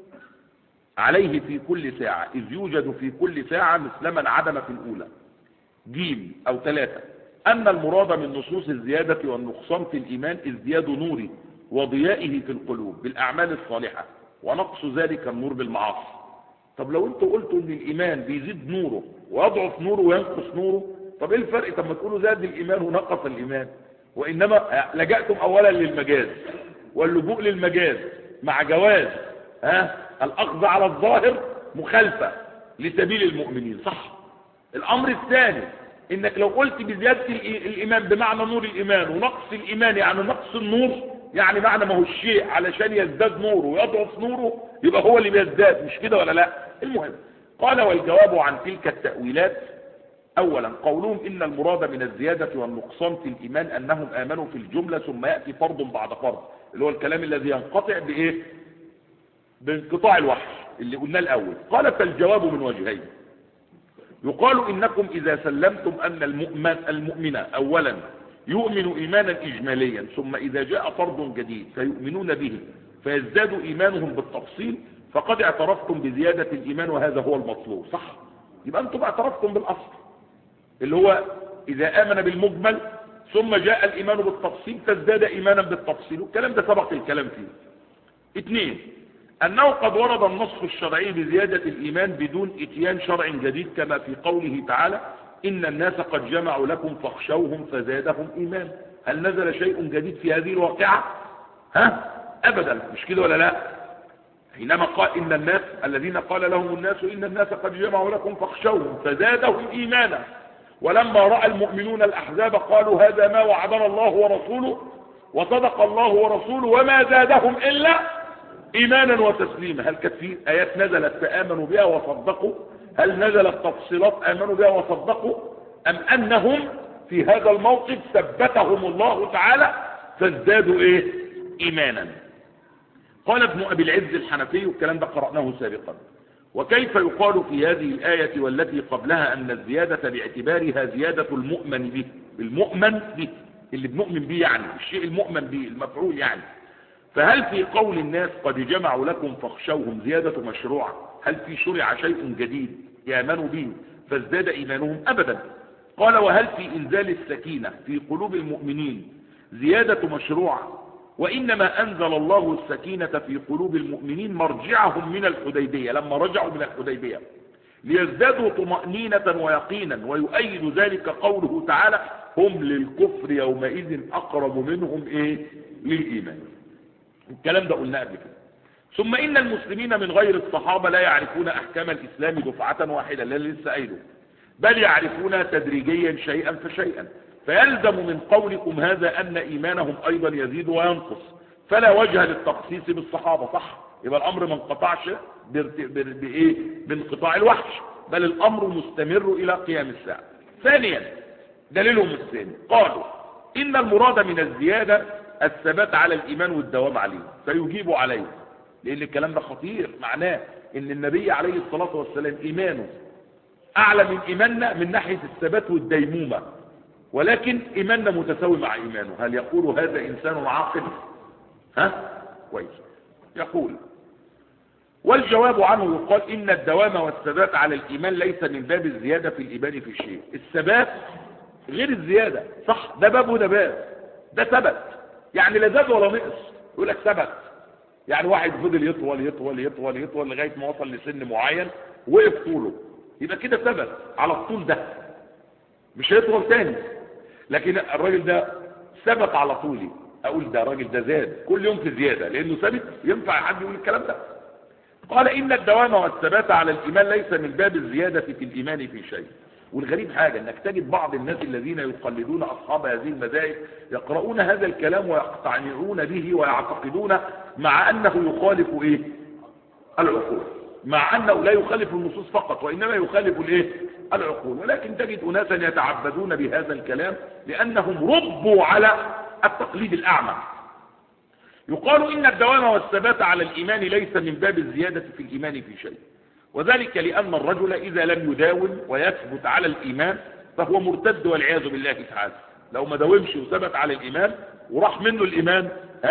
عليه في كل ساعة، إذ يوجد في كل ساعة مثل من عدم في الأولى. جيم أو 3، أن المراد من نصوص الزيادة والنقصان في الإيمان ازدياد نوره وضيائه في القلوب بالأعمال الصالحة، ونقص ذلك النور بالمعاصي. طب لو انتوا قلتوا ان الإيمان بيزيد نوره ويضعف نوره وينقص نوره، طب ايه الفرق؟ طب ما تقولوا زاد الإيمان ونقص الإيمان. وإنما لجأتم أولا للمجاز، واللجوء للمجاز مع جواز الأخذ على الظاهر مخالفة لسبيل المؤمنين، صح. الأمر الثاني، إنك لو قلت بزيادة الإيمان بمعنى نور الإيمان ونقص الإيمان يعني نقص النور، يعني معنى ما هو الشيء علشان يزداد نوره ويضعف نوره يبقى هو اللي بيزداد، مش كده ولا لا؟ المهم، قال والجواب عن تلك التأويلات: أولا قولهم إن المراد من الزيادة والنقصان في الإيمان أنهم آمنوا في الجملة ثم يأتي فرض بعد فرض، اللي هو الكلام الذي ينقطع بإيه؟ بانقطاع الوحي اللي قلناه الأول. قال فالجواب من وجهين: يقال إنكم إذا سلمتم أن المؤمن أولا يؤمن إيمانا إجماليا، ثم إذا جاء فرض جديد فيؤمنون به فيزداد إيمانهم بالتفصيل، فقد اعترفتم بزيادة الإيمان وهذا هو المطلوب، صح؟ يبقى أنتم اعترفتم بالأصل اللي هو إذا آمن بالمجمل ثم جاء الإيمان بالتفصيل فازداد إيمانا بالتفصيل، والكلام ده سبق الكلام فيه. 2، أنه قد ورد النص الشرعي بزيادة الإيمان بدون إتيان شرع جديد، كما في قوله تعالى: إن الناس قد جمعوا لكم فاخشوهم فزادهم إيمان. هل نزل شيء جديد في هذه الواقعة؟ أبدا، مش كده ولا لا؟ حينما قال إن الناس الذين قال لهم الناس إن الناس قد جمعوا لكم فاخشوهم فزادهم إيمانا، ولما رأى المؤمنون الأحزاب قالوا هذا ما وعدنا الله ورسوله وصدق الله ورسوله وما زادهم إلا إيمانا وتسليما. هل كانت في آيات نزلت فآمنوا بها وصدقوا؟ هل نزلت تفصيلات آمنوا بها وصدقوا؟ أم أنهم في هذا الموقف ثبتهم الله تعالى فازدادوا إيمانا؟ قال ابن أبي العز الحنفي، والكلام ده قرأناه سابقا: وكيف يقال في هذه الآية والتي قبلها أن الزيادة باعتبارها زيادة المؤمن به، المؤمن به اللي بنؤمن به يعني الشيء المؤمن به المفعول يعني، فهل في قول الناس قد جمعوا لكم فاخشوهم زيادة مشروعة؟ هل في شرع شيء جديد يامنوا به فازداد إيمانهم؟ أبدا. قال وهل في إنزال السكينة في قلوب المؤمنين زيادة مشروعة؟ وإنما أنزل الله السكينة في قلوب المؤمنين مرجعهم من الحديبية، لما رجعوا من الحديبية ليزدادوا طمأنينة ويقينا، ويؤيد ذلك قوله تعالى: هم للكفر يومئذ أقرب منهم للإيمان. الكلام ده قلنا قبل كده. ثم إن المسلمين من غير الصحابة لا يعرفون أحكام الإسلام دفعة واحدة، اللي لسه قايله، بل يعرفونها تدريجيا شيئا فشيئا، فيلزم من قولكم هذا أن إيمانهم أيضا يزيد وينقص، فلا وجه للتخصيص بالصحابة، صح؟ يبقى الأمر ما انقطعش بانقطاع الوحش، بل الأمر مستمر إلى قيام الساعة. ثانيا دليلهم الثاني، قالوا إن المراد من الزيادة الثبات على الإيمان والدوام عليه، فيجيب عليه، لأن الكلام ده خطير. معناه إن النبي عليه الصلاة والسلام إيمانه أعلى من إيماننا من ناحية الثبات والديمومة، ولكن إيماننا متساوي مع إيمانه. هل يقول هذا إنسان عاقل؟ كويس. يقول والجواب عنه يقال إن الدوام والثبات على الإيمان ليس من باب الزيادة في الإيمان في شيء. الثبات غير الزيادة، صح؟ ده باب وده باب. ده ثبت يعني لا زاد ولا نقص، يقول لك ثبت يعني واحد فضل يطول يطول يطول يطول لغاية ما وصل لسن معين وقف طوله، يبقى كده ثبت على الطول ده، مش هيطول تاني. لكن الراجل ده ثبت على طولي، اقول ده الراجل ده زاد كل يوم في زيادة لانه ثبت. ينفع حد يقول الكلام ده؟ قال إن الدوام والثبات على الإيمان ليس من باب الزيادة في الإيمان في شيء. والغريب حاجة انك تجد بعض الناس الذين يقلدون أصحاب هذه المذاهب يقرؤون هذا الكلام ويقتنعون به ويعتقدون مع أنه يخالف العقول، مع أنه لا يخالف النصوص فقط وإنما يخالف العقول. ولكن تجد أناسا يتعبدون بهذا الكلام لأنهم ربوا على التقليد الأعمى. يقال إن الدوام والثبات على الإيمان ليس من باب الزيادة في الإيمان في شيء، وذلك لأن الرجل إذا لم يداوم ويثبت على الإيمان فهو مرتد والعياذ بالله تعالى. لو ما داومش وثبت على الإيمان وراح منه الإيمان،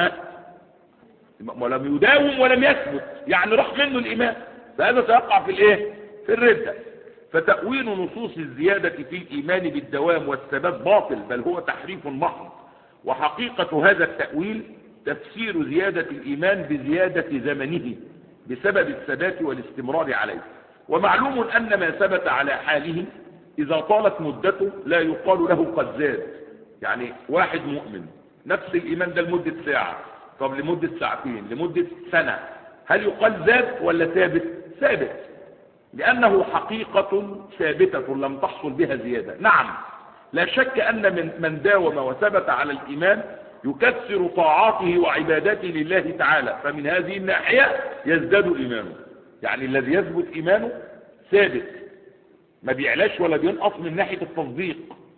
ولم يداوم ولم يثبت يعني راح منه الإيمان، فهذا سيقع في الإيه؟ في الردة. فتأويل نصوص الزيادة في الإيمان بالدوام والثبات باطل، بل هو تحريف محض. وحقيقة هذا التأويل تفسير زيادة الإيمان بزيادة زمنه بسبب الثبات والاستمرار عليه. ومعلوم أن ما ثبت على حاله إذا طالت مدته لا يقال له قد زاد. يعني واحد مؤمن نفس الإيمان ده لمدة ساعة، طب لمدة ساعتين، لمدة سنة، هل يقال زاد ولا ثابت؟ ثابت، لأنه حقيقة ثابتة لم تحصل بها زيادة. نعم، لا شك أن من داوم وثبت على الإيمان يكثر طاعاته وعباداته لله تعالى، فمن هذه الناحية يزداد إيمانه. يعني الذي يثبت إيمانه ثابت، ما بيعلاش ولا بينقص من ناحية التصديق.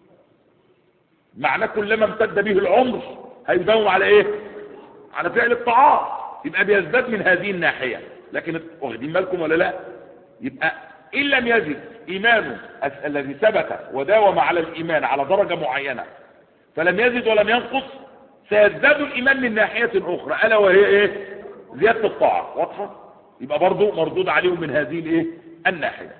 معناه كلما امتد به العمر هيداوم على ايه؟ على فعل الطاعات، يبقى بيزداد من هذه الناحية. لكن واخدين بالكم ولا لا؟ يبقى إن لم يزد إيمانه الذي ثبت وداوم على الإيمان على درجة معينة فلم يزد ولم ينقص، سيزداد الإيمان من ناحية أخرى، ألا وهي إيه؟ زيادة الطاعة. واضحة؟ يبقى برضو مردود عليهم من هذه الإيه؟ الناحية.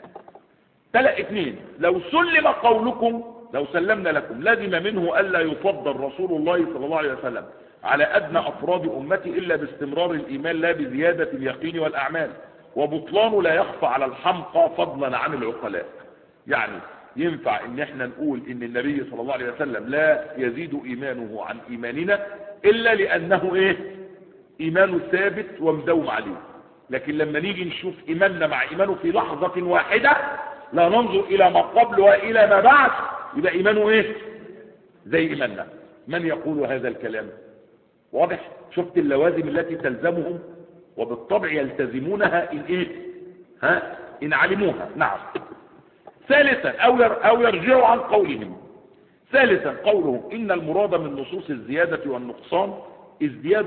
2، لو سلم قولكم، لو سلمنا لكم لازم منه ألا يفضل رسول الله صلى الله عليه وسلم على أدنى أفراد أمته إلا باستمرار الإيمان لا بزيادة اليقين والأعمال، وبطلانه لا يخفى على الحمقى فضلا عن العقلاء. يعني ينفع ان احنا نقول ان النبي صلى الله عليه وسلم لا يزيد ايمانه عن ايماننا الا لانه ايه؟ ايمانه ثابت ومدوم عليه. لكن لما نيجي نشوف ايماننا مع ايمانه في لحظة واحدة لا ننظر الى ما قبل والى ما بعد، يبقى ايمانه ايه؟ زي ايماننا. من يقول هذا الكلام؟ واضح؟ شفت اللوازم التي تلزمهم وبالطبع يلتزمونها إن إيه؟ إن علموها. نعم. 3، أو يرجعوا عن قولهم. 3، قولهم إن المراد من نصوص الزيادة والنقصان ازدياد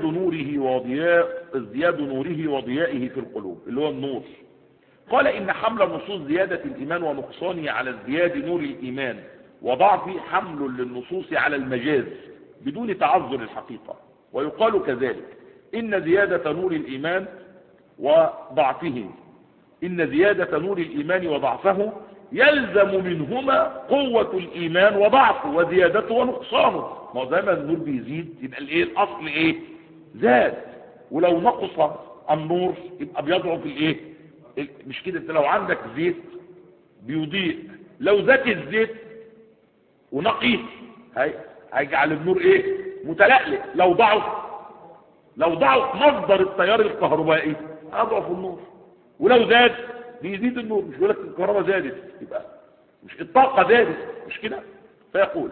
نوره وضيائه في القلوب، اللي هو النور. قال إن حمل نصوص زيادة الإيمان ونقصانه على ازدياد نور الإيمان وضعفه حمل للنصوص على المجاز بدون تعذر الحقيقة. ويقال كذلك إن زيادة نور الإيمان وضعفه يلزم منهما قوة الإيمان وضعفه وزيادته ونقصانه. ما هو زي ما النور بيزيد يبقى الايه؟ الأصل ايه؟ زاد. ولو نقص النور يبقى بيضعف الايه؟ مش كده؟ انت لو عندك زيت بيضيء، لو زاد الزيت ونقي هيجعل النور ايه؟ متلألئ. لو ضعف مصدر التيار الكهربائي اضعف النور، ولو زاد بيزيد النور. مش يقول لك الكهرباء زادت، يبقى مش الطاقة زادت، مش كده؟ فيقول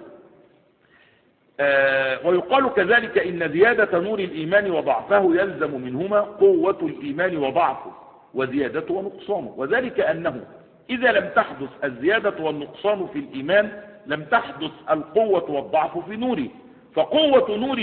ويقال كذلك إن زيادة نور الإيمان وضعفه يلزم منهما قوة الإيمان وضعفه وزيادته ونقصانه، وذلك أنه إذا لم تحدث الزيادة والنقصان في الإيمان لم تحدث القوة والضعف في نوره. فقوة نور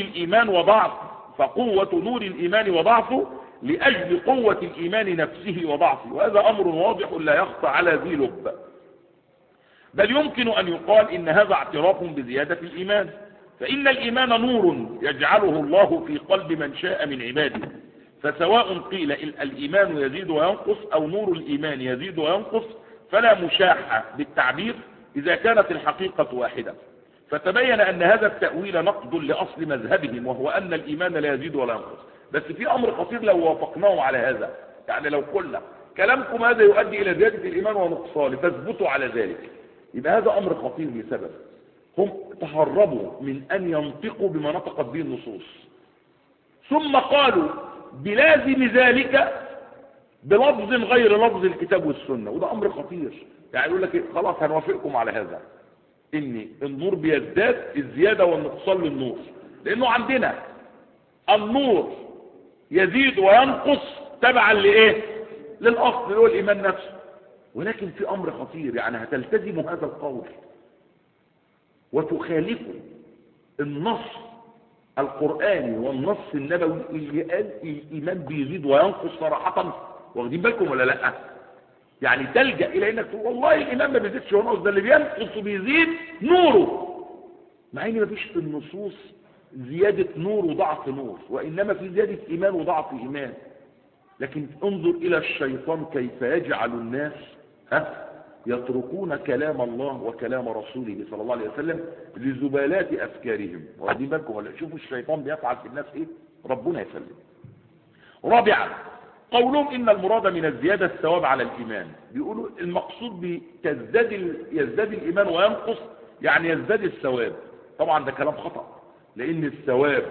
الإيمان وضعفه لأجل قوة الإيمان نفسه وضعفه، وهذا أمر واضح لا يخفى على ذي لب. بل يمكن أن يقال إن هذا اعتراف بزيادة الإيمان، فإن الإيمان نور يجعله الله في قلب من شاء من عباده، فسواء قيل الإيمان يزيد وينقص أو نور الإيمان يزيد وينقص فلا مشاحة بالتعبير إذا كانت الحقيقة واحدة. فتبين أن هذا التأويل نقد لأصل مذهبهم، وهو أن الإيمان لا يزيد ولا ينقص. بس في أمر خطير لو وافقناهم على هذا، يعني لو قلنا كلامكم هذا يؤدي إلى زيادة الإيمان ونقصانه فاثبتوا على ذلك، يبقى هذا أمر خطير لسبب هم تهربوا من أن ينطقوا بما نطقت به النصوص، ثم قالوا بلازم ذلك بلفظ غير لفظ الكتاب والسنة، وده أمر خطير. يعني يقول لك خلاص هنوافقكم على هذا، إن النور بيزداد الزيادة والنقصان للنور، لأنه عندنا النور يزيد وينقص تبعا لإيه؟ للأصل اللي هو الإيمان نفسه. ولكن في أمر خطير، يعني هتلتزم هذا القول وتخالف النص القرآني والنص النبوي اللي قال الإيمان بيزيد وينقص صراحة، واخدين بالكم ولا لأ؟ يعني تلجأ إلى إنك تقول والله الإيمان ما بيزيدش وينقص، ده اللي بينقص وبيزيد نوره، مع إن ما فيش في النصوص زيادة نور وضعف نور، وإنما في زيادة إيمان وضعف إيمان. لكن انظر إلى الشيطان كيف يجعل الناس يتركون كلام الله وكلام رسوله صلى الله عليه وسلم لزبالات أفكارهم. واخدين بالكم ولا؟ شوفوا الشيطان بيفعل في الناس إيه، ربنا يسلم. رابعا قولهم إن المراد من الزيادة الثواب على الإيمان. بيقولوا المقصود يزداد الإيمان وينقص، يعني يزداد الثواب. طبعا ده كلام خطأ، لأن الثواب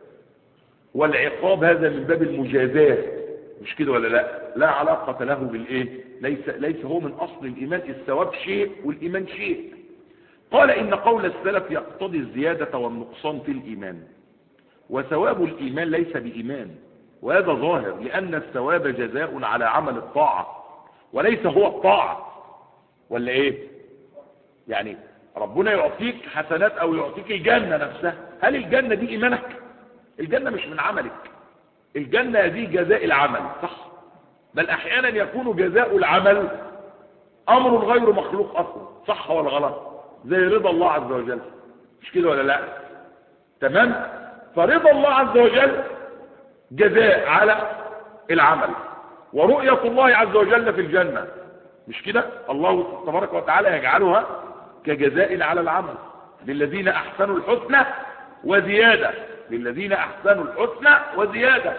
والعقاب هذا من باب المجازات، مش كده ولا لا علاقة له بالإيه، ليس هو من أصل الإيمان. الثواب شيء والإيمان شيء. قال إن قول السلف يقتضي الزيادة والنقصان في الإيمان، وثواب الإيمان ليس بإيمان، وهذا ظاهر، لأن الثواب جزاء على عمل الطاعة وليس هو الطاعة. ولا إيه؟ يعني ربنا يعطيك حسنات أو يعطيك الجنة نفسها، هل الجنة دي إيمانك؟ الجنة مش من عملك، الجنة دي جزاء العمل، صح؟ بل أحيانا يكون جزاء العمل أمر غير مخلوق أصلا، صح ولا غلط؟ زي رضا الله عز وجل، مش كده ولا لا؟ تمام؟ فرضا الله عز وجل جزاء على العمل، ورؤية الله عز وجل في الجنة، مش كده؟ الله تبارك وتعالى يجعلها كجزاء على العمل، للذين أحسنوا الحسنى وزيادة، للذين أحسنوا الحسنى وزيادة.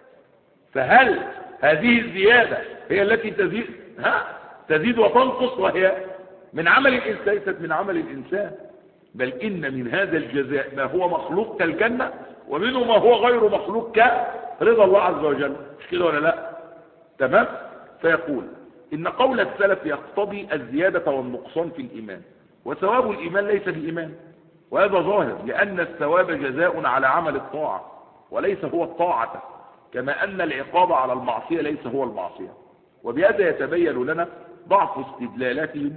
فهل هذه الزيادة هي التي تزيد وتنقص، وهي من عمل الإنسان، ليست من عمل الإنسان، بل إن من هذا الجزاء ما هو مخلوق كالجنة، ومنه ما هو غير مخلوق كرضا الله عز وجل، مش كده ولا لا؟ تمام؟ فيقول إن قول السلف يقتضي الزيادة والنقصان في الإيمان، وثواب الإيمان ليس بإيمان، وهذا ظاهر، لأن الثواب جزاء على عمل الطاعة وليس هو الطاعة، كما أن العقاب على المعصية ليس هو المعصية. وبهذا يتبين لنا ضعف استدلالاتهم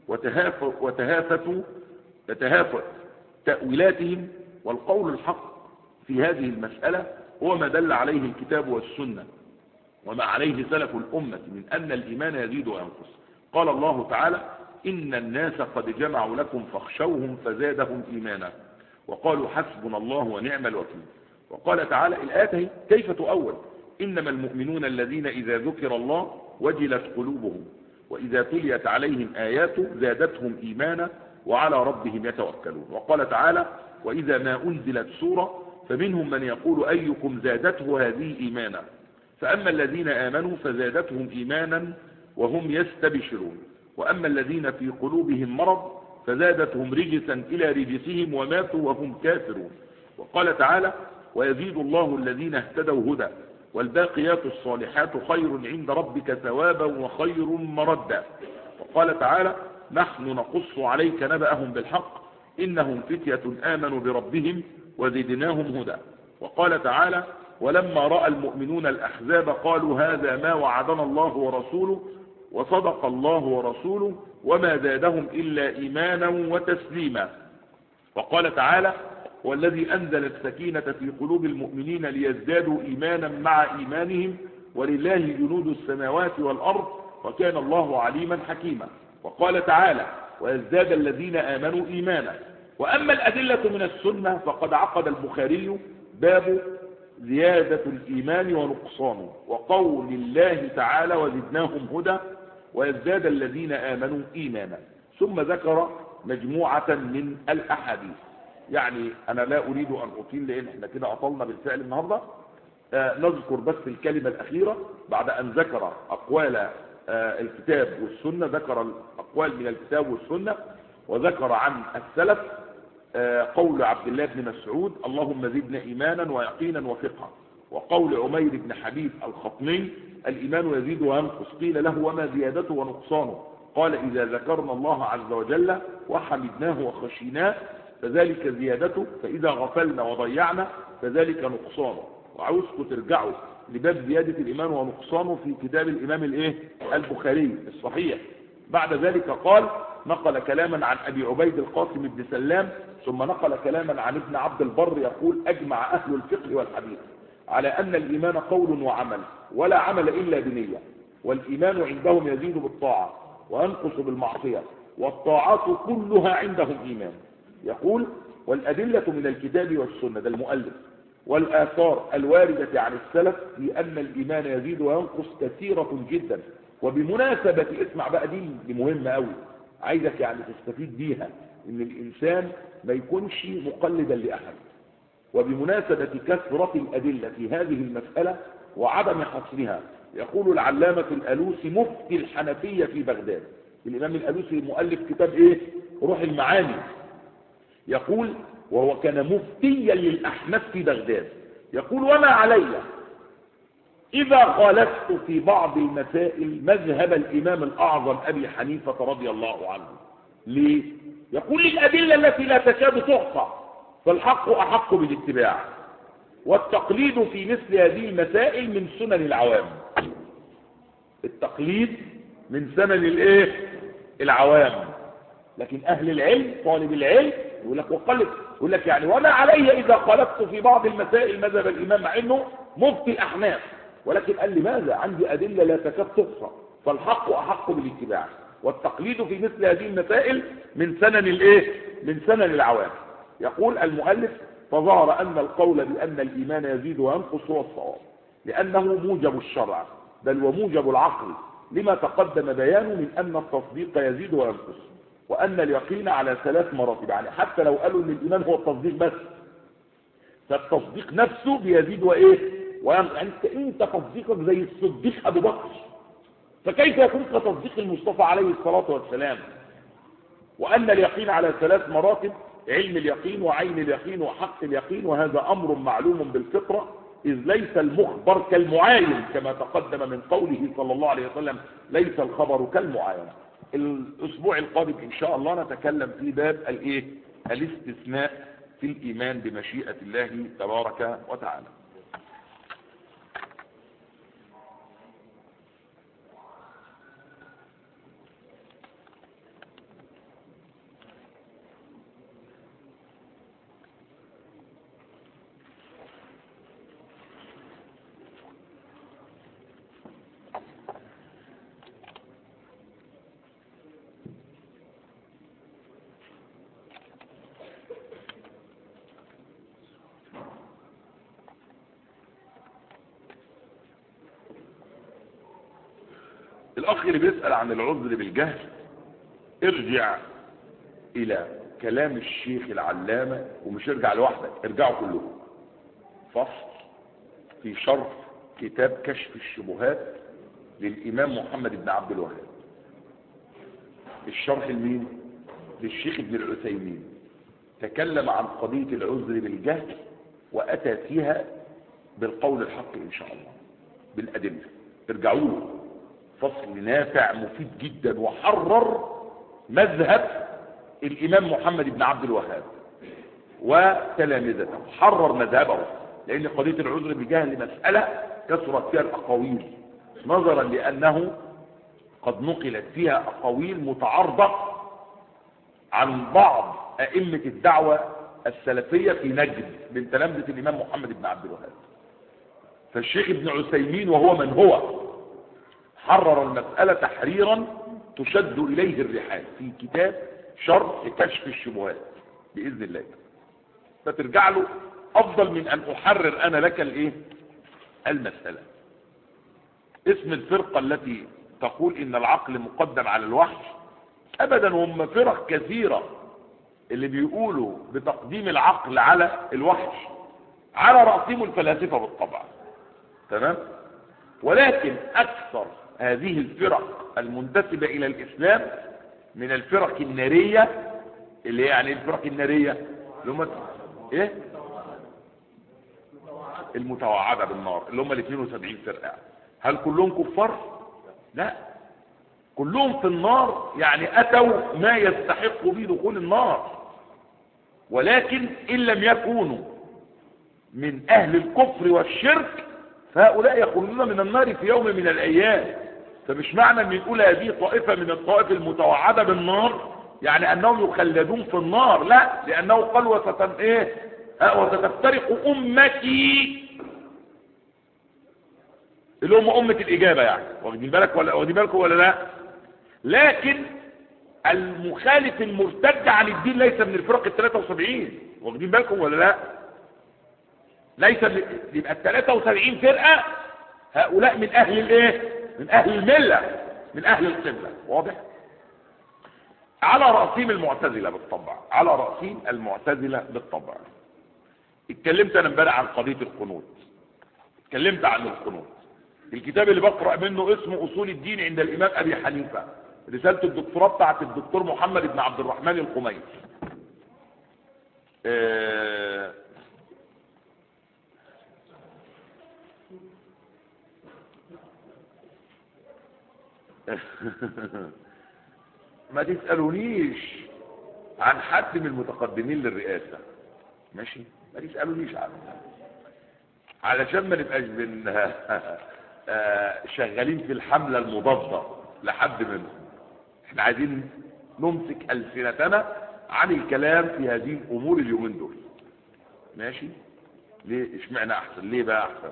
وتهافت تأويلاتهم. والقول الحق في هذه المسألة هو ما دل عليه الكتاب والسنة وما عليه سلف الأمة من أن الإيمان يزيد وينقص. قال الله تعالى إن الناس قد جمعوا لكم فاخشوهم فزادهم إيمانا وقالوا حسبنا الله ونعم الوكيل. وقال تعالى الآية كيف تؤول إنما المؤمنون الذين إذا ذكر الله وجلت قلوبهم وإذا تليت عليهم آياته زادتهم إيمانا وعلى ربهم يتوكلون. وقال تعالى وإذا ما أنزلت سورة فمنهم من يقول أيكم زادته هذه إيمانا فأما الذين آمنوا فزادتهم إيمانا وهم يستبشرون وأما الذين في قلوبهم مرض فزادتهم رجسا إلى رجسهم وماتوا وهم كافرون. وقال تعالى ويزيد الله الذين اهتدوا هدى والباقيات الصالحات خير عند ربك ثوابا وخير مردا. وقال تعالى نحن نقص عليك نبأهم بالحق إنهم فتية آمنوا بربهم وزدناهم هدى. وقال تعالى ولما رأى المؤمنون الأحزاب قالوا هذا ما وعدنا الله ورسوله وصدق الله ورسوله وما زادهم إلا إيمانا وتسليما. وقال تعالى والذي أنزل السكينة في قلوب المؤمنين ليزدادوا إيمانا مع إيمانهم ولله جنود السماوات والأرض وكان الله عليما حكيما. وقال تعالى ويزداد الذين آمنوا إيمانا. وأما الأدلة من السنة فقد عقد البخاري باب زيادة الإيمان ونقصانه وقول الله تعالى وزدناهم هدى ويزداد الذين آمنوا إيمانا، ثم ذكر مجموعة من الأحاديث. يعني أنا لا أريد أن أطيل لأن احنا كده أطلنا بالفعل النهاردة. نذكر بس الكلمة الأخيرة بعد أن ذكر أقوال الكتاب والسنة، ذكر الأقوال من الكتاب والسنة وذكر عن السلف قول عبد الله بن مسعود اللهم زدنا إيمانا ويقينا وفقها، وقول عمير بن حبيب الخطمي الإيمان يزيد وينقص، قيل له وما زيادته ونقصانه؟ قال إذا ذكرنا الله عز وجل وحمدناه وخشيناه فذلك زيادته، فإذا غفلنا وضيعنا فذلك نقصانه. وعاوزكم ترجعوا لباب زيادة الإيمان ونقصانه في كتاب الإمام البخاري الصحيح. بعد ذلك قال نقل كلاما عن أبي عبيد القاسم بن سلام، ثم نقل كلاما عن ابن عبد البر يقول: أجمع أهل الفقه والحديث على أن الإيمان قول وعمل، ولا عمل إلا بنية، والإيمان عندهم يزيد بالطاعة وينقص بالمعصية، والطاعات كلها عندهم إيمان. يقول: والأدلة من الكتاب والسنة، ده المؤلف، والآثار الواردة عن السلف في أن الإيمان يزيد وينقص كثيرة جدا. وبمناسبة، اسمع بقى، دي مهمة قوي، عايزك يعني تستفيد بيها، ان الإنسان ما يكونش مقلدا لأحد. وبمناسبة كثرة الأدلة في هذه المسألة وعدم حصرها، يقول العلامة الألوسي مفتي الحنفية في بغداد، الإمام الألوسي مؤلف كتاب إيه؟ روح المعاني، يقول: وهو كان مفتيا للأحناف في بغداد، يقول: وما علي إذا خالفت في بعض المسائل مذهب الإمام الأعظم أبي حنيفة رضي الله عنه. ليه؟ يقول: الأدلة التي لا تكاد تحصى، فالحق أحق بالاتباع، والتقليد في مثل هذه المسائل من سنن العوام. التقليد من سنن الايه؟ العوام. لكن أهل العلم، طالب العلم، يقول لك وقلد، يقول لك يعني وما علي إذا خالفت في بعض المسائل مذهب الإمام، مع إنه مفتي الأحناف، ولكن قال لماذا؟ عندي أدلة لا تكاد تحصى، فالحق أحق بالاتباع، والتقليد في مثل هذه المسائل من سنن الايه؟ من سنن العوام. يقول المؤلف: فظهر أن القول بأن الإيمان يزيد وينقص هو الصواب، لأنه موجب الشرع بل وموجب العقل، لما تقدم بيانه من أن التصديق يزيد وينقص، وأن اليقين على 3 مراتب. يعني حتى لو قالوا أن الإيمان هو التصديق بس، فالتصديق نفسه بيزيد وإيه؟ وينقص. أنت تصديقك زي الصديق أبو بكر، فكيف يكون كتصديق المصطفى عليه الصلاة والسلام؟ وأن اليقين على 3 مراتب: علم اليقين وعين اليقين وحق اليقين، وهذا أمر معلوم بالفطرة، إذ ليس المخبر كالمعاين، كما تقدم من قوله صلى الله عليه وسلم: ليس الخبر كالمعاين. الأسبوع القادم إن شاء الله نتكلم في باب الإيه؟ الاستثناء في الإيمان بمشيئة الله تبارك وتعالى. الأخ اللي بيسأل عن العذر بالجهل، ارجع إلى كلام الشيخ العلامة، ومش ارجع لوحدك، ارجعوا كلهم، فصل في شرح كتاب كشف الشبهات للإمام محمد بن عبد الوهاب. الشرح لمين؟ للشيخ ابن العثيمين. تكلم عن قضية العذر بالجهل، وأتى فيها بالقول الحق إن شاء الله بالأدلة. ارجعوا له، فصل نافع مفيد جدا، وحرر مذهب الإمام محمد بن عبد الوهاب وتلامذته، حرر مذهبه، لأن قضية العذر بالجهل مسألة كثرت فيها الأقاويل، نظرا لأنه قد نقلت فيها أقاويل متعارضة عن بعض أئمة الدعوة السلفية في نجد من تلامذة الإمام محمد بن عبد الوهاب. فالشيخ ابن عثيمين وهو من هو حرر المسألة تحريرا تشد إليه الرحال في كتاب شرح كشف الشبهات بإذن الله. فترجع له أفضل من أن أحرر أنا لك الإيه؟ المسألة. اسم الفرقة التي تقول إن العقل مقدم على الوحي، أبدا، هم فرق كثيرة اللي بيقولوا بتقديم العقل على الوحي، على رأسهم الفلاسفة بالطبع، تمام؟ ولكن أكثر هذه الفرق المنتسبة إلى الإسلام من الفرق النارية، اللي هي يعني الفرق النارية اللي هم إيه؟ المتوعدة بالنار، اللي هم ال 72 فرقة. هل كلهم كفار؟ لا، كلهم في النار، يعني أتوا ما يستحق به دخول النار، ولكن إن لم يكونوا من أهل الكفر والشرك فهؤلاء يخرجون من النار في يوم من الأيام. فمش معنى ان نقول هذه طائفة من الطوائف المتوعدة بالنار يعني انهم يخلدون في النار، لا، لانه قال وستفترق امتي، اللي هم امه الاجابه يعني، واخدين بالكم ولا لا؟ لكن المخالف المرتد عن الدين ليس من الفرق ال 73، واخدين بالكم ولا لا؟ ليس يبقى ال 73 فرقه هؤلاء من اهل من اهل المله، من اهل القبله، واضح؟ على رأسهم المعتزلة بالطبع، اتكلمت انا امبارح عن قضية القنوت، اتكلمت عن القنوت. الكتاب اللي بقرأ منه اسمه اصول الدين عند الامام ابي حنيفة، رسالة الدكتوراه بتاعت الدكتور محمد بن عبد الرحمن الخميس. ما تسألونيش عن حد من المتقدمين للرئاسة، ماشي؟ ما تسألونيش عنه، علشان ما نبقاش شغالين في الحملة المضادة لحد منهم. احنا عايزين نمسك ألسنتنا عن الكلام في هذه الأمور اليومين دول، ماشي؟ ليه اشمعنى احسن؟ ليه بقى احسن؟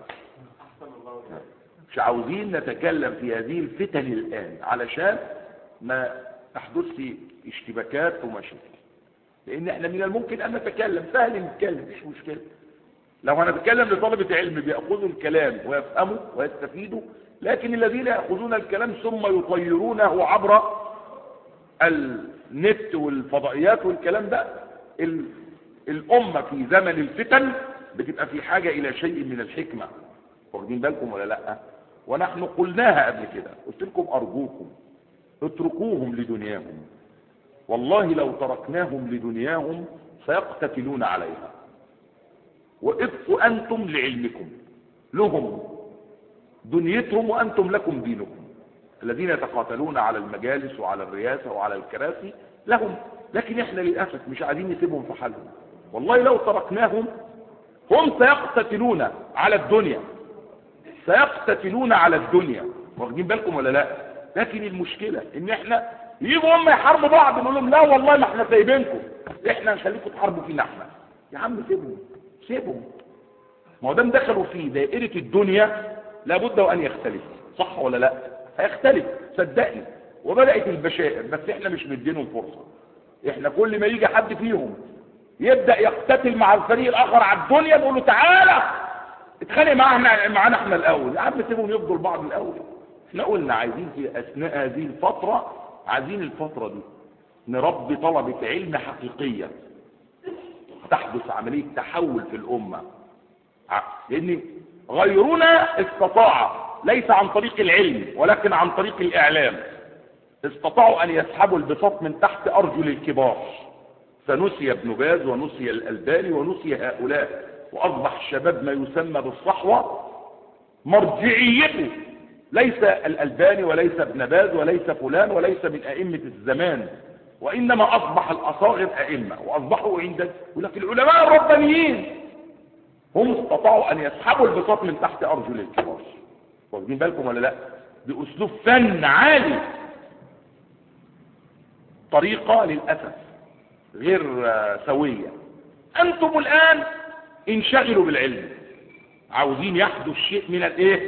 مش عاوزين نتكلم في هذه الفتن الآن علشان ما تحدث اشتباكات ومشاكل، لان احنا من الممكن ان نتكلم، سهل نتكلم، مفيش مشكله. لو هنتكلم لطلبه علم بياخذوا الكلام ويفهموا ويستفيدوا، لكن الذين ياخذون الكلام ثم يطيرونه عبر النت والفضائيات والكلام ده، الامه في زمن الفتن بتبقى في حاجه الى شيء من الحكمه، واخدين بالكم ولا لا؟ ونحن قلناها قبل كده، قلت لكم ارجوكم اتركوهم لدنياهم، والله لو تركناهم لدنياهم سيقتتلون عليها، وابقوا انتم لعلمكم، لهم دنيتهم وانتم لكم دينكم. الذين يتقاتلون على المجالس وعلى الرئاسة وعلى الكراسي لهم، لكن احنا للأسف مش عايزين نسيبهم في حالهم، والله لو تركناهم هم سيقتتلون على الدنيا، سيقتتلون على الدنيا، واخدين بالكم ولا لا؟ لكن المشكلة ان احنا يجوا هم يحاربوا بعض نقول لهم لا والله ما احنا سايبينكم، احنا هنخليكم تحاربوا فينا احنا. يا عم سيبهم، ما هو دام دخلوا في دائرة الدنيا لابد وان يختلف، صح ولا لا؟ هيختلف صدقني، وبدأت البشائر، بس احنا مش مدينهم فرصة. احنا كل ما يجي حد فيهم يبدأ يقتتل مع الفريق الاخر على الدنيا نقول له تعالى اتخانق معانا احنا الاول. يا عم سيبهم يفضل بعض الاول. احنا قلنا عايزين في اثناء هذه الفترة، عايزين الفترة دي نربي طلبة علم حقيقية، تحدث عملية تحول في الامة، لان غيرنا استطاع ليس عن طريق العلم ولكن عن طريق الاعلام، استطاعوا ان يسحبوا البساط من تحت ارجل الكبار، فنسي ابن باز ونسي الألباني ونسي هؤلاء، واصبح الشباب ما يسمى بالصحوة مرجعيته ليس الألباني وليس ابن باز وليس فلان وليس من ائمة الزمان، وانما اصبح الاصاغر ائمة، واصبحوا عند ولكن العلماء الربانيين هم استطاعوا ان يسحبوا البساط من تحت ارجل الكبار، واخدين بالكم ولا لا؟ باسلوب فن عالي، طريقة للأسف غير سوية. أنتم الآن انشغلوا بالعلم، عاوزين يحدث شيء من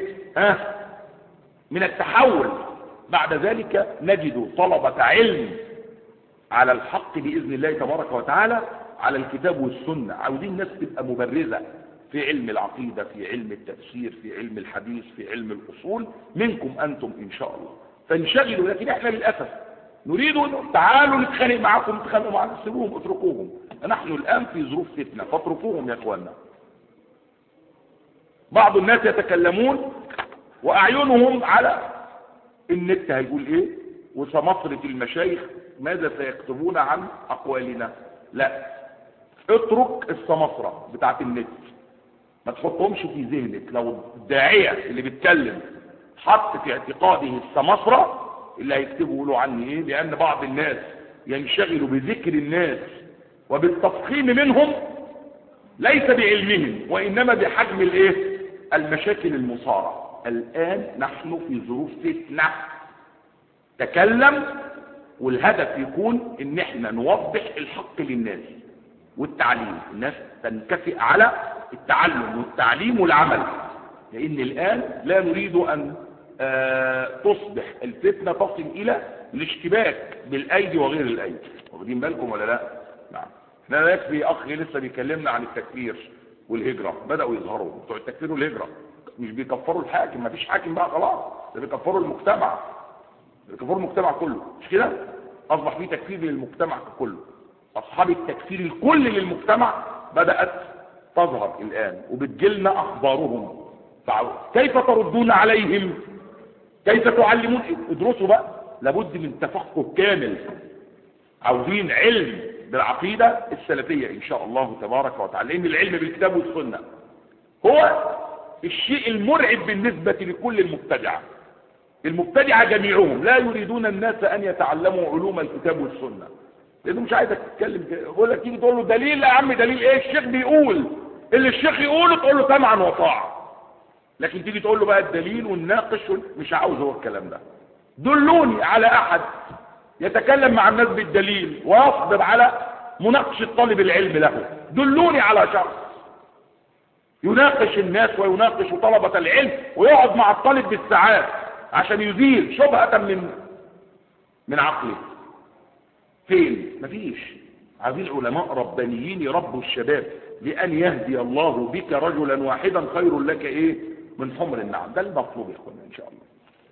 من التحول، بعد ذلك نجد طلبة علم على الحق بإذن الله تبارك وتعالى، على الكتاب والسنة، عاوزين ناس تبقى مبرزة في علم العقيدة، في علم التفسير، في علم الحديث، في علم الأصول، منكم أنتم إن شاء الله. فانشغلوا، لكن احنا للأسف نريد تعالوا نتخانق معكم، تخانقوا معنا، سيبوهم اتركوهم، نحن الآن في ظروف فتنة، فاتركوهم يا اخوانا. بعض الناس يتكلمون وأعينهم على النت هيقول ايه، وسمسرة المشايخ ماذا سيكتبون عن أقوالنا. لا، اترك السمسرة بتاعت النت، ما تحطهمش في ذهنك. لو الداعية اللي بيتكلم حط في اعتقاده السمسرة، اللي هيكتبوا له عني ايه، لان بعض الناس ينشغلوا بذكر الناس وبالتفخيم منهم ليس بعلمهم، وانما بحجم المشاكل المصارعة. الان نحن في ظروف فتنة، تكلم والهدف يكون ان احنا نوضح الحق للناس والتعليم، الناس تنكفئ على التعلم والتعليم والعمل، لان الان لا نريد ان تصبح الفتنة تصل الى الاشتباك بالايدي وغير الايدي. واخدين بالكم ولا لا؟ نعم. لا يكفي اخ لسه بيكلمنا عن التكفير والهجرة، بدأوا يظهروا بتوع التكفير والهجرة، مش بيكفروا الحاكم، ما فيش حاكم بقى خلاص، ده بيكفروا المجتمع، بيكفروا المجتمع كله، مش كده؟ اصبح في تكفير للمجتمع كله، اصحاب التكفير الكل للمجتمع بدأت تظهر الان وبتجيلنا اخبارهم. كيف تردون عليهم؟ كيف تعلمون؟ ادرسوا بقى، لابد من تفقه كامل، عاوزين علم بالعقيدة السلفية ان شاء الله تبارك وتعالى، لان العلم بالكتاب والسنة هو الشيء المرعب بالنسبة لكل المبتدعة. المبتدعة جميعهم لا يريدون الناس ان يتعلموا علوم الكتاب والسنة، لانه مش عايزك تتكلم، يقول لك تيجي تقول له دليل يا عم، دليل ايه؟ الشيخ بيقول، اللي الشيخ يقوله تقول له سمعا وطاعة، لكن تيجي تقول له بقى الدليل والناقش، مش عاوز هو الكلام ده. دلوني على احد يتكلم مع الناس بالدليل ويصبر على مناقشة طالب العلم له، دلوني على شخص يناقش الناس ويناقش طلبة العلم ويقعد مع الطالب بالساعات عشان يزيل شبهة من عقله. فين؟ مفيش. عايزين علماء ربانيين يربوا الشباب لأن يهدي الله بك رجلا واحدا خير لك ايه من حمر النعم. ده المطلوب يا اخوانا ان شاء الله.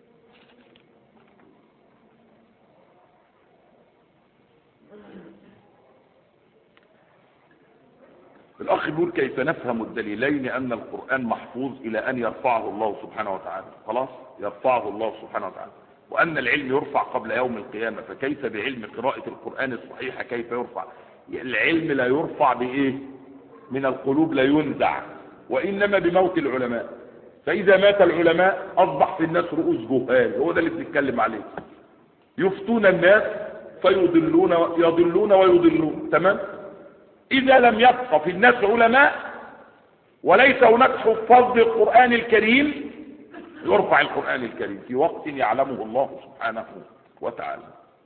الأخ بيقول كيف نفهم الدليلين أن القرآن محفوظ إلى أن يرفعه الله سبحانه وتعالى؟ خلاص يرفعه الله سبحانه وتعالى، وأن العلم يرفع قبل يوم القيامة، فكيف بعلم قراءة القرآن الصحيحة كيف يرفع؟ العلم لا يرفع بإيه؟ من القلوب لا ينزع، وإنما بموت العلماء. فإذا مات العلماء أصبح في الناس رؤوس جهال، هو ده اللي بنتكلم عليه، يفتون الناس يضلون ويضلون. تمام؟ إذا لم يبقى في الناس علماء وليس هناك حفاظ للقرآن الكريم يرفع القرآن الكريم في وقت يعلمه الله سبحانه وتعالى.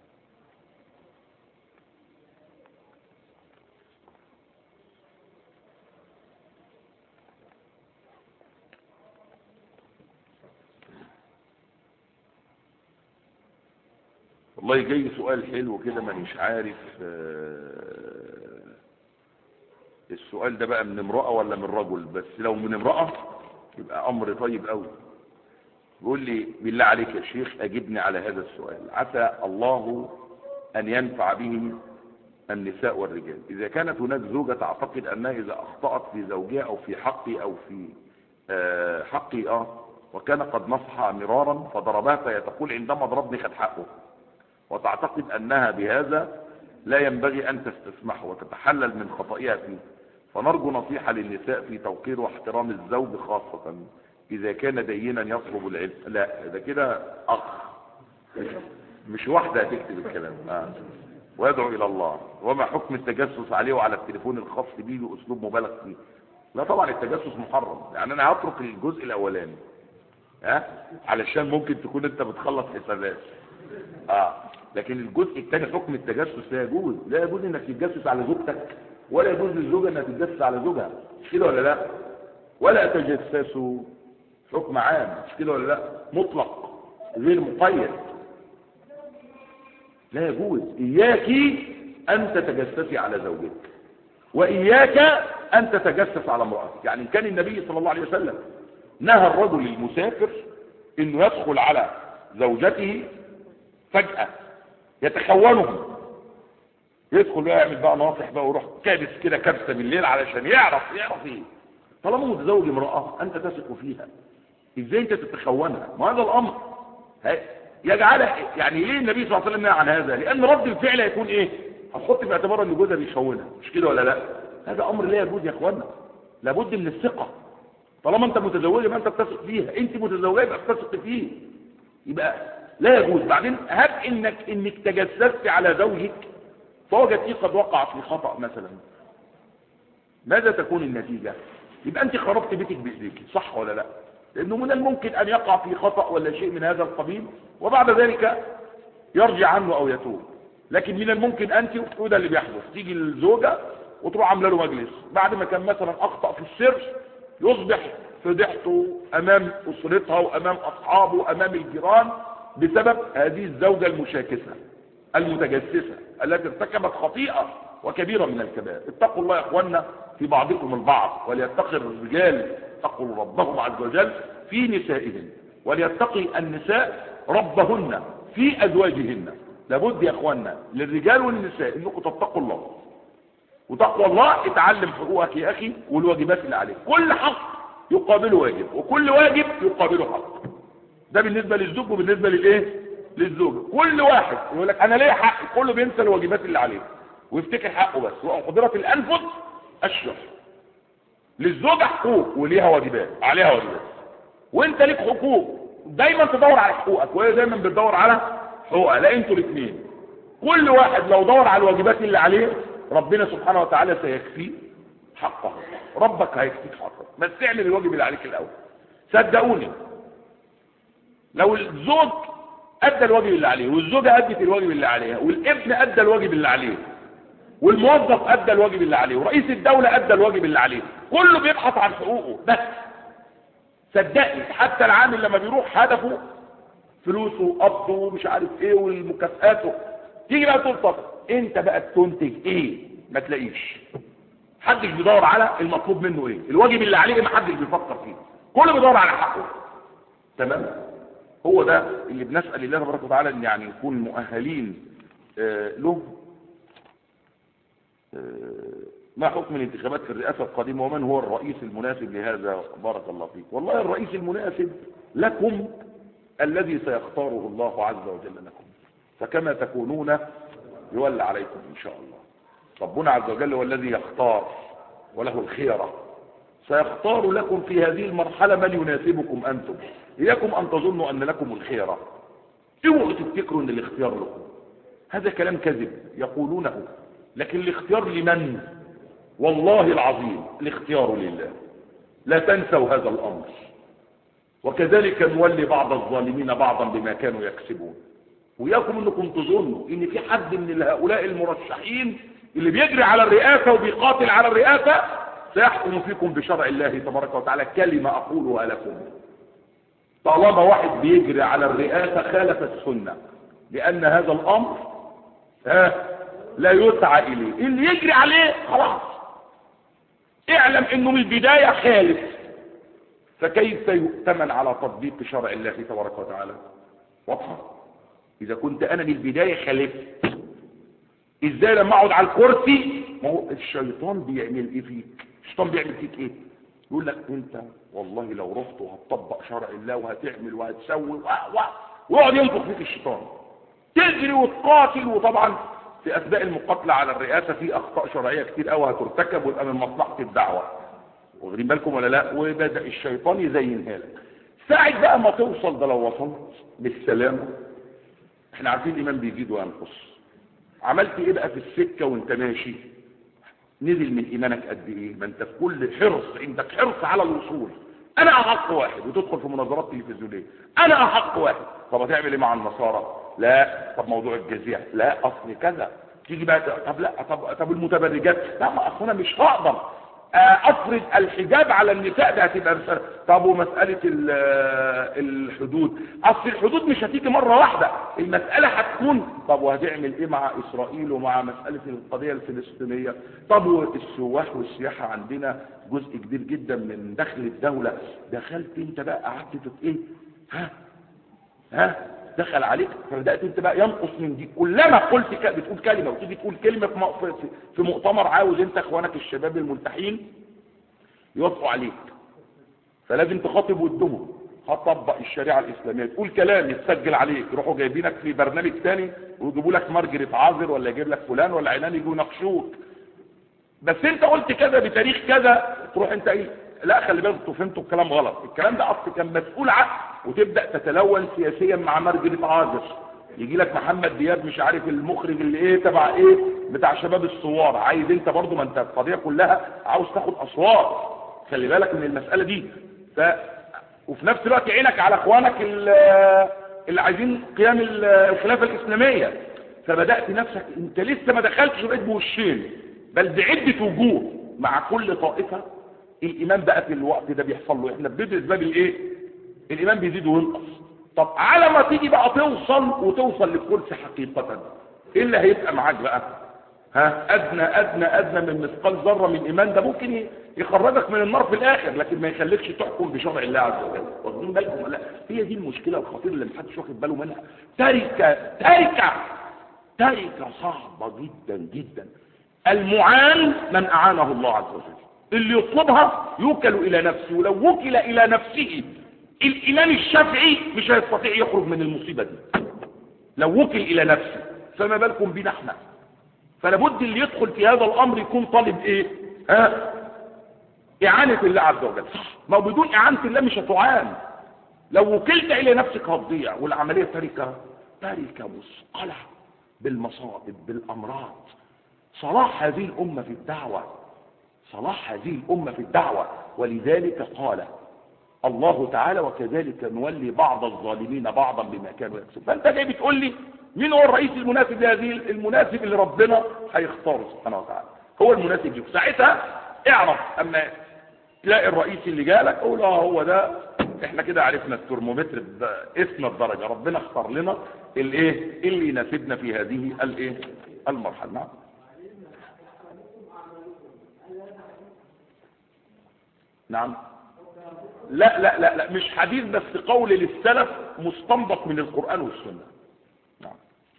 والله جاي سؤال حلو كده، مانيش عارف السؤال ده بقى من امرأة ولا من رجل، بس لو من امرأة يبقى امر طيب قوي. بيقول لي بالله عليك يا شيخ اجبني على هذا السؤال، عسى الله ان ينفع به النساء والرجال. اذا كانت هناك زوجة تعتقد انها اذا اخطأت في زوجها او في حقي او في حقي وكان قد نصحها مرارا فضربها، فهي تقول عندما ضربني خد حقه، وتعتقد انها بهذا لا ينبغي ان تستسمحه وتتحلل من خطئها فيه، فنرجو نصيحة للنساء في توقير واحترام الزوج خاصة اذا كان دينا يطلب العلم. لا ده كده اخ، مش واحدة هتكتب الكلام. ويدعو الى الله. وما حكم التجسس عليه وعلى التليفون الخاص بيه باسلوب مبالغ فيه؟ لا طبعا التجسس محرم، يعني انا هترك الجزء الاولاني علشان ممكن تكون انت بتخلص حسابات، لكن الجزء الثاني حكم التجسس لا يجوز. لا يجوز انك تتجسس على زوجتك، ولا يجوز للزوجه انها تتجسس على زوجها، مش كده ولا لا؟ ولا تجسسوا، حكم عام، مش كده ولا لا؟ مطلق غير مقيد، لا يجوز. اياك ان تتجسسي على زوجك، واياك ان تتجسس على امرأتك. يعني كان النبي صلى الله عليه وسلم نهى الرجل المسافر انه يدخل على زوجته فجأة يتخونهم، يدخل بقى يعمل بقى ناصح بقى ويروح كابس كده كبسه بالليل علشان يعرف ايه. طالما متزوج امرأة انت تثق فيها، ازاي انت تتخونها؟ ما هذا الامر يجعل يعني ليه النبي صلى الله عليه وسلم نهى عن هذا؟ لان رد الفعل هيكون ايه؟ هتحط في اعتبار ان جوزها بيخونها، مش كده ولا لا؟ هذا امر لا يجوز يا اخوانا، لابد من الثقة. طالما انت متزوجه يبقى انت بتثق فيها، انت متزوجه يبقى بتثق فيه، يبقى لا يجوز. بعدين هب انك تجسست على زوجك فوجدتيه قد وقع في خطأ مثلا، ماذا تكون النتيجة؟ يبقى انت خربت بيتك بايديك، صح ولا لا؟ لانه من الممكن ان يقع في خطأ ولا شيء من هذا القبيل، وبعد ذلك يرجع عنه او يتوب. لكن من الممكن انت، وده اللي بيحدث، تيجي الزوجة وتروح عامله له مجلس بعد ما كان مثلا اخطأ في السر، يصبح فضحته امام اسرتها وامام اصحابه وامام الجيران بسبب هذه الزوجة المشاكسة المتجسسة التي ارتكبت خطيئة وكبيرة من الكبائر. اتقوا الله يا اخوانا في بعضكم البعض، وليتقي الرجال اتقوا ربهم عز وجل في نسائهم، وليتقي النساء ربهن في ازواجهن. لابد يا اخوانا للرجال والنساء انكم تتقوا الله، وتقوى الله اتعلم حقوقك يا اخي والواجبات اللي عليك. كل حق يقابله واجب، وكل واجب يقابله حق. ده بالنسبة للزوج وبالنسبة للايه للزوجة. كل واحد يقول لك انا ليه حق، كله بينسى الواجبات اللي عليه ويفتكر حقه بس. وقدرة الانفس الشح. للزوجة حقوق وليها واجبات، عليها واجبات، وانت ليك حقوق. دايما تدور على حقوقك وهي دايما بتدور على حقوقها. لا انتوا الاثنين كل واحد لو دور على الواجبات اللي عليه ربنا سبحانه وتعالى سيكفيه حقه. ربك هيكفيك حقك، بس تعمل الواجب اللي عليك الاول. صدقوني لو الزوج ادى الواجب اللي عليه، والزوجة ادت الواجب اللي عليها، والابن ادى الواجب اللي عليه، والموظف ادى الواجب اللي عليه، ورئيس الدولة ادى الواجب اللي عليه، كله بيبحث عن حقوقه بس. صدقني حتى العامل لما بيروح هدفه فلوسه وقبضه ومش عارف ايه والمكافآته، تيجي بقى تقول طب انت بقى تنتج ايه؟ ما تلاقيش. محدش بيدور على المطلوب منه ايه، الواجب اللي عليه محدش بيفكر فيه، كله بيدور على حقه. تمام؟ هو ده اللي بنسأل الله تبارك وتعالى ان يعني نكون مؤهلين له. ما حكم الانتخابات في الرئاسة القادمة، ومن هو الرئيس المناسب لهذا؟ بارك الله فيك. والله الرئيس المناسب لكم الذي سيختاره الله عز وجل لكم، فكما تكونون يولى عليكم ان شاء الله. ربنا عز وجل هو الذي يختار وله الخيرة، سيختار لكم في هذه المرحلة من يناسبكم انتم. إياكم ان تظنوا ان لكم الخيرة، اوعوا تفتكروا ان الاختيار لكم، هذا كلام كذب يقولونه. لكن الاختيار لمن؟ والله العظيم الاختيار لله، لا تنسوا هذا الامر. وكذلك نولي بعض الظالمين بعضا بما كانوا يكسبون. وياكم انكم تظنوا ان في حد من هؤلاء المرشحين اللي بيجري على الرئاسة وبيقاتل على الرئاسة سيحكم فيكم بشرع الله تبارك وتعالى. كلمة اقولها لكم، طالما واحد بيجري على الرئاسة خالف السنة، لان هذا الامر لا يسعى اليه. اللي يجري عليه خلاص اعلم انه من البداية خالف، فكيف يؤتمن على تطبيق شرع الله تبارك وتعالى؟ واضحة؟ اذا كنت انا من البداية خالفت، ازاي لما اقعد على الكرسي؟ ما هو الشيطان بيعمل ايه فيك؟ الشيطان بيعمل فيك ايه؟ يقول لك انت والله لو رحت وهتطبق شرع الله وهتعمل وهتسوي ويقعد ينفخ فيك الشيطان، تجري وتقاتل. وطبعا في اثناء المقاتله على الرئاسه في اخطاء شرعيه كتير قوي هترتكب، ويبقى من مصلحه الدعوه، واخدين بالكم ولا لا؟ وبدا الشيطان يزينها لك. ساعد بقى ما توصل، ده لو وصلت بالسلامه، احنا عارفين الايمان بيزيد وينقص. عملت ايه بقى في السكه وانت ماشي؟ نزل من ايمانك قد ايه؟ ما انت في كل حرص، عندك حرص على الوصول. انا احق واحد، وتدخل في مناظرات تلفزيونيه، انا احق واحد. طب هتعمل ايه مع النصارى؟ لا. طب موضوع الجزية؟ لا اصل كذا. تيجي بقى طب لا طب المتبرجات؟ لا، ما اصل انا مش هقدر افرض الحجاب على النساء، ده هتبقى رسالة. طب ومسألة الحدود؟ اصل الحدود مش هتيجي مرة واحدة، المسألة هتكون. طب وهتعمل ايه مع اسرائيل ومع مسألة القضية الفلسطينية؟ طب والسواح والسياحة عندنا جزء كبير جدا من دخل الدولة. دخلت انت بقى قعدت ايه؟ دخل عليك، فبدأت انت بقى ينقص من دي. كلما قلت بتقول كلمة وتيجي تقول كلمة في مؤتمر، عاوز انت اخوانك الشباب الملتحين يوافقوا عليك، فلازم تخاطب ودهم، هتطبق الشريعة الاسلامية، تقول كلام يتسجل عليك، يروحوا جايبينك في برنامج ثاني ويجيبوا لك مارجريت عازر ولا يجيب لك فلان ولا علان يجوا يناقشوك. بس انت قلت كذا بتاريخ كذا، تروح انت ايه؟ لا خلي بالك انتوا فهمتوا الكلام غلط، الكلام ده اصل كان مسؤول عنه، وتبدا تتلون سياسيا مع مارجريت عازر. يجي لك محمد دياب مش عارف المخرج اللي ايه تبع ايه بتاع شباب الثوار، عايز انت برضو، ما انت القضيه كلها عاوز تاخد اصوات، خلي بالك من المساله دي. وفي نفس الوقت عينك على اخوانك اللي عايزين قيام الخلافة الإسلامية. فبدأت نفسك انت لسه ما دخلتش بقيت بوشين، بل بعدة وجوه. مع كل طائفة الإيمان بقى في الوقت ده بيحصل له. احنا بندرس باب الايه؟ الإيمان بيزيد وينقص. طب على ما تيجي بقى توصل للكرسي حقيقة، ايه اللي هيبقى معاك بقى؟ ها، ادنى من مثقال ذره من ايمان، ده ممكن يخرجك من النار في الاخر، لكن ما يخليكش تحكم بشرع الله عز وجل. واخدين بالكم؟ لا، هي دي المشكله الخطيره اللي محدش واخد باله منها. تركه صعبه جدا جدا. المعان من اعانه الله عز وجل، اللي يطلبها يوكل الى نفسه، ولو وكل الى نفسه الامام الشافعي مش هيستطيع يخرج من المصيبه دي لو وكل الى نفسه، فما بالكم بنا احنا؟ فلابد اللي يدخل في هذا الامر يكون طالب ايه؟ اعانة الله عز وجل. صح، ما بدون اعانة الله مش هتعان. لو وكلت الى نفسك هتضيع، والعملية تركة مثقلة بالمصائب بالامراض. صلاح هذه الامة في الدعوة، ولذلك قال الله تعالى وكذلك نولي بعض الظالمين بعضا بما كانوا يكسبون. فانت جاي بتقول لي مين هو الرئيس المناسب لهذه؟ المناسب اللي ربنا هيختاره سبحانه وتعالى هو المناسب لك. ساعتها اعرف، اما تلاقي الرئيس اللي جالك قول هو ده، احنا كده عرفنا الترمومتر اسمنا الدرجه، ربنا اختار لنا الايه اللي يناسبنا في هذه الايه المرحله. نعم. نعم. لا مش حديث، بس قول للسلف مستنبط من القرآن والسنة. نعم.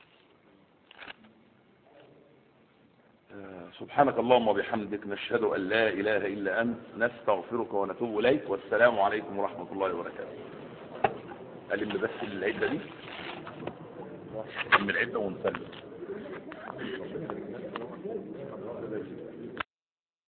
سبحانك اللهم وبحمدك، نشهد أن لا إله إلا أنت، نستغفرك ونتوب إليك، والسلام عليكم ورحمة الله وبركاته. ألم بس العدة دي من العدة ونسلم.